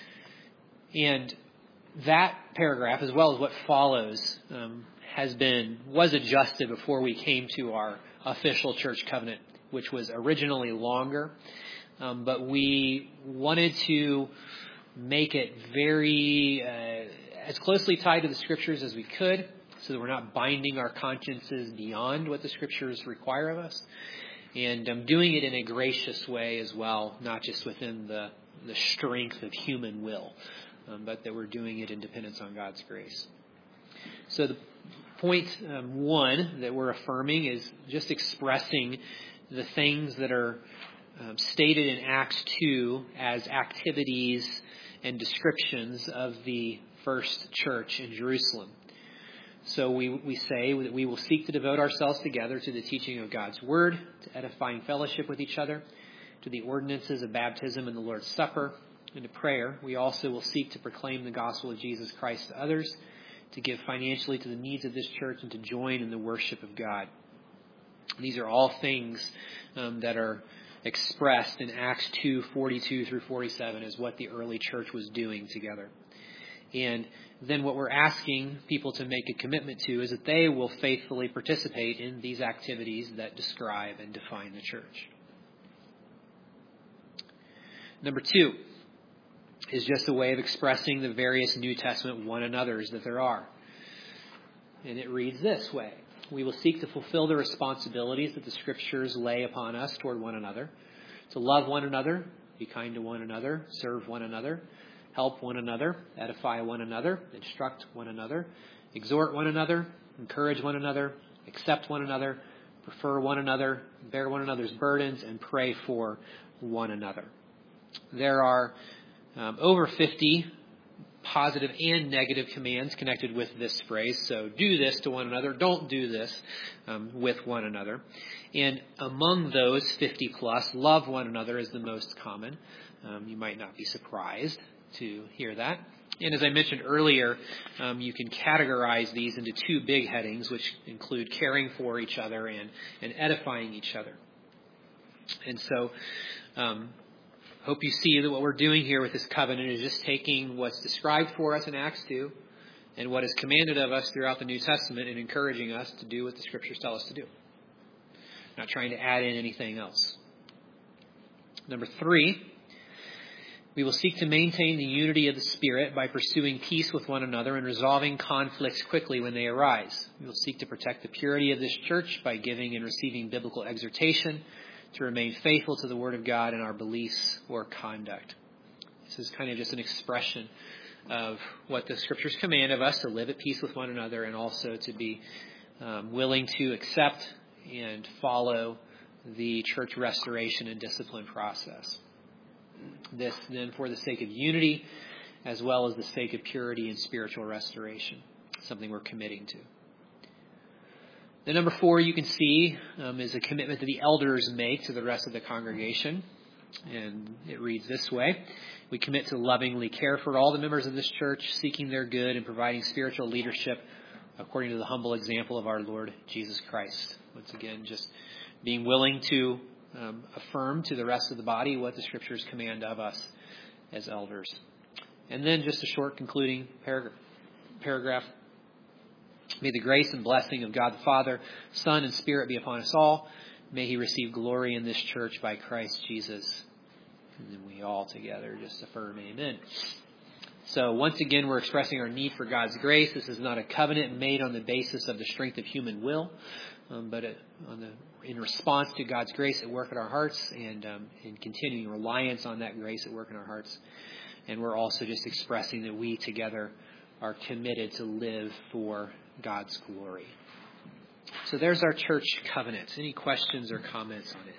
And that paragraph, as well as what follows, um, has been was adjusted before we came to our official church covenant, which was originally longer. Um, but we wanted to make it very uh, as closely tied to the Scriptures as we could, so that we're not binding our consciences beyond what the Scriptures require of us, and um, doing it in a gracious way as well, not just within the, the strength of human will, um, but that we're doing it in dependence on God's grace. So the point um, one that we're affirming is just expressing the things that are um, stated in Acts two as activities and descriptions of the first church in Jerusalem. So we, we say that we will seek to devote ourselves together to the teaching of God's Word, to edifying fellowship with each other, to the ordinances of baptism and the Lord's Supper, and to prayer. We also will seek to proclaim the gospel of Jesus Christ to others, to give financially to the needs of this church, and to join in the worship of God. These are all things um, that are expressed in Acts two, forty-two through forty-seven as what the early church was doing together. And then what we're asking people to make a commitment to is that they will faithfully participate in these activities that describe and define the church. Number two is just a way of expressing the various New Testament one another's that there are. And it reads this way. We will seek to fulfill the responsibilities that the Scriptures lay upon us toward one another, to love one another, be kind to one another, serve one another, help one another, edify one another, instruct one another, exhort one another, encourage one another, accept one another, prefer one another, bear one another's burdens, and pray for one another. There are um, over fifty positive and negative commands connected with this phrase. So do this to one another, don't do this um, with one another. And among those fifty plus, love one another is the most common. Um, you might not be surprised to hear that. And as I mentioned earlier, um, you can categorize these into two big headings, which include caring for each other and, and edifying each other. And so um, hope you see that what we're doing here with this covenant is just taking what's described for us in Acts two and what is commanded of us throughout the New Testament and encouraging us to do what the Scriptures tell us to do. Not trying to add in anything else. Number three, we will seek to maintain the unity of the Spirit by pursuing peace with one another and resolving conflicts quickly when they arise. We will seek to protect the purity of this church by giving and receiving biblical exhortation to remain faithful to the Word of God in our beliefs or conduct. This is kind of just an expression of what the Scriptures command of us, to live at peace with one another and also to be um, willing to accept and follow the church restoration and discipline process. This then for the sake of unity as well as the sake of purity and spiritual restoration, something we're committing to. The number four you can see um, is a commitment that the elders make to the rest of the congregation. And it reads this way. We commit to lovingly care for all the members of this church, seeking their good and providing spiritual leadership according to the humble example of our Lord Jesus Christ. Once again, just being willing to um, affirm to the rest of the body what the Scriptures command of us as elders. And then just a short concluding paragraph. paragraph. May the grace and blessing of God the Father, Son, and Spirit be upon us all. May He receive glory in this church by Christ Jesus. And then we all together just affirm amen. So once again, we're expressing our need for God's grace. This is not a covenant made on the basis of the strength of human will, um, but it, on the, in response to God's grace at work in our hearts, and um, in continuing reliance on that grace at work in our hearts. And we're also just expressing that we together are committed to live for God's glory. So there's our church covenant. Any questions or comments on it?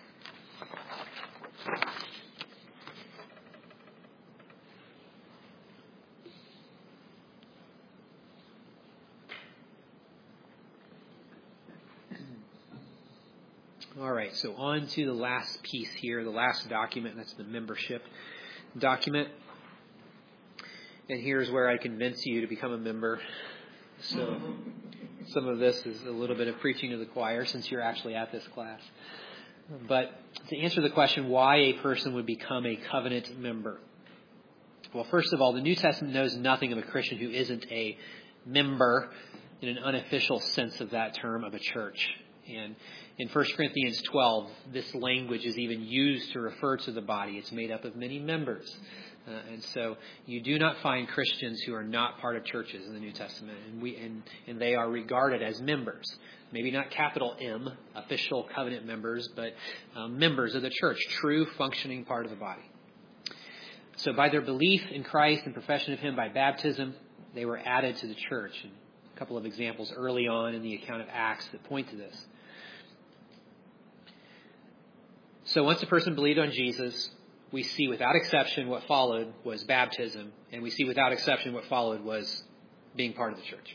All right, so on to the last piece here, the last document, that's the membership document. And here's where I convince you to become a member. So some of this is a little bit of preaching to the choir since you're actually at this class. But to answer the question why a person would become a covenant member. Well, first of all, the New Testament knows nothing of a Christian who isn't a member in an unofficial sense of that term of a church. And in First Corinthians twelve, this language is even used to refer to the body. It's made up of many members. Uh, and so you do not find Christians who are not part of churches in the New Testament. And we and, and they are regarded as members. Maybe not capital M, official covenant members, but um, members of the church, true functioning part of the body. So by their belief in Christ and profession of Him by baptism, they were added to the church. And a couple of examples early on in the account of Acts that point to this. So once a person believed on Jesus, we see without exception what followed was baptism, and we see without exception what followed was being part of the church.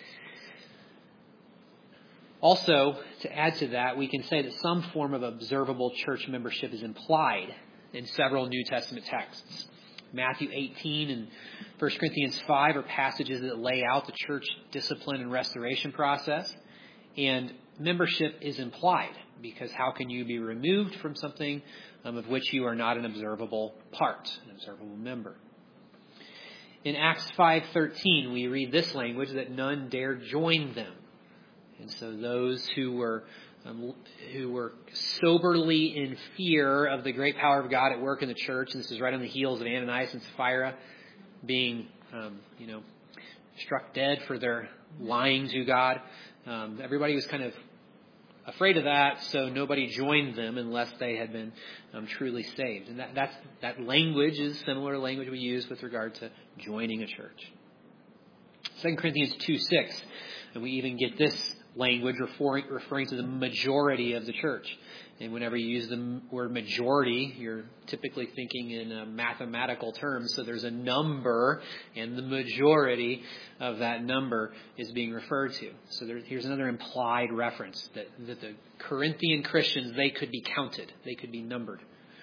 Also, to add to that, we can say that some form of observable church membership is implied in several New Testament texts. Matthew eighteen and First Corinthians five are passages that lay out the church discipline and restoration process, and membership is implied. Because how can you be removed from something um, of which you are not an observable part, an observable member? In Acts five thirteen, we read this language that none dared join them. And so those who were um, who were soberly in fear of the great power of God at work in the church, and this is right on the heels of Ananias and Sapphira being, um, you know, struck dead for their lying to God. Um, everybody was kind of afraid of that, so nobody joined them unless they had been um, truly saved. And that that's, that language is similar to language we use with regard to joining a church. Second Corinthians two six, and we even get this language referring, referring to the majority of the church. And whenever you use the word majority, you're typically thinking in uh, mathematical terms. So there's a number, and the majority of that number is being referred to. So there, here's another implied reference that, that the Corinthian Christians, they could be counted. They could be numbered.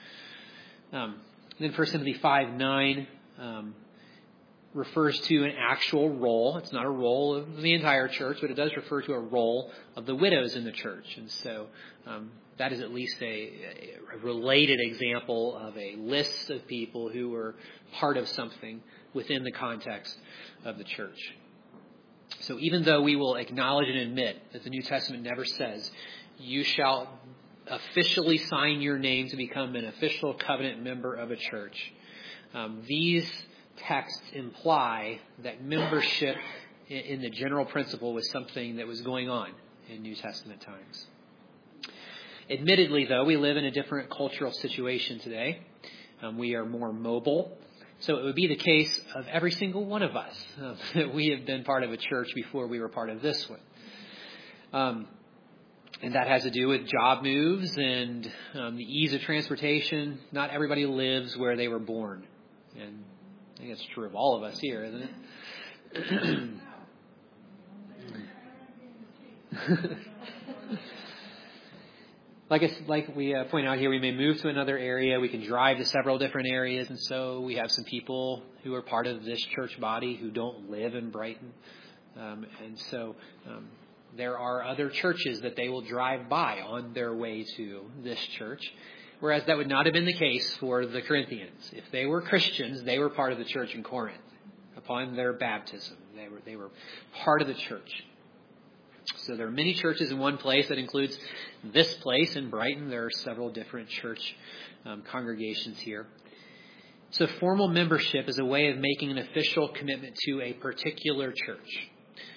Um, then First Timothy five nine um, refers to an actual role. It's not a role of the entire church, but it does refer to a role of the widows in the church. And so um, that is at least a, a related example of a list of people who were part of something within the context of the church. So even though we will acknowledge and admit that the New Testament never says, you shall officially sign your name to become an official covenant member of a church, um, these texts imply that membership in the general principle was something that was going on in New Testament times. Admittedly, though, we live in a different cultural situation today. Um, we are more mobile. So it would be the case of every single one of us uh, that we have been part of a church before we were part of this one. Um, and that has to do with job moves and um, the ease of transportation. Not everybody lives where they were born. And I think that's true of all of us here, isn't it? Like I, like we uh, point out here, we may move to another area. We can drive to several different areas. And so we have some people who are part of this church body who don't live in Brighton. Um, and so um, there are other churches that they will drive by on their way to this church. Whereas that would not have been the case for the Corinthians. If they were Christians, they were part of the church in Corinth upon their baptism. They were they were part of the church. So there are many churches in one place. That includes this place in Brighton. There are several different church um, congregations here. So formal membership is a way of making an official commitment to a particular church.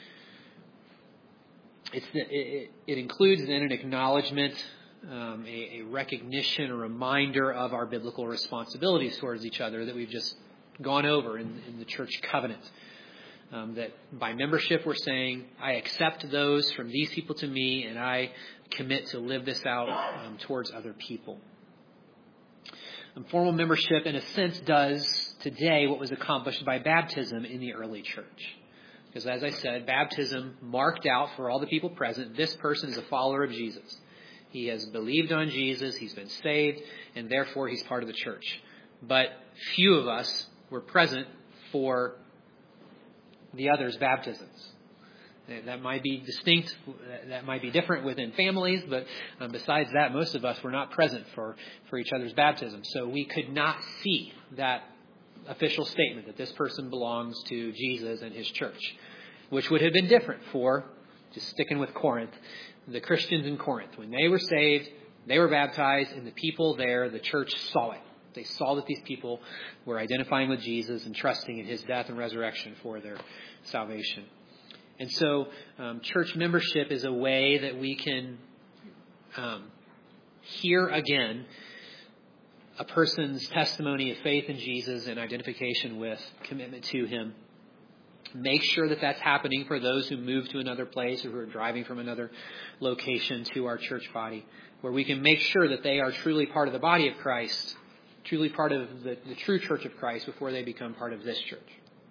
It's the, it, it includes then an acknowledgement, um, a, a recognition, a reminder of our biblical responsibilities towards each other that we've just gone over in, in the church covenant. Um, that by membership we're saying, I accept those from these people to me, and I commit to live this out um, towards other people. And formal membership, in a sense, does today what was accomplished by baptism in the early church. Because as I said, baptism marked out for all the people present, this person is a follower of Jesus. He has believed on Jesus, he's been saved, and therefore he's part of the church. But few of us were present for the others' baptisms. That might be distinct, that might be different within families, but um, besides that, most of us were not present for, for each other's baptism. So we could not see that official statement that this person belongs to Jesus and his church, which would have been different for, just sticking with Corinth, the Christians in Corinth. When they were saved, they were baptized, and the people there, the church, saw it. They saw that these people were identifying with Jesus and trusting in his death and resurrection for their salvation. And so um, church membership is a way that we can um, hear again a person's testimony of faith in Jesus and identification with, commitment to him. Make sure that that's happening for those who move to another place or who are driving from another location to our church body, where we can make sure that they are truly part of the body of Christ, truly part of the, the true church of Christ before they become part of this church.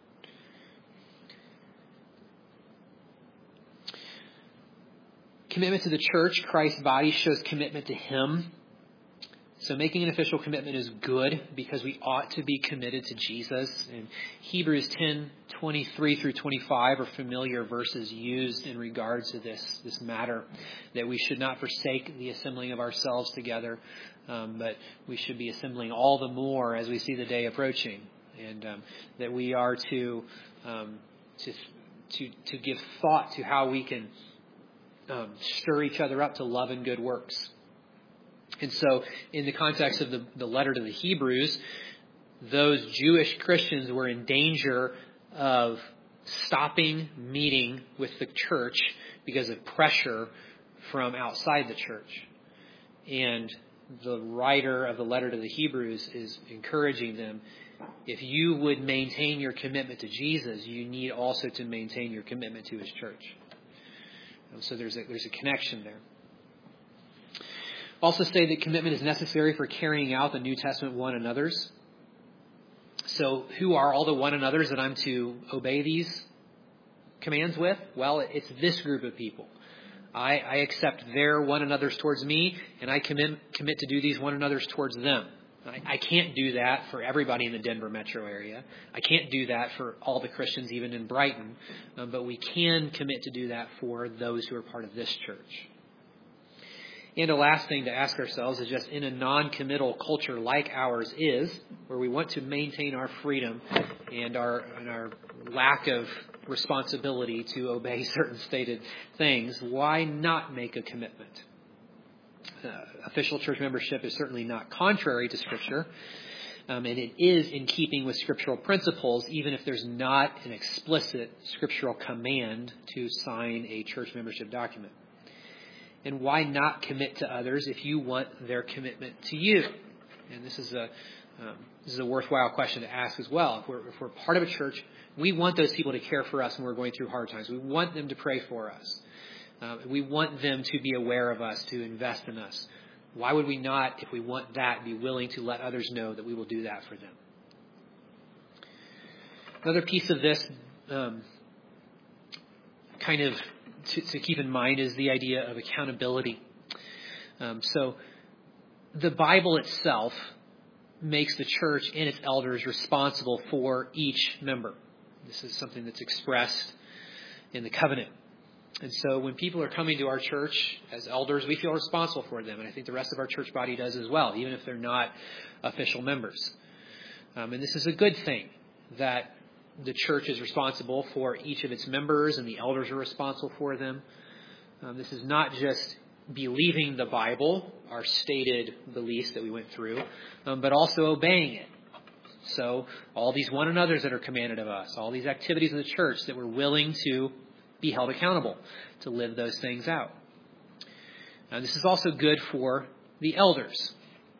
Commitment to the church, Christ's body, shows commitment to him. So making an official commitment is good because we ought to be committed to Jesus. And Hebrews ten twenty-three through twenty-five are familiar verses used in regards to this, this matter, that we should not forsake the assembling of ourselves together, um, but we should be assembling all the more as we see the day approaching, and um, that we are to, um, to to to give thought to how we can um, stir each other up to love and good works. And so in the context of the, the letter to the Hebrews, those Jewish Christians were in danger of stopping meeting with the church because of pressure from outside the church. And the writer of the letter to the Hebrews is encouraging them, if you would maintain your commitment to Jesus, you need also to maintain your commitment to his church. And so there's a, there's a connection there. Also say that commitment is necessary for carrying out the New Testament one another's. So who are all the one another's that I'm to obey these commands with? Well, it's this group of people. I, I accept their one another's towards me, and I commit, commit to do these one another's towards them. I, I can't do that for everybody in the Denver metro area. I can't do that for all the Christians even in Brighton, um, but we can commit to do that for those who are part of this church. And a last thing to ask ourselves is just in a non-committal culture like ours is, where we want to maintain our freedom and our and our lack of responsibility to obey certain stated things, why not make a commitment? Uh, official church membership is certainly not contrary to Scripture, um, and it is in keeping with scriptural principles, even if there's not an explicit scriptural command to sign a church membership document. And why not commit to others if you want their commitment to you? And this is a um, this is a worthwhile question to ask as well. If we're, if we're part of a church, we want those people to care for us when we're going through hard times. We want them to pray for us. Uh, we want them to be aware of us, to invest in us. Why would we not, if we want that, be willing to let others know that we will do that for them? Another piece of this um, kind of To, to keep in mind is the idea of accountability. Um, so the Bible itself makes the church and its elders responsible for each member. This is something that's expressed in the covenant. And so when people are coming to our church as elders, we feel responsible for them. And I think the rest of our church body does as well, even if they're not official members. Um, and this is a good thing, that the church is responsible for each of its members, and the elders are responsible for them. Um, this is not just believing the Bible, our stated beliefs that we went through, um, but also obeying it. So all these one another's that are commanded of us, all these activities of the church that we're willing to be held accountable to live those things out. Now, this is also good for the elders.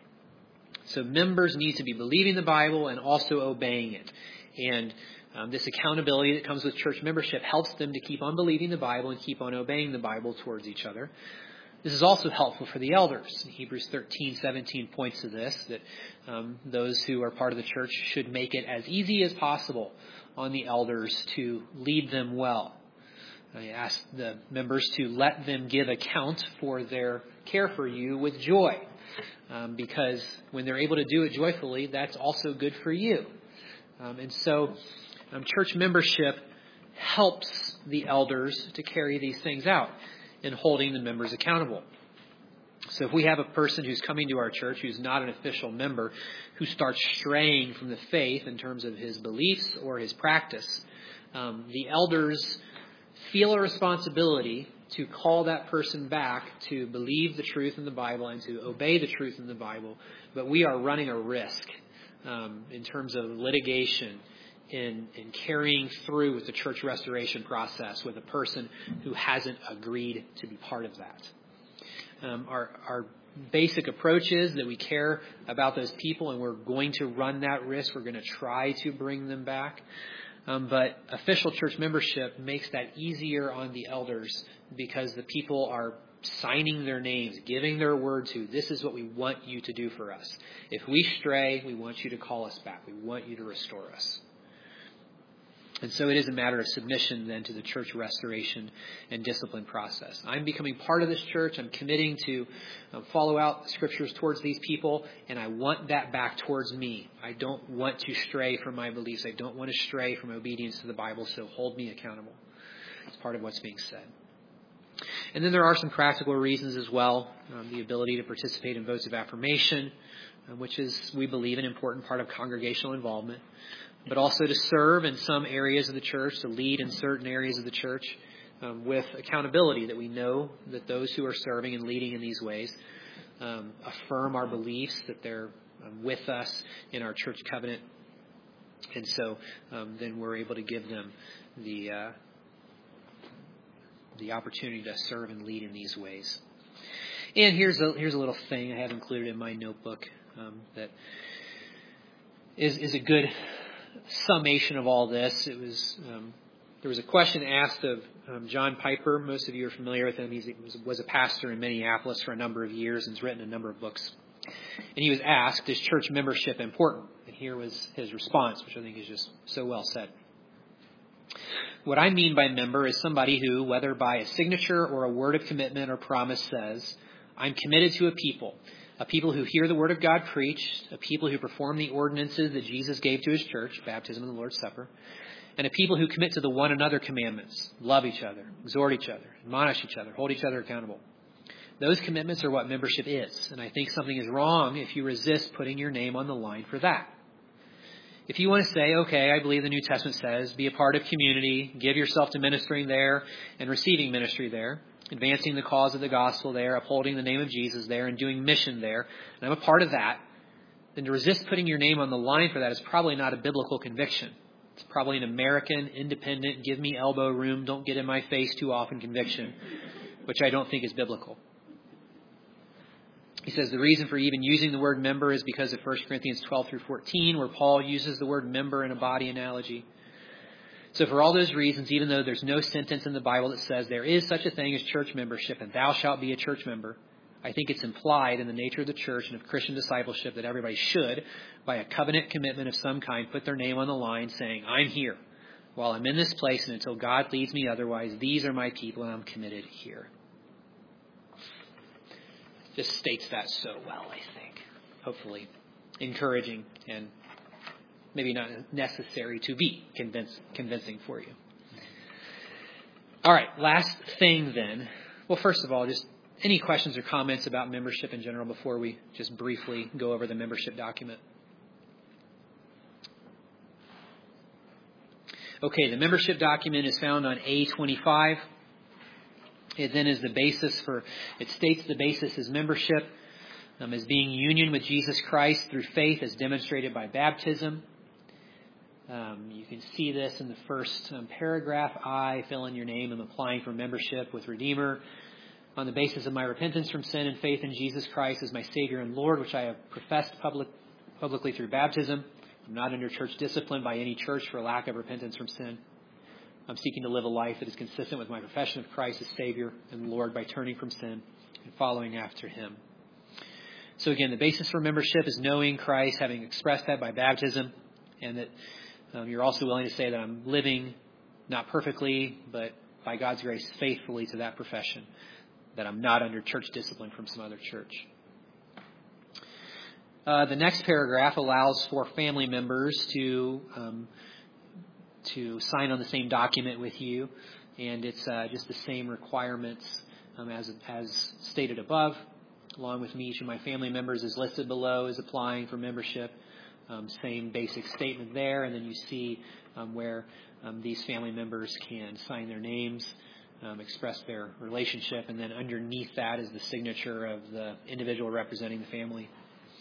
So members need to be believing the Bible and also obeying it. And um, this accountability that comes with church membership helps them to keep on believing the Bible and keep on obeying the Bible towards each other. This is also helpful for the elders. Hebrews thirteen seventeen points to this, that um, those who are part of the church should make it as easy as possible on the elders to lead them well. I ask the members to let them give account for their care for you with joy, um, because when they're able to do it joyfully, that's also good for you. Um, and so um, church membership helps the elders to carry these things out in holding the members accountable. So if we have a person who's coming to our church who's not an official member, who starts straying from the faith in terms of his beliefs or his practice, um, the elders feel a responsibility to call that person back to believe the truth in the Bible and to obey the truth in the Bible. But we are running a risk um, in terms of litigation in, in carrying through with the church restoration process with a person who hasn't agreed to be part of that. Um, our, our basic approach is that we care about those people and we're going to run that risk. We're going to try to bring them back. Um, but official church membership makes that easier on the elders because the people are signing their names, giving their word to, this is what we want you to do for us. If we stray, we want you to call us back. We want you to restore us. And so it is a matter of submission then to the church restoration and discipline process. I'm becoming part of this church. I'm committing to uh, follow out the scriptures towards these people, and I want that back towards me. I don't want to stray from my beliefs. I don't want to stray from obedience to the Bible, so hold me accountable. It's part of what's being said. And then there are some practical reasons as well. Um, the ability to participate in votes of affirmation, uh, which is, we believe, an important part of congregational involvement. But also to serve in some areas of the church, to lead in certain areas of the church um, with accountability, that we know that those who are serving and leading in these ways um, affirm our beliefs, that they're um, with us in our church covenant. And so um, then we're able to give them the uh, the opportunity to serve and lead in these ways. And here's a, here's a little thing I have included in my notebook um, that is, is a good summation of all this. It was um, there was a question asked of um, John Piper. Most of you are familiar with him. He was, was a pastor in Minneapolis for a number of years and has written a number of books. And he was asked, is church membership important? And here was his response, which I think is just so well said. What I mean by member is somebody who, whether by a signature or a word of commitment or promise, says, I'm committed to a people. A people who hear the word of God preached, a people who perform the ordinances that Jesus gave to his church, baptism and the Lord's Supper, and a people who commit to the one another commandments, love each other, exhort each other, admonish each other, hold each other accountable. Those commitments are what membership is, and I think something is wrong if you resist putting your name on the line for that. If you want to say, okay, I believe the New Testament says, be a part of community, give yourself to ministering there and receiving ministry there, advancing the cause of the gospel there, upholding the name of Jesus there, and doing mission there, and I'm a part of that, then to resist putting your name on the line for that is probably not a biblical conviction. It's probably an American, independent, give me elbow room, don't get in my face too often conviction, which I don't think is biblical. He says the reason for even using the word member is because of First Corinthians twelve through fourteen, where Paul uses the word member in a body analogy. So for all those reasons, even though there's no sentence in the Bible that says there is such a thing as church membership and thou shalt be a church member, I think it's implied in the nature of the church and of Christian discipleship that everybody should, by a covenant commitment of some kind, put their name on the line saying, I'm here while I'm in this place, and until God leads me otherwise, these are my people and I'm committed here. Just states that so well, I think. Hopefully encouraging and maybe not necessary to be convince, convincing for you. All right, last thing then. Well, first of all, just any questions or comments about membership in general before we just briefly go over the membership document? Okay, the membership document is found on A twenty-five. It then is the basis for, it states the basis is membership um, as being union with Jesus Christ through faith as demonstrated by baptism. Um, you can see this in the first um, paragraph. I, fill in your name, am applying for membership with Redeemer on the basis of my repentance from sin and faith in Jesus Christ as my Savior and Lord, which I have professed public, publicly through baptism. I'm not under church discipline by any church for lack of repentance from sin. I'm seeking to live a life that is consistent with my profession of Christ as Savior and Lord by turning from sin and following after Him. So again, the basis for membership is knowing Christ, having expressed that by baptism, and that um, you're also willing to say that I'm living not perfectly, but by God's grace faithfully to that profession, that I'm not under church discipline from some other church. Uh, the next paragraph allows for family members to um, to sign on the same document with you, and it's uh, just the same requirements um, as as stated above. Along with me, each of my family members is listed below, is applying for membership. Um, same basic statement there, and then you see um, where um, these family members can sign their names, um, express their relationship, and then underneath that is the signature of the individual representing the family.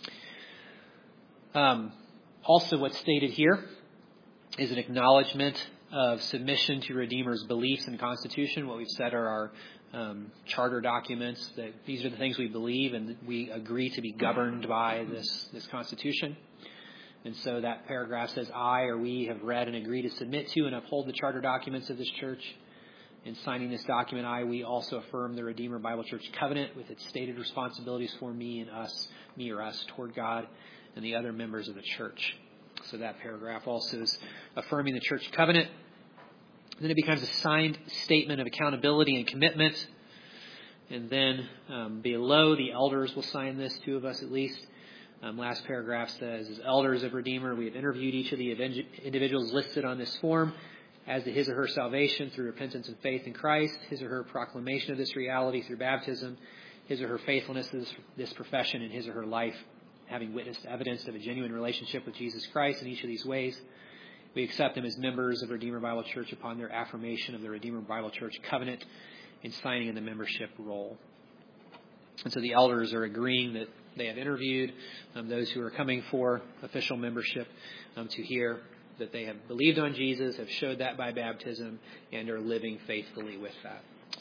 Um, also, what's stated here is an acknowledgement of submission to Redeemer's beliefs and Constitution. What we've said are our um, charter documents, that these are the things we believe, and we agree to be governed by this, this Constitution. And so that paragraph says, I or we have read and agree to submit to and uphold the charter documents of this church. In signing this document, I, we also affirm the Redeemer Bible Church covenant with its stated responsibilities for me and us, me or us, toward God and the other members of the church. So that paragraph also is affirming the church covenant. Then it becomes a signed statement of accountability and commitment. And then um, below, the elders will sign this, two of us at least. Um, last paragraph says, as elders of Redeemer, we have interviewed each of the individuals listed on this form as to his or her salvation through repentance and faith in Christ, his or her proclamation of this reality through baptism, his or her faithfulness to this, this profession in his or her life, having witnessed evidence of a genuine relationship with Jesus Christ in each of these ways. We accept them as members of Redeemer Bible Church upon their affirmation of the Redeemer Bible Church covenant and signing in the membership roll. And so the elders are agreeing that they have interviewed um, those who are coming for official membership um, to hear that they have believed on Jesus, have showed that by baptism, and are living faithfully with that.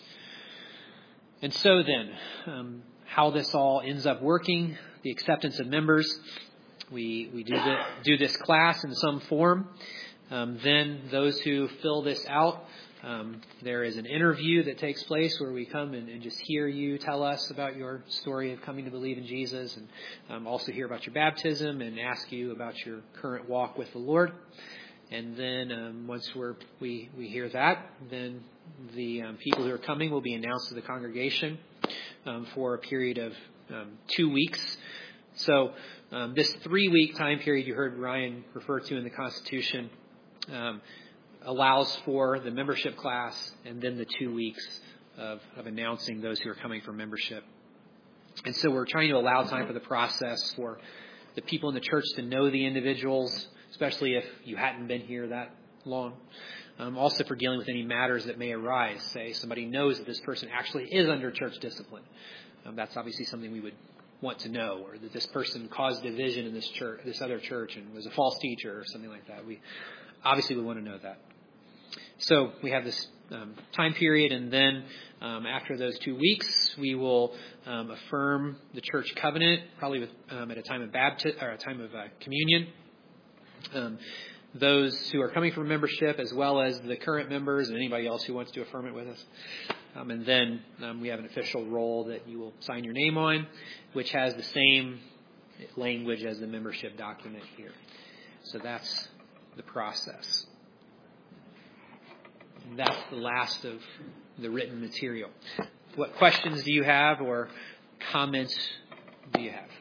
And so then, um, how this all ends up working, the acceptance of members, we we do, the, do this class in some form. Um, then those who fill this out, Um, there is an interview that takes place where we come and, and just hear you tell us about your story of coming to believe in Jesus, and um, also hear about your baptism and ask you about your current walk with the Lord. And then um, once we're, we we hear that, then the um, people who are coming will be announced to the congregation um, for a period of um, two weeks. So um, this three-week time period you heard Ryan refer to in the Constitution um, allows for the membership class and then the two weeks of, of announcing those who are coming for membership. And so we're trying to allow time for the process for the people in the church to know the individuals, especially if you hadn't been here that long. Um, also for dealing with any matters that may arise. Say somebody knows that this person actually is under church discipline. Um, that's obviously something we would want to know, or that this person caused division in this church, this other church, and was a false teacher or something like that. We obviously we want to know that. So we have this um, time period, and then um, after those two weeks, we will um, affirm the church covenant, probably with, um, at a time of baptism or a time of uh, communion. Um, those who are coming from membership, as well as the current members and anybody else who wants to affirm it with us. Um, and then um, we have an official roll that you will sign your name on, which has the same language as the membership document here. So that's the process. And that's the last of the written material. What questions do you have, or comments do you have?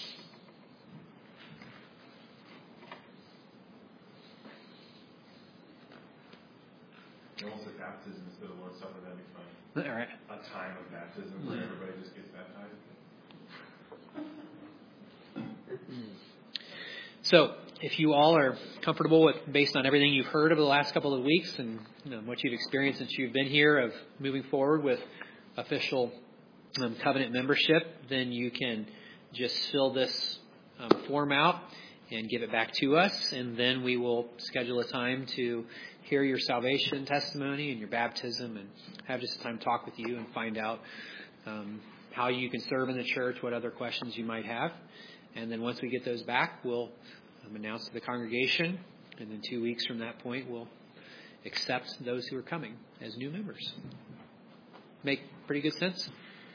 Almost like baptism instead of Lord's Supper, that'd be fun. All right. A time of baptism where everybody just gets baptized. So if you all are comfortable with, based on everything you've heard over the last couple of weeks and you know, what you've experienced since you've been here of moving forward with official um, covenant membership, then you can just fill this um, form out and give it back to us, and then we will schedule a time to hear your salvation testimony and your baptism and have just a time to talk with you and find out um, how you can serve in the church, what other questions you might have. And then once we get those back, we'll um, announce to the congregation, and then two weeks from that point, we'll accept those who are coming as new members. Make pretty good sense?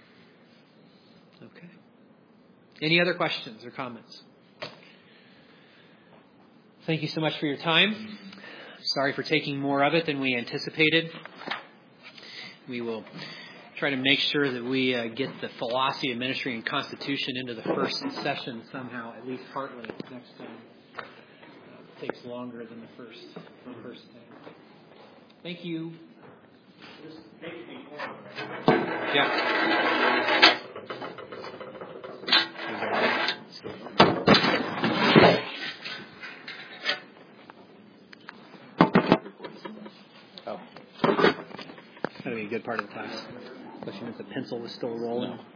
Okay. Any other questions or comments? Thank you so much for your time. Sorry for taking more of it than we anticipated. We will try to make sure that we uh, get the philosophy of ministry and constitution into the first session somehow, at least partly next time. Uh, it takes longer than the first, the first thing. Thank you. Yeah. Oh. That'd be a good part of the class, especially if the pencil was still rolling.